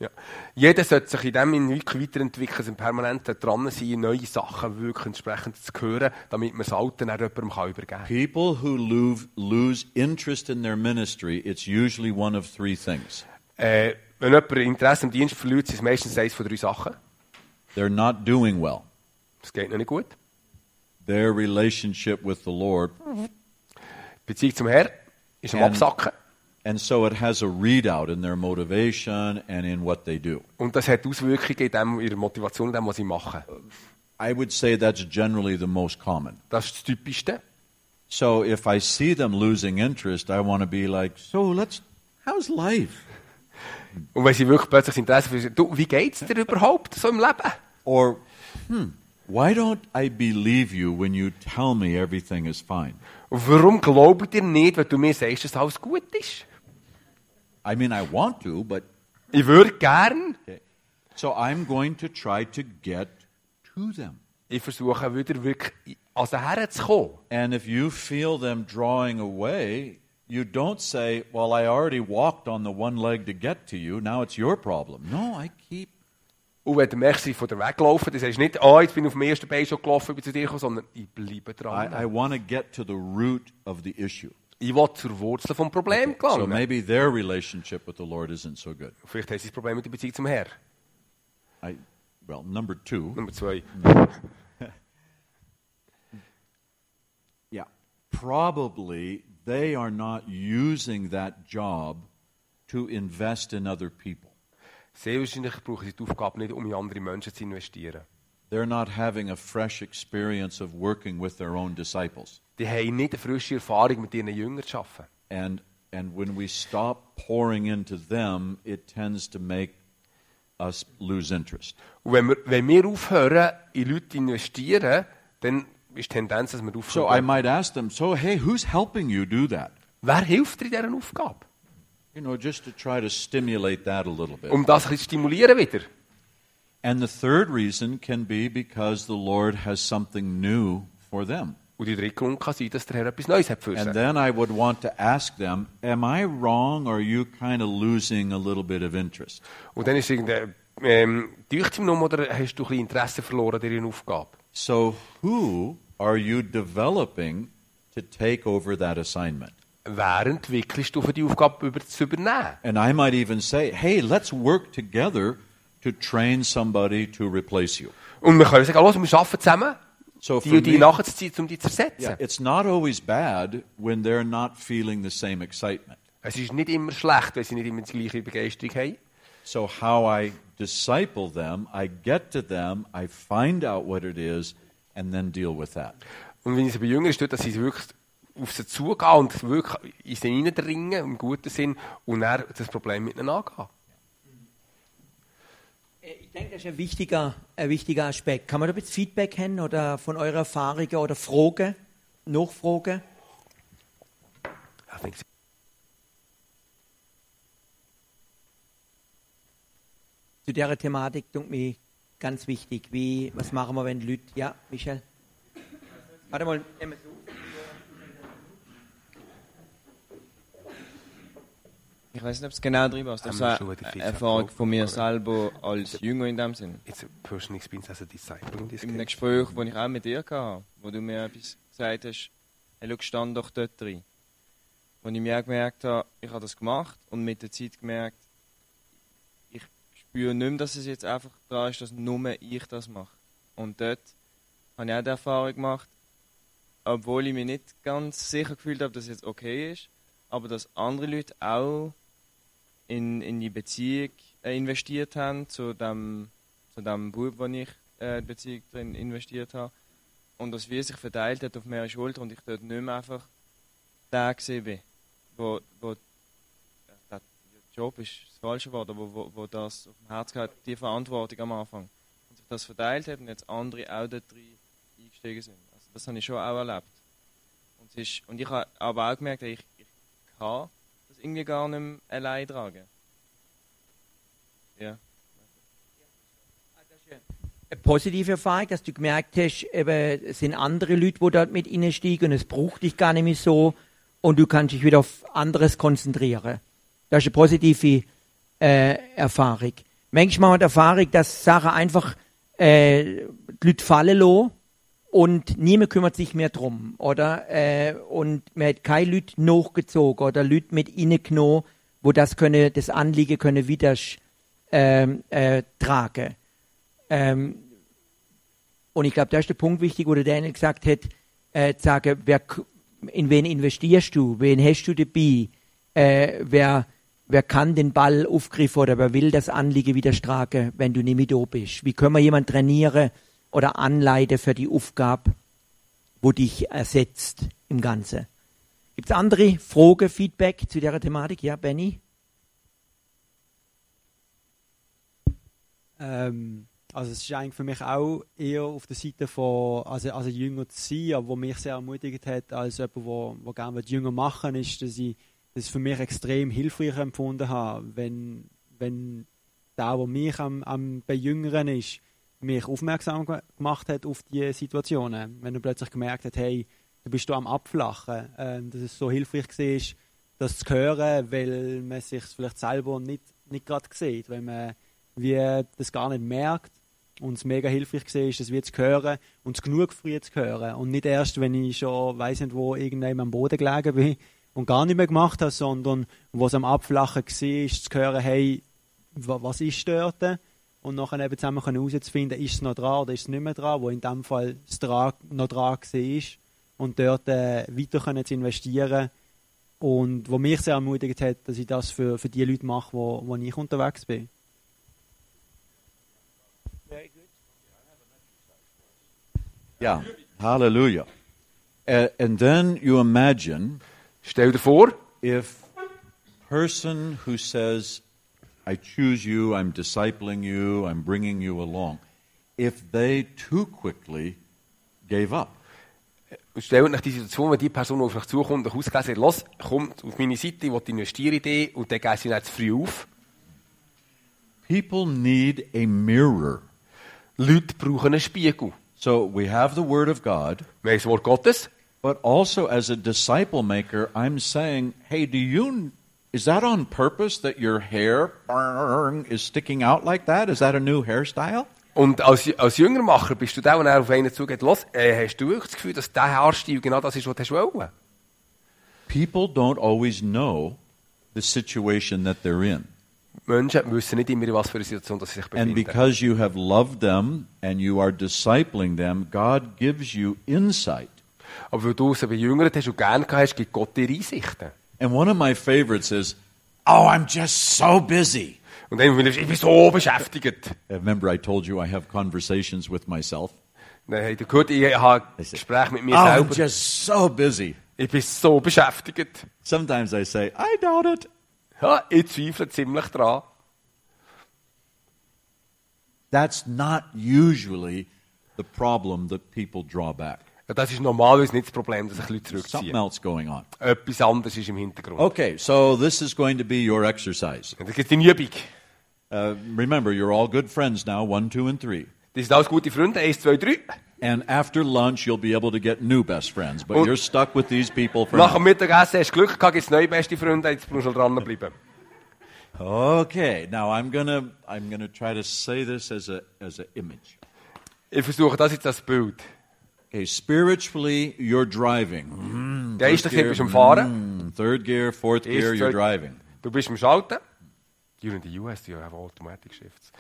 Speaker 2: Ja. Jeder sollte sich in dem wirklich weiterentwickeln, sind permanent dran sein, neue Sachen wirklich entsprechend zu hören, damit man das Alte dann jemandem übergeben kann.
Speaker 3: People who lose, lose interest in their ministry, it's usually one of three things.
Speaker 2: Äh, wenn jemand Interesse im Dienst verliert, sind es meistens eines von drei Sachen.
Speaker 3: They're not doing well.
Speaker 2: Das geht noch nicht gut.
Speaker 3: Their relationship with the Lord.
Speaker 2: Die Beziehung zum Herrn ist am
Speaker 3: And-
Speaker 2: Absacken.
Speaker 3: And so it has a readout in their motivation and in what they do.
Speaker 2: Und das hat Auswirkungen in dem, ihrer Motivation, in dem, was sie machen.
Speaker 3: I would say that's generally the most common.
Speaker 2: Das ist das Typischste.
Speaker 3: So if I see them losing interest, I want to be like, so let's, how's life?
Speaker 2: Und wenn sie wirklich plötzlich das Interesse verlieren, du, wie geht es dir überhaupt so im Leben?
Speaker 3: Or, hmm, why don't I believe you when you tell me everything is fine?
Speaker 2: Und warum glaube ich dir nicht, wenn du mir sagst, dass alles gut ist?
Speaker 3: I mean, I want to, but
Speaker 2: Ich würde gern.
Speaker 3: okay. So I'm going to try to get to them.
Speaker 2: Ich versuche wieder wirklich an sie herzukommen.
Speaker 3: And if you feel them drawing away, you don't say, well, I already walked on the one leg to get to you, now it's your problem. No, I keep.
Speaker 2: Und wenn du merkst, sie von der Weg laufen, dann sagst du nicht, ah, oh, jetzt bin ich auf dem ersten Bein schon gelaufen, bin zu dir gekommen, sondern ich bleibe dran.
Speaker 3: I, I want to get to the root of the issue.
Speaker 2: Ich will zur Wurzel vom Problem
Speaker 3: So
Speaker 2: gelangen.
Speaker 3: maybe their relationship with the Lord isn't so good.
Speaker 2: Vielleicht hast du das Problem mit der Beziehung zum Herrn.
Speaker 3: I, well, number two.
Speaker 2: Nummer zwei.
Speaker 3: Yeah, probably they are not using that job to invest in other people.
Speaker 2: Sehr wahrscheinlich brauchen sie die Aufgabe nicht, um in andere Menschen zu investieren.
Speaker 3: They're not having a fresh experience of working with their own disciples.
Speaker 2: Die haben nicht eine frische Erfahrung, mit ihren Jüngern zu arbeiten.
Speaker 3: And, and when we stop pouring into them, it tends to make us lose interest.
Speaker 2: Und wenn wir, wenn wir aufhören, in Leute zu investieren, dann ist die Tendenz, dass wir
Speaker 3: So I
Speaker 2: aufhören.
Speaker 3: might ask them, so hey, who's helping you do that?
Speaker 2: Wer hilft dir in dieser Aufgabe?
Speaker 3: You know, just to try to stimulate that a little bit.
Speaker 2: Um das ein bisschen zu stimulieren wieder.
Speaker 3: And the third reason can be because the Lord has something new for them.
Speaker 2: Und die dritte Grund kann sein, dass der Herr etwas Neues hat für
Speaker 3: And
Speaker 2: sie.
Speaker 3: then I would want to ask them, am I wrong or are you kind of losing a little bit of interest?
Speaker 2: Und dann ist irgendwie, ähm, täuscht im Nummer oder hast du ein bisschen Interesse verloren an ihrer Aufgabe?
Speaker 3: So who are you developing to take over that assignment?
Speaker 2: Wer entwickelst du für die Aufgabe über zu übernehmen?
Speaker 3: And I might even say, hey, let's work together to train somebody to replace you.
Speaker 2: Und wir können sagen, los, wir arbeiten zusammen,
Speaker 3: So
Speaker 2: die
Speaker 3: for
Speaker 2: und die
Speaker 3: me,
Speaker 2: nachzuziehen, um die zu ersetzen.
Speaker 3: yeah, it's not always bad when they're not feeling the same excitement.
Speaker 2: Es ist nicht immer schlecht, wenn sie nicht immer die gleiche Begeisterung haben.
Speaker 3: So how I disciple them, I get to them, I find out what it is, and then deal with that.
Speaker 2: Und wenn es bei Jüngern ist, dass sie wirklich auf sie zugehen und wirklich in sie hineindringen, im guten Sinn, und dann das Problem mit ihnen angehen.
Speaker 1: Ich denke, das ist ein wichtiger, ein wichtiger Aspekt. Kann man da ein bisschen Feedback haben oder von eurer Erfahrung oder Fragen, Nachfragen?
Speaker 2: I think so.
Speaker 1: Zu dieser Thematik tut mir ganz wichtig. Wie, was machen wir, wenn die Leute... Ja, Michel? Warte mal, nehmen Sie auf.
Speaker 5: Ich weiß nicht, ob es genau drin ist. Das
Speaker 2: Haben wir
Speaker 5: ist
Speaker 2: schon
Speaker 5: eine
Speaker 2: die Feedback
Speaker 5: Erfahrung von mir
Speaker 2: oder?
Speaker 5: selber als Jünger in dem Sinn.
Speaker 2: It's a personal experience as a disciple in this
Speaker 5: In einem
Speaker 2: case.
Speaker 5: Gespräch, das ich auch mit dir hatte, wo du mir etwas gesagt hast, hey, schau, stand doch dort rein. Wo ich mir auch gemerkt habe, ich habe das gemacht und mit der Zeit gemerkt, ich spüre nicht mehr, dass es jetzt einfach dran ist, dass nur ich das mache. Und dort habe ich auch die Erfahrung gemacht, obwohl ich mich nicht ganz sicher gefühlt habe, dass es jetzt okay ist, aber dass andere Leute auch in, in die Beziehung äh, investiert haben, zu dem, zu dem Bub, wo ich äh, die Beziehung drin investiert habe. Und dass wir sich verteilt hat auf mehrere Schultern und ich dort nicht mehr einfach der gesehen bin, wo, wo der Job ist das falsche Wort, aber wo, wo das auf dem Herz hat, die Verantwortung am Anfang. Und sich das verteilt hat und jetzt andere auch dort rein eingestiegen sind. Also das habe ich schon auch erlebt. Und, es ist, und ich habe aber auch gemerkt, ich, ich kann das irgendwie gar nicht mehr allein tragen. Ja.
Speaker 1: Eine positive Erfahrung, dass du gemerkt hast, eben, es sind andere Leute, die dort mit reinsteigen und es braucht dich gar nicht mehr so und du kannst dich wieder auf anderes konzentrieren. Das ist eine positive äh, Erfahrung. Manchmal haben wir die Erfahrung, dass Sachen einfach äh, die Leute fallen lassen und niemand kümmert sich mehr drum, oder? Äh, und man hat keine Leute nachgezogen oder Leute mit reingenommen, wo das können, das Anliegen können wieder ähm, äh, tragen. Ähm, und ich glaube, da ist der Punkt wichtig, wo der Daniel gesagt hat, äh, zu sagen, wer, in wen investierst du, wen hast du dabei, äh, wer, wer kann den Ball aufgreifen oder wer will das Anliegen wieder tragen, wenn du nicht mehr da bist. Wie können wir jemanden trainieren oder anleiten für die Aufgabe, wo dich ersetzt im Ganzen? Gibt es andere Fragen, Feedback zu dieser Thematik? Ja, Benny?
Speaker 11: Ähm, also es ist eigentlich für mich auch eher auf der Seite von, also, also jünger zu sein, aber was mich sehr ermutigt hat, als jemand, der, der gerne jünger machen will, ist, dass ich das für mich extrem hilfreich empfunden habe, wenn, wenn der, der mich am, am bei Jüngeren ist, mich aufmerksam gemacht hat auf diese Situationen. Wenn er plötzlich gemerkt hat, hey, du bist da am Abflachen, äh, dass es so hilfreich war, das zu hören, weil man sich vielleicht selber nicht, nicht gerade sieht, weil man wie das gar nicht merkt und es mega hilfreich war, das wie zu hören und es genug früh zu hören und nicht erst, wenn ich schon weiss nicht wo irgendwann am Boden gelegen bin und gar nicht mehr gemacht habe, sondern wo es am Abflachen war, zu hören, hey, was ist dort? Und nachher eben zusammen herauszufinden, ist es noch dran oder ist es nicht mehr dran, wo in dem Fall es dran, noch dran war und dort äh, weiter können zu investieren und wo mich sehr ermutigt hat, dass ich das für, für die Leute mache, wo, wo ich unterwegs bin.
Speaker 3: Yeah, hallelujah. Uh, and then you imagine,
Speaker 2: stell dir vor,
Speaker 3: if a person who says, I choose you, I'm discipling you, I'm bringing you along, if they too quickly gave up.
Speaker 2: Stell dir die Situation, wenn die Person auf mich zukommt und ausgelesen sagt, los, komm auf meine Seite, ich will investieren in dich, und dann gehen sie nicht zu früh auf.
Speaker 3: People need a mirror.
Speaker 2: Leute brauchen einen Spiegel.
Speaker 3: So we have the Word of God.
Speaker 2: Wir haben das Wort Gottes.
Speaker 3: But also as a disciple maker, I'm saying, hey, do you, is that on purpose that your hair is sticking out like that? Is that a new hairstyle?
Speaker 2: Und als, als Jüngermacher bist du da, wenn er auf einen zugeht, los, äh, hast du wirklich das Gefühl, dass der Haarstil genau das ist, was du wollen?
Speaker 3: People don't always know the situation that they're in.
Speaker 2: Menschen wissen nicht immer, was für eine Situation dass sie sich befinden.
Speaker 3: And because you have loved them and you are discipling them, God gives you insight.
Speaker 2: Aber weil du sie bejüngert hast und gerne gehabt hast, gibt Gott dir Einsichten.
Speaker 3: And one of my favorites is, oh, I'm just so busy.
Speaker 2: Und dann will ich, ich bin so beschäftigt.
Speaker 3: Remember I told you I have conversations with myself?
Speaker 2: Dann habt ihr gehört, ich habe Gespräche mit mir
Speaker 3: oh,
Speaker 2: selber.
Speaker 3: I'm just so busy.
Speaker 2: Ich bin so beschäftigt.
Speaker 3: Sometimes I say, I doubt it.
Speaker 2: Ja, ich zweifle ziemlich dran.
Speaker 3: That's not usually the problem that people draw back.
Speaker 2: Ja, das ist normalerweise nicht das Problem, dass sich Leute zurückziehen.
Speaker 3: Something else going on.
Speaker 2: Etwas anderes ist im Hintergrund.
Speaker 3: Okay, so this is going to be your exercise.
Speaker 2: Und das gibt eine Übung.
Speaker 3: Uh, remember, you're all good friends now, one, two, and three.
Speaker 2: Das sind alles gute Freunde, eins, zwei, drei.
Speaker 3: And after lunch, you'll be able to get new best friends. But
Speaker 2: Und
Speaker 3: you're stuck with these people for
Speaker 2: nach
Speaker 3: now.
Speaker 2: dem Mittagessen hast du Glück gehabt, gibt es neue beste Freunde, jetzt musst du dranbleiben.
Speaker 3: Okay, now I'm gonna I'm gonna try to say this as a as an image.
Speaker 2: Ich versuche das jetzt als Bild.
Speaker 3: Okay, spiritually, you're driving. Mm,
Speaker 2: Geistlich
Speaker 3: first
Speaker 2: bist du am
Speaker 3: gear,
Speaker 2: Fahren.
Speaker 3: mm, third gear, fourth gear,
Speaker 2: Erst,
Speaker 3: you're
Speaker 2: zweit-
Speaker 3: driving.
Speaker 2: Du bist am Schalten. You're in the U S, you have automatic shifts.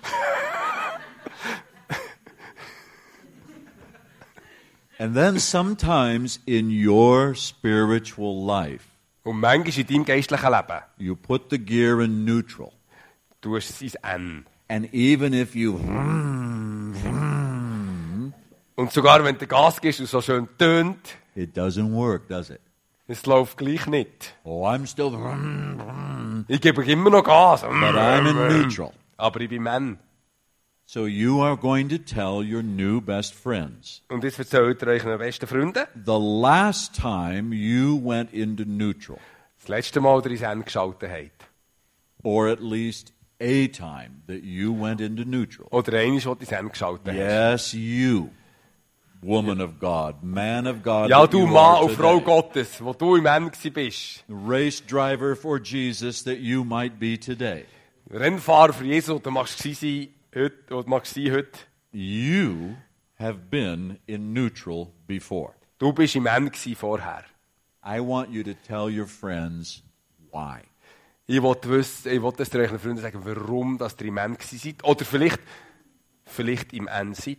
Speaker 3: And then sometimes in your spiritual life,
Speaker 2: Und manchmal in deinem geistlichen Leben,
Speaker 3: you put the gear in neutral.
Speaker 2: du hast sein N.
Speaker 3: And even if you
Speaker 2: Und sogar wenn du Gas gibst und so schön tönt,
Speaker 3: it doesn't work, does it?
Speaker 2: es läuft gleich nicht.
Speaker 3: Oh, I'm still
Speaker 2: Ich gebe immer noch Gas.
Speaker 3: but I'm in neutral.
Speaker 2: Aber ich bin Mann.
Speaker 3: So you are going to tell your new best friends.
Speaker 2: Und jetzt erzählt ihr euch euren besten Freunden,
Speaker 3: The last time you went into neutral,
Speaker 2: das letzte Mal, dass ihr ins N geschaltet habt.
Speaker 3: or at least a time that you went into neutral.
Speaker 2: Oder einmal, wo du ins N geschaltet hast.
Speaker 3: Yes, you, woman of God, man of God.
Speaker 2: Ja,
Speaker 3: that
Speaker 2: du
Speaker 3: you
Speaker 2: Mann
Speaker 3: are
Speaker 2: und Frau
Speaker 3: today.
Speaker 2: Gottes, wo du im N gsi bist.
Speaker 3: Race driver for Jesus that you might be today.
Speaker 2: Rennfahrer für Jesus, oder magst du sein heute, oder magst du sein heute?
Speaker 3: You have been in neutral before.
Speaker 2: Du bist im Ende gewesen vorher.
Speaker 3: I want you to tell your friends why.
Speaker 2: Ich wollte wissen, ich wollte es dir euren Freunden sagen, warum dass ihr im Ende gewesen seid. Oder vielleicht, vielleicht im Ende seid.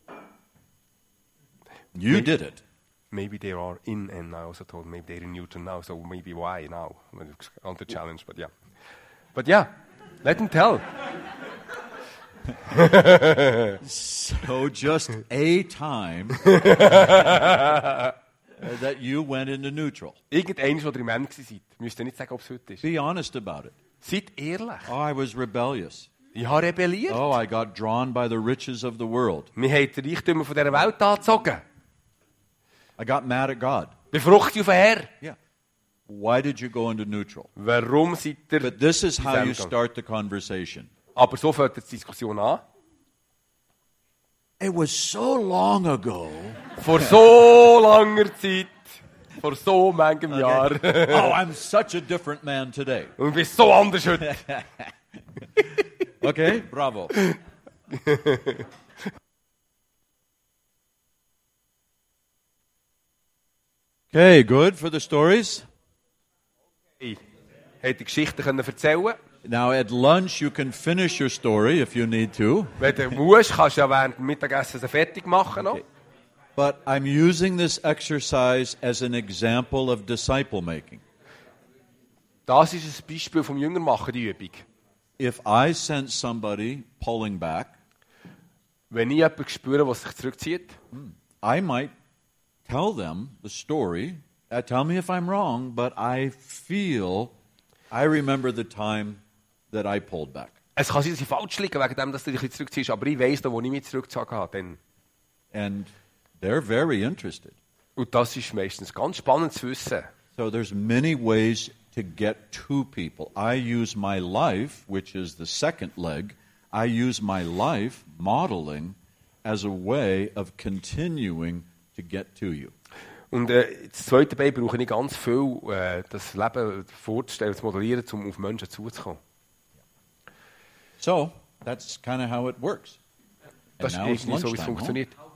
Speaker 3: You
Speaker 2: maybe,
Speaker 3: did it.
Speaker 2: Maybe they are in and now, also told. Maybe they're in Newton now, so maybe why now? On the challenge, but yeah. But yeah, let them tell.
Speaker 3: So just a time that you went into neutral.
Speaker 2: Irgendeines, wo ihr im Ende seid. Müsst ihr nicht sagen, ob es heute ist.
Speaker 3: Be honest about it.
Speaker 2: Seid ehrlich.
Speaker 3: Oh, I was rebellious.
Speaker 2: Ich habe rebelliert.
Speaker 3: Oh, I got drawn by the riches of the world.
Speaker 2: Wir haben die Reichtümer von dieser Welt angezogen.
Speaker 3: I got mad at God.
Speaker 2: Befruchtet auf den Herr.
Speaker 3: Yeah. Why did you go into neutral?
Speaker 2: Warum seid ihr...
Speaker 3: But this is how you
Speaker 2: ins Ende
Speaker 3: start the conversation.
Speaker 2: Aber so fängt die Diskussion an.
Speaker 3: It was so long ago.
Speaker 2: Vor so langer Zeit. Vor so manchem
Speaker 3: Okay.
Speaker 2: Jahr.
Speaker 3: Oh, I'm such a different man today.
Speaker 2: Und du bist so anders heute.
Speaker 3: Okay, bravo. Okay, good for the stories.
Speaker 2: Ich hätte Geschichten können erzählen.
Speaker 3: Now at lunch you can finish your story if you need to.
Speaker 2: Wenn du musst, kannst du ja während dem Mittagessen sie fertig machen. Noch.
Speaker 3: Okay. But I'm using this exercise as an example of disciple making.
Speaker 2: Das ist ein Beispiel vom Jüngermachen, die Übung.
Speaker 3: If I sense somebody pulling back,
Speaker 2: Wenn ich jemanden spüre, der sich zurückzieht,
Speaker 3: I might tell them the story. Uh, tell me if I'm wrong, but I feel I remember the time that I pulled back.
Speaker 2: es kann sein, dass ich falsch liege, wegen dem, dass du dich ein bisschen zurückziehst, aber ich weiss noch, wo ich mich zurückgezogen habe. Dann.
Speaker 3: And they're very interested.
Speaker 2: Und das ist meistens ganz spannend zu wissen.
Speaker 3: So there's many ways to get to people. I use my life, which is the second leg, I use my life modeling as a way of continuing to get to you.
Speaker 2: Und äh, das zweite Bein brauche ich ganz viel, äh, das Leben vorzustellen, zu modellieren, um auf Menschen zuzukommen.
Speaker 3: So that's kind of how it works. And
Speaker 2: Das ist
Speaker 3: now it's
Speaker 2: irgendwie so, wie es
Speaker 3: lunchtime, huh?
Speaker 2: funktioniert.